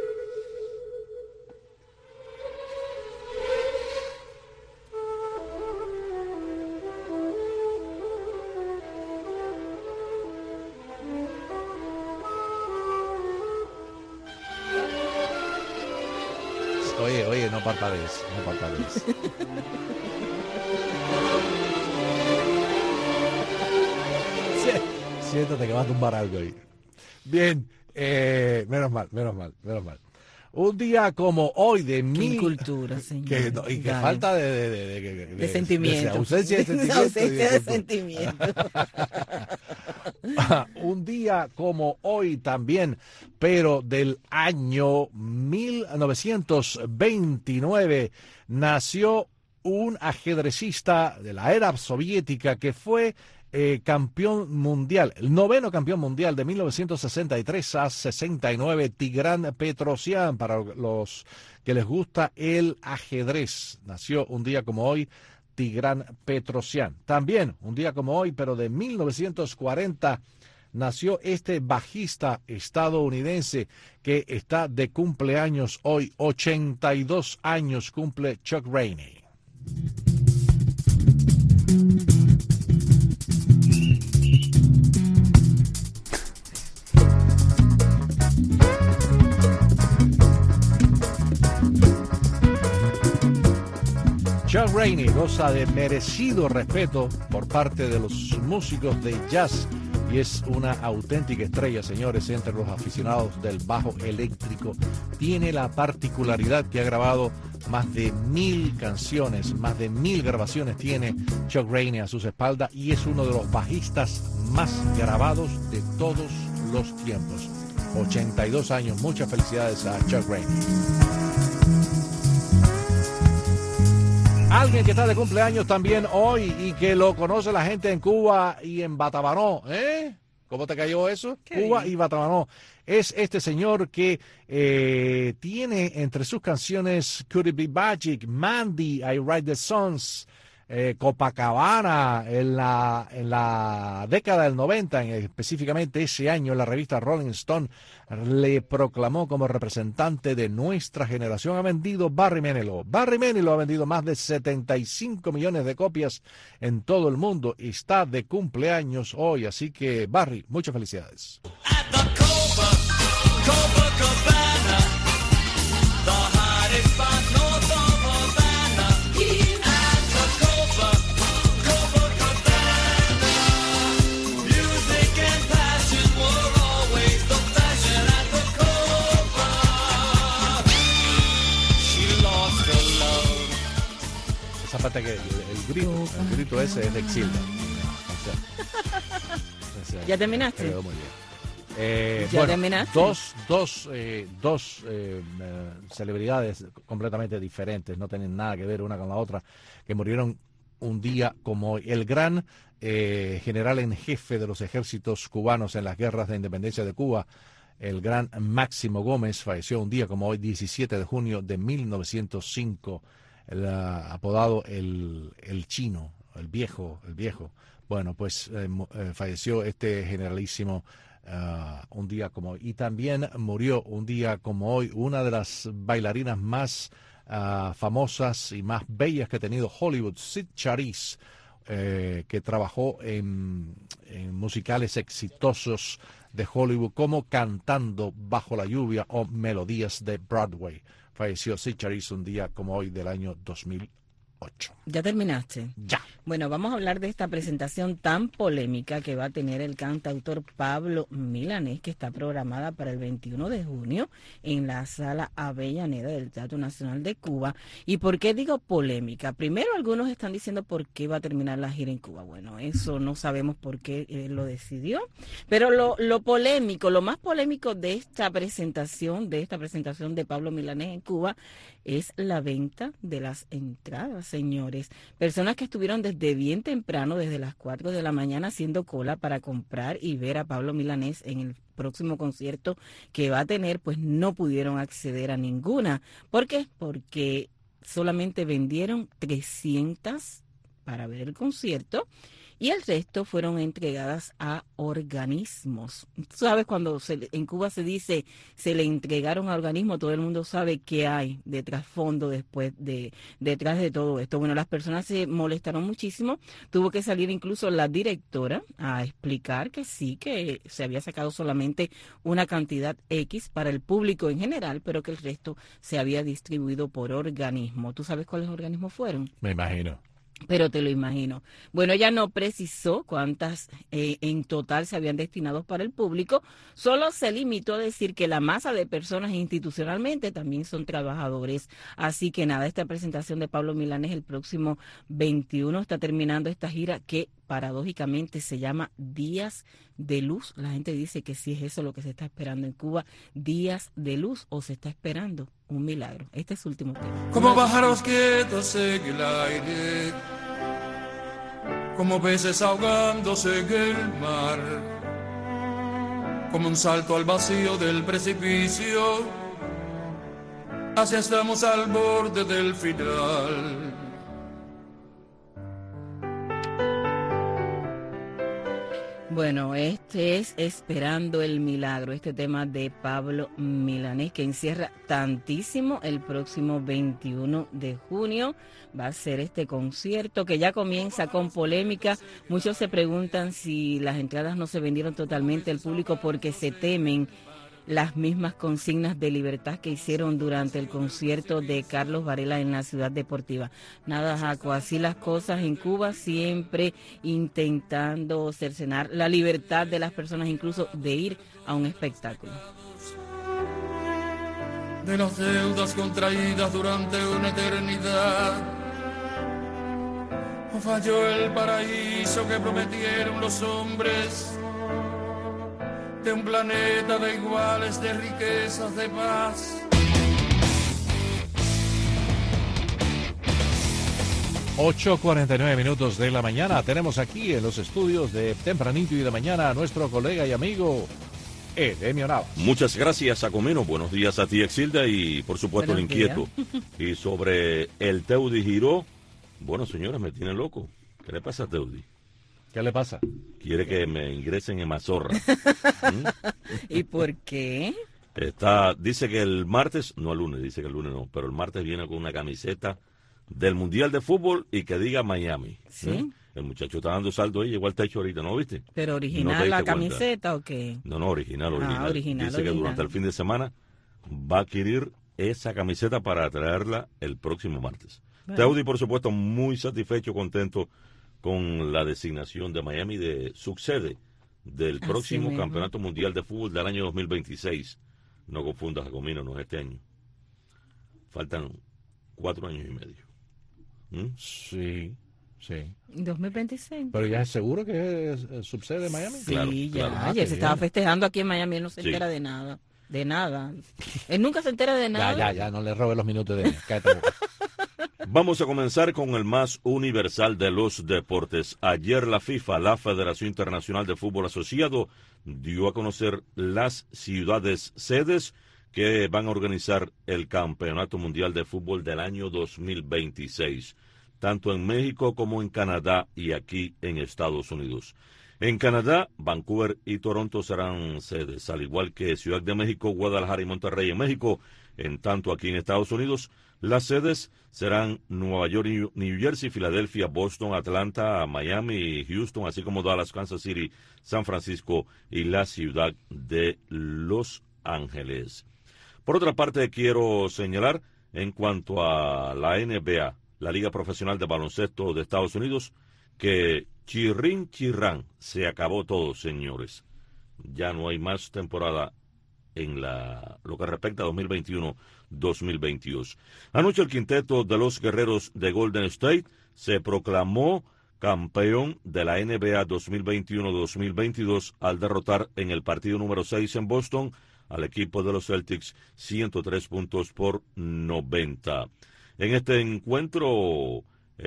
Oye, oye, no parpadees, no parpadees. Siéntate que vas a tumbar algo ahí. Bien, eh, menos mal, menos mal, menos mal. Un día como hoy de mil... cultura, señor. Que, no, y que Dale. falta de... De, de, de, de, de sentimiento. De ausencia de sentimiento. ausencia de sentimiento. Un día como hoy también, pero del año mil novecientos veintinueve, nació un ajedrecista de la era soviética que fue eh, campeón mundial, el noveno campeón mundial de mil novecientos sesenta y tres a sesenta y nueve, Tigran Petrosian, para los que les gusta el ajedrez. Nació un día como hoy Tigran Petrosian. También un día como hoy, pero de mil novecientos cuarenta, nació este bajista estadounidense que está de cumpleaños hoy. ochenta y dos años cumple Chuck Rainey. Chuck Rainey goza de merecido respeto por parte de los músicos de jazz y es una auténtica estrella, señores, entre los aficionados del bajo eléctrico. Tiene la particularidad que ha grabado más de mil canciones, más de mil grabaciones tiene Chuck Rainey a sus espaldas y es uno de los bajistas más grabados de todos los tiempos. ochenta y dos años, muchas felicidades a Chuck Rainey. Alguien que está de cumpleaños también hoy y que lo conoce la gente en Cuba y en Batabanó, ¿eh? ¿Cómo te cayó eso? Qué Cuba bien. y Batabanó. Es este señor que eh, tiene entre sus canciones Could It Be Magic, Mandy, I Write the Songs, eh, Copacabana, en la, en la década del noventa, en, específicamente ese año, la revista Rolling Stone le proclamó como representante de nuestra generación. Ha vendido Barry Manilow. Barry Manilow ha vendido más de setenta y cinco millones de copias en todo el mundo. Está de cumpleaños hoy, así que Barry, muchas felicidades. Esa parte que el, el grito, el grito ese es de Exilda. O sea, ¿Ya terminaste? quedó muy bien. Eh, ¿Ya bueno, terminaste? Dos, dos, eh, dos eh, eh, celebridades completamente diferentes, no tienen nada que ver una con la otra, que murieron un día como hoy. El gran eh, general en jefe de los ejércitos cubanos en las guerras de independencia de Cuba, el gran Máximo Gómez, falleció un día como hoy, diecisiete de junio de mil novecientos cinco, el, uh, apodado el, el Chino, el viejo, el viejo. Bueno, pues eh, eh, falleció este generalísimo uh, un día como hoy. Y también murió un día como hoy una de las bailarinas más uh, famosas y más bellas que ha tenido Hollywood, Sid Charisse, eh, que trabajó en, en musicales exitosos de Hollywood como Cantando bajo la lluvia o Melodías de Broadway. Falleció Sid Charisse un día como hoy del año dos mil ocho. ¿Ya terminaste? Ya. Bueno, vamos a hablar de esta presentación tan polémica que va a tener el cantautor Pablo Milanés, que está programada para el veintiuno de junio en la Sala Avellaneda del Teatro Nacional de Cuba. ¿Y por qué digo polémica? Primero, algunos están diciendo por qué va a terminar la gira en Cuba. Bueno, eso no sabemos por qué él lo decidió, pero lo, lo polémico, lo más polémico de esta presentación, de esta presentación de Pablo Milanés en Cuba, es la venta de las entradas, señores. Personas que estuvieron desde bien temprano, desde las cuatro de la mañana, haciendo cola para comprar y ver a Pablo Milanés en el próximo concierto que va a tener, pues no pudieron acceder a ninguna. ¿Por qué? Porque solamente vendieron trescientas para ver el concierto y el resto fueron entregadas a organismos. Tú sabes, cuando se, en Cuba se dice se le entregaron a organismos, todo el mundo sabe qué hay de trasfondo después de detrás de todo esto. Bueno, las personas se molestaron muchísimo, tuvo que salir incluso la directora a explicar que sí, que se había sacado solamente una cantidad X para el público en general, pero que el resto se había distribuido por organismo. ¿Tú sabes cuáles organismos fueron? Me imagino. Pero te lo imagino. Bueno, ella no precisó cuántas eh, en total se habían destinado para el público, solo se limitó a decir que la masa de personas institucionalmente también son trabajadores. Así que nada, esta presentación de Pablo Milanés el próximo veintiuno está terminando esta gira que paradójicamente se llama Días de Luz. La gente dice que sí es eso lo que se está esperando en Cuba, Días de Luz, o se está esperando un milagro. Este es su último tema. Como pájaros quietos en el aire, como peces ahogándose en el mar, como un salto al vacío del precipicio, así estamos al borde del final. Bueno, este es Esperando el Milagro, este tema de Pablo Milanés que encierra tantísimo. El próximo veintiuno de junio va a ser este concierto que ya comienza con polémica. Muchos se preguntan si las entradas no se vendieron totalmente al público porque se temen las mismas consignas de libertad que hicieron durante el concierto de Carlos Varela en la Ciudad Deportiva. Nada, Jaco, así las cosas en Cuba, siempre intentando cercenar la libertad de las personas, incluso de ir a un espectáculo. De las deudas contraídas durante una eternidad, o falló el paraíso que prometieron los hombres, de un planeta de iguales, de riquezas, de paz. ocho cuarenta y nueve minutos de la mañana. Tenemos aquí en los estudios de Tempranito y de Mañana a nuestro colega y amigo Edemio Navas. Muchas gracias, Acomeno. Buenos días a ti, Exilda, y por supuesto el inquieto. Y sobre el Teudi Giró, bueno, señora, me tiene loco. ¿Qué le pasa a Teudi? ¿Qué le pasa? Quiere que me ingresen en mazorra. ¿Mm? ¿Y por qué? Está, dice que el martes, no el lunes, dice que el lunes no, pero el martes viene con una camiseta del Mundial de Fútbol y que diga Miami. ¿Sí? ¿Mm? El muchacho está dando salto y llegó al techo ahorita, ¿no viste? ¿Pero original ¿No la cuenta? camiseta o qué? No, no, original, original. Ah, original, dice original. que durante el fin de semana va a adquirir esa camiseta para traerla el próximo martes. Bueno. Teudi, por supuesto, muy satisfecho, contento con la designación de Miami de subsede del Así próximo mismo. Campeonato Mundial de Fútbol del año dos mil veintiséis. No confundas, Jacomino, no es este año. Faltan cuatro años y medio. ¿Mm? Sí, sí. dos mil veintiséis. ¿Pero ya es seguro que es, es subsede de Miami? Sí, Claro, ya. claro. Ayer Ah, se qué estaba bien. festejando aquí en Miami, él no se Sí. entera de nada. De nada. Él nunca se entera de nada. Ya, ya, ya, no le robe los minutos de cállate, boca. Vamos a comenzar con el más universal de los deportes. Ayer la FIFA, la Federación Internacional de Fútbol Asociado, dio a conocer las ciudades sedes que van a organizar el Campeonato Mundial de Fútbol del año dos mil veintiséis. tanto en México como en Canadá y aquí en Estados Unidos. En Canadá, Vancouver y Toronto serán sedes, al igual que Ciudad de México, Guadalajara y Monterrey en México. En tanto, aquí en Estados Unidos, las sedes serán Nueva York, New Jersey, Filadelfia, Boston, Atlanta, Miami y Houston, así como Dallas, Kansas City, San Francisco y la ciudad de Los Ángeles. Por otra parte, quiero señalar en cuanto a la N B A, la Liga Profesional de Baloncesto de Estados Unidos, que chirrín chirrán, se acabó todo, señores. Ya no hay más temporada en la lo que respecta a dos mil veintiuno dos mil veintidós. Anoche el quinteto de los guerreros de Golden State se proclamó campeón de la N B A dos mil veintiuno dos mil veintidós al derrotar en el partido número seis en Boston al equipo de los Celtics ciento tres puntos por noventa. En este encuentro,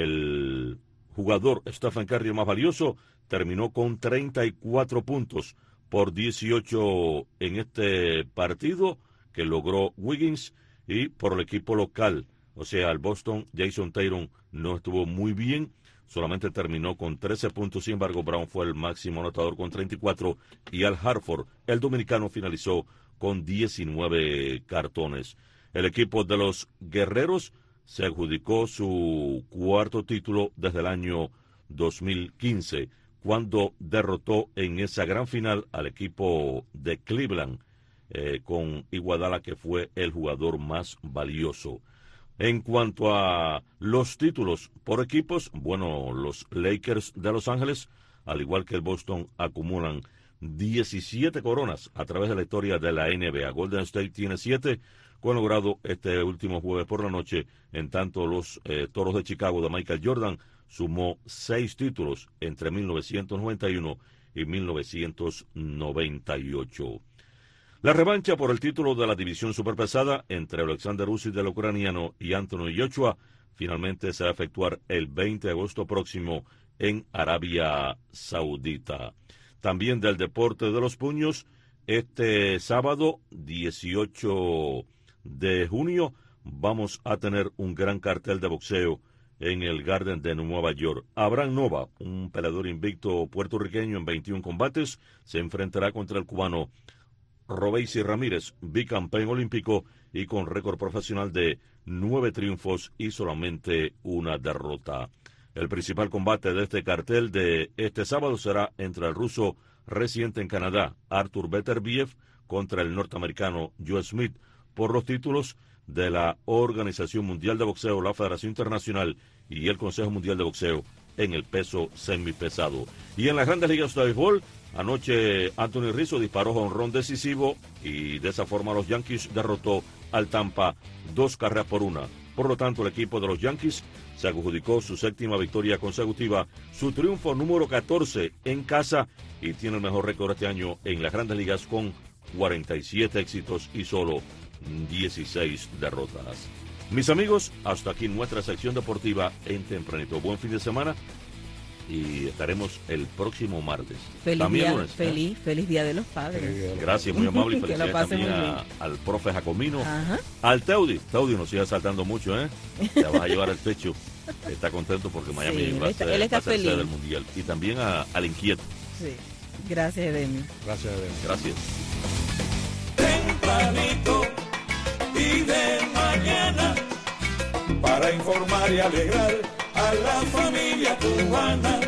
el jugador Stephen Curry, más valioso, terminó con treinta y cuatro puntos por dieciocho en este partido que logró Wiggins, y por el equipo local, o sea, el Boston, Jason Tatum no estuvo muy bien, solamente terminó con trece puntos, sin embargo, Brown fue el máximo anotador con treinta y cuatro, y Al Horford, el dominicano, finalizó con diecinueve cartones. El equipo de los guerreros se adjudicó su cuarto título desde el año dos mil quince, cuando derrotó en esa gran final al equipo de Cleveland, eh, con Iguodala, que fue el jugador más valioso. En cuanto a los títulos por equipos, bueno, los Lakers de Los Ángeles, al igual que el Boston, acumulan diecisiete coronas a través de la historia de la N B A. Golden State tiene siete, con logrado este último jueves por la noche. En tanto, los eh, Toros de Chicago de Michael Jordan sumó seis títulos entre mil novecientos noventa y uno y mil novecientos noventa y ocho. La revancha por el título de la división superpesada entre Alexander Usyk del ucraniano y Anthony Joshua finalmente se va a efectuar el veinte de agosto próximo en Arabia Saudita. También del deporte de los puños, este sábado dieciocho de junio vamos a tener un gran cartel de boxeo en el Garden de Nueva York. Abraham Nova, un peleador invicto puertorriqueño en veintiún combates, se enfrentará contra el cubano Robeisy Ramírez, bicampeón olímpico y con récord profesional de nueve triunfos y solamente una derrota. El principal combate de este cartel de este sábado será entre el ruso residente en Canadá, Artur Beterbiev, contra el norteamericano Joe Smith, por los títulos de la Organización Mundial de Boxeo, la Federación Internacional y el Consejo Mundial de Boxeo en el peso semipesado. Y en las grandes ligas de béisbol, anoche Anthony Rizzo disparó jonrón decisivo y de esa forma los Yankees derrotó al Tampa dos carreras por una. Por lo tanto, el equipo de los Yankees se adjudicó su séptima victoria consecutiva, su triunfo número catorce en casa, y tiene el mejor récord este año en las grandes ligas con cuarenta y siete éxitos y solo dieciséis derrotas. Mis amigos, hasta aquí nuestra sección deportiva en Tempranito. Buen fin de semana y estaremos el próximo martes. Feliz, también día, lunes, feliz, ¿eh? feliz día de los padres. Gracias, muy amable, y Que felicidades lo pasen también muy a- bien. al profe Jacomino, Ajá. al Teudi. Teudi nos sigue saltando mucho, ¿eh? Te vas a llevar el techo. Está contento porque Miami Sí, él va a está- ser, él está va a ser sede feliz. del Mundial. Y también a- al inquieto. Sí. Gracias, Edemi. Gracias, Edemi. Gracias. Tempranito y de mañana, para informar y alegrar a la familia cubana.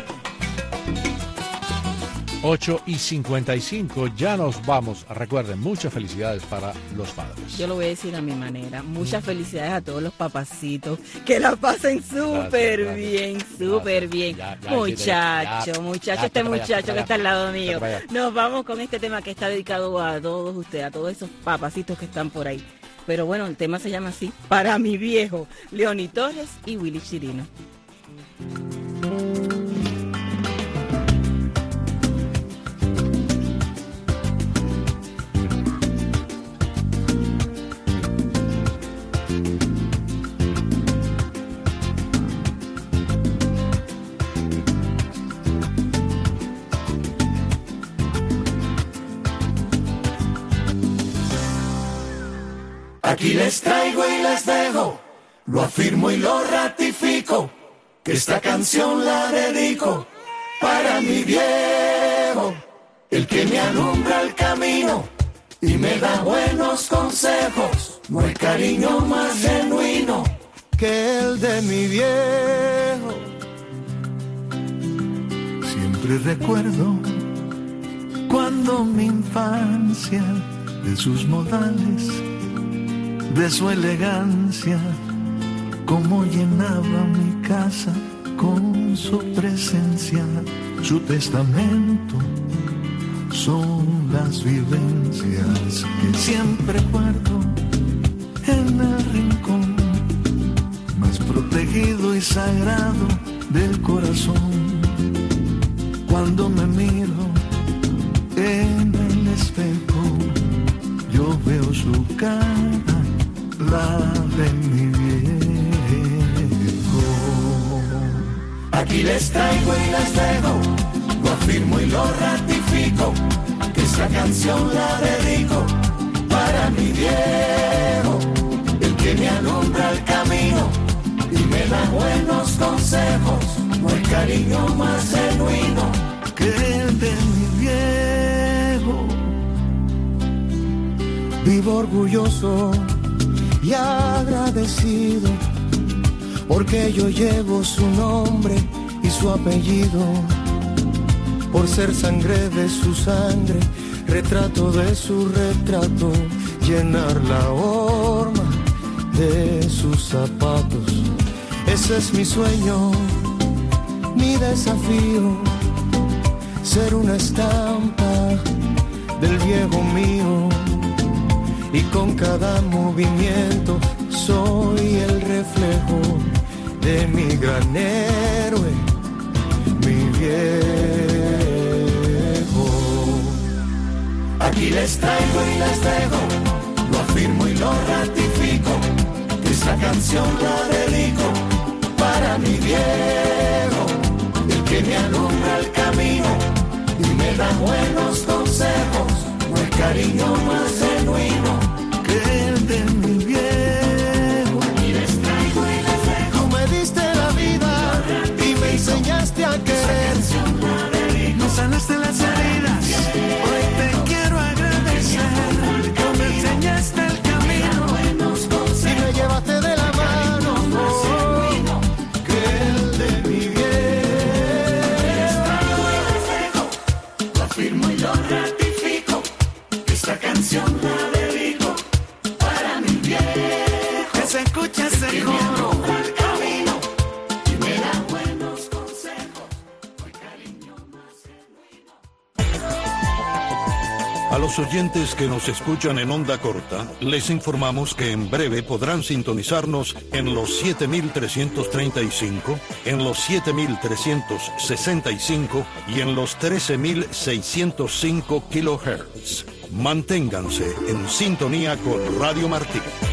ocho y cincuenta y cinco, ya nos vamos. Recuerden, muchas felicidades para los padres. Yo lo voy a decir a mi manera. Muchas felicidades a todos los papacitos. Que la pasen súper gracias. bien, súper bien. Ya, ya, Muchacho, ya, muchacho, ya, este ya, muchacho ya, que está al lado ya, mío. ya, ya. Nos vamos con este tema que está dedicado a todos ustedes, a todos esos papacitos que están por ahí. Pero bueno, el tema se llama así, Para mi viejo, Leoni Torres y Willy Chirino. Aquí les traigo y les dejo, lo afirmo y lo ratifico. que esta canción la dedico para mi viejo, el que me alumbra el camino y me da buenos consejos. No hay cariño más genuino que el de mi viejo. Siempre recuerdo cuando mi infancia, de sus modales, de su elegancia, cómo llenaba mi casa con su presencia. Su testamento son las vivencias que siempre guardo en el rincón más protegido y sagrado del corazón. Cuando me miro en el espejo, yo veo su cara, la de mi viejo. Aquí les traigo y les dejo, lo afirmo y lo ratifico, que esta canción la dedico para mi viejo, el que me alumbra el camino y me da buenos consejos. No hay cariño más genuino que el de mi viejo. Vivo orgulloso y agradecido porque yo llevo su nombre y su apellido, por ser sangre de su sangre, retrato de su retrato, llenar la horma de sus zapatos. Ese es mi sueño, mi desafío, ser una estampa del viejo mío, y con cada movimiento soy el reflejo de mi gran héroe, mi viejo. Aquí les traigo y les dejo, lo afirmo y lo ratifico, que esta canción la dedico para mi viejo, el que me alumbra el camino y me da buenos consejos. No hay cariño más genuino que el de mi viejo. Aquí les traigo y les dejo. Tú me diste la vida y me enseñaste a querer. Me sanaste las heridas, hoy te quiero agradecer. Tú me enseñaste el camino y me llevaste de la mano, oh, que el de mi viejo. Lo afirmo y lo ratifico, que esta canción la dedico para mi viejo, que se escucha ese coro al camino y me da buenos consejos. A los oyentes que nos escuchan en onda corta, les informamos que en breve podrán sintonizarnos en los siete mil trescientos treinta y cinco, en los siete mil trescientos sesenta y cinco y en los trece mil seiscientos cinco kilohertz. Manténganse en sintonía con Radio Martí.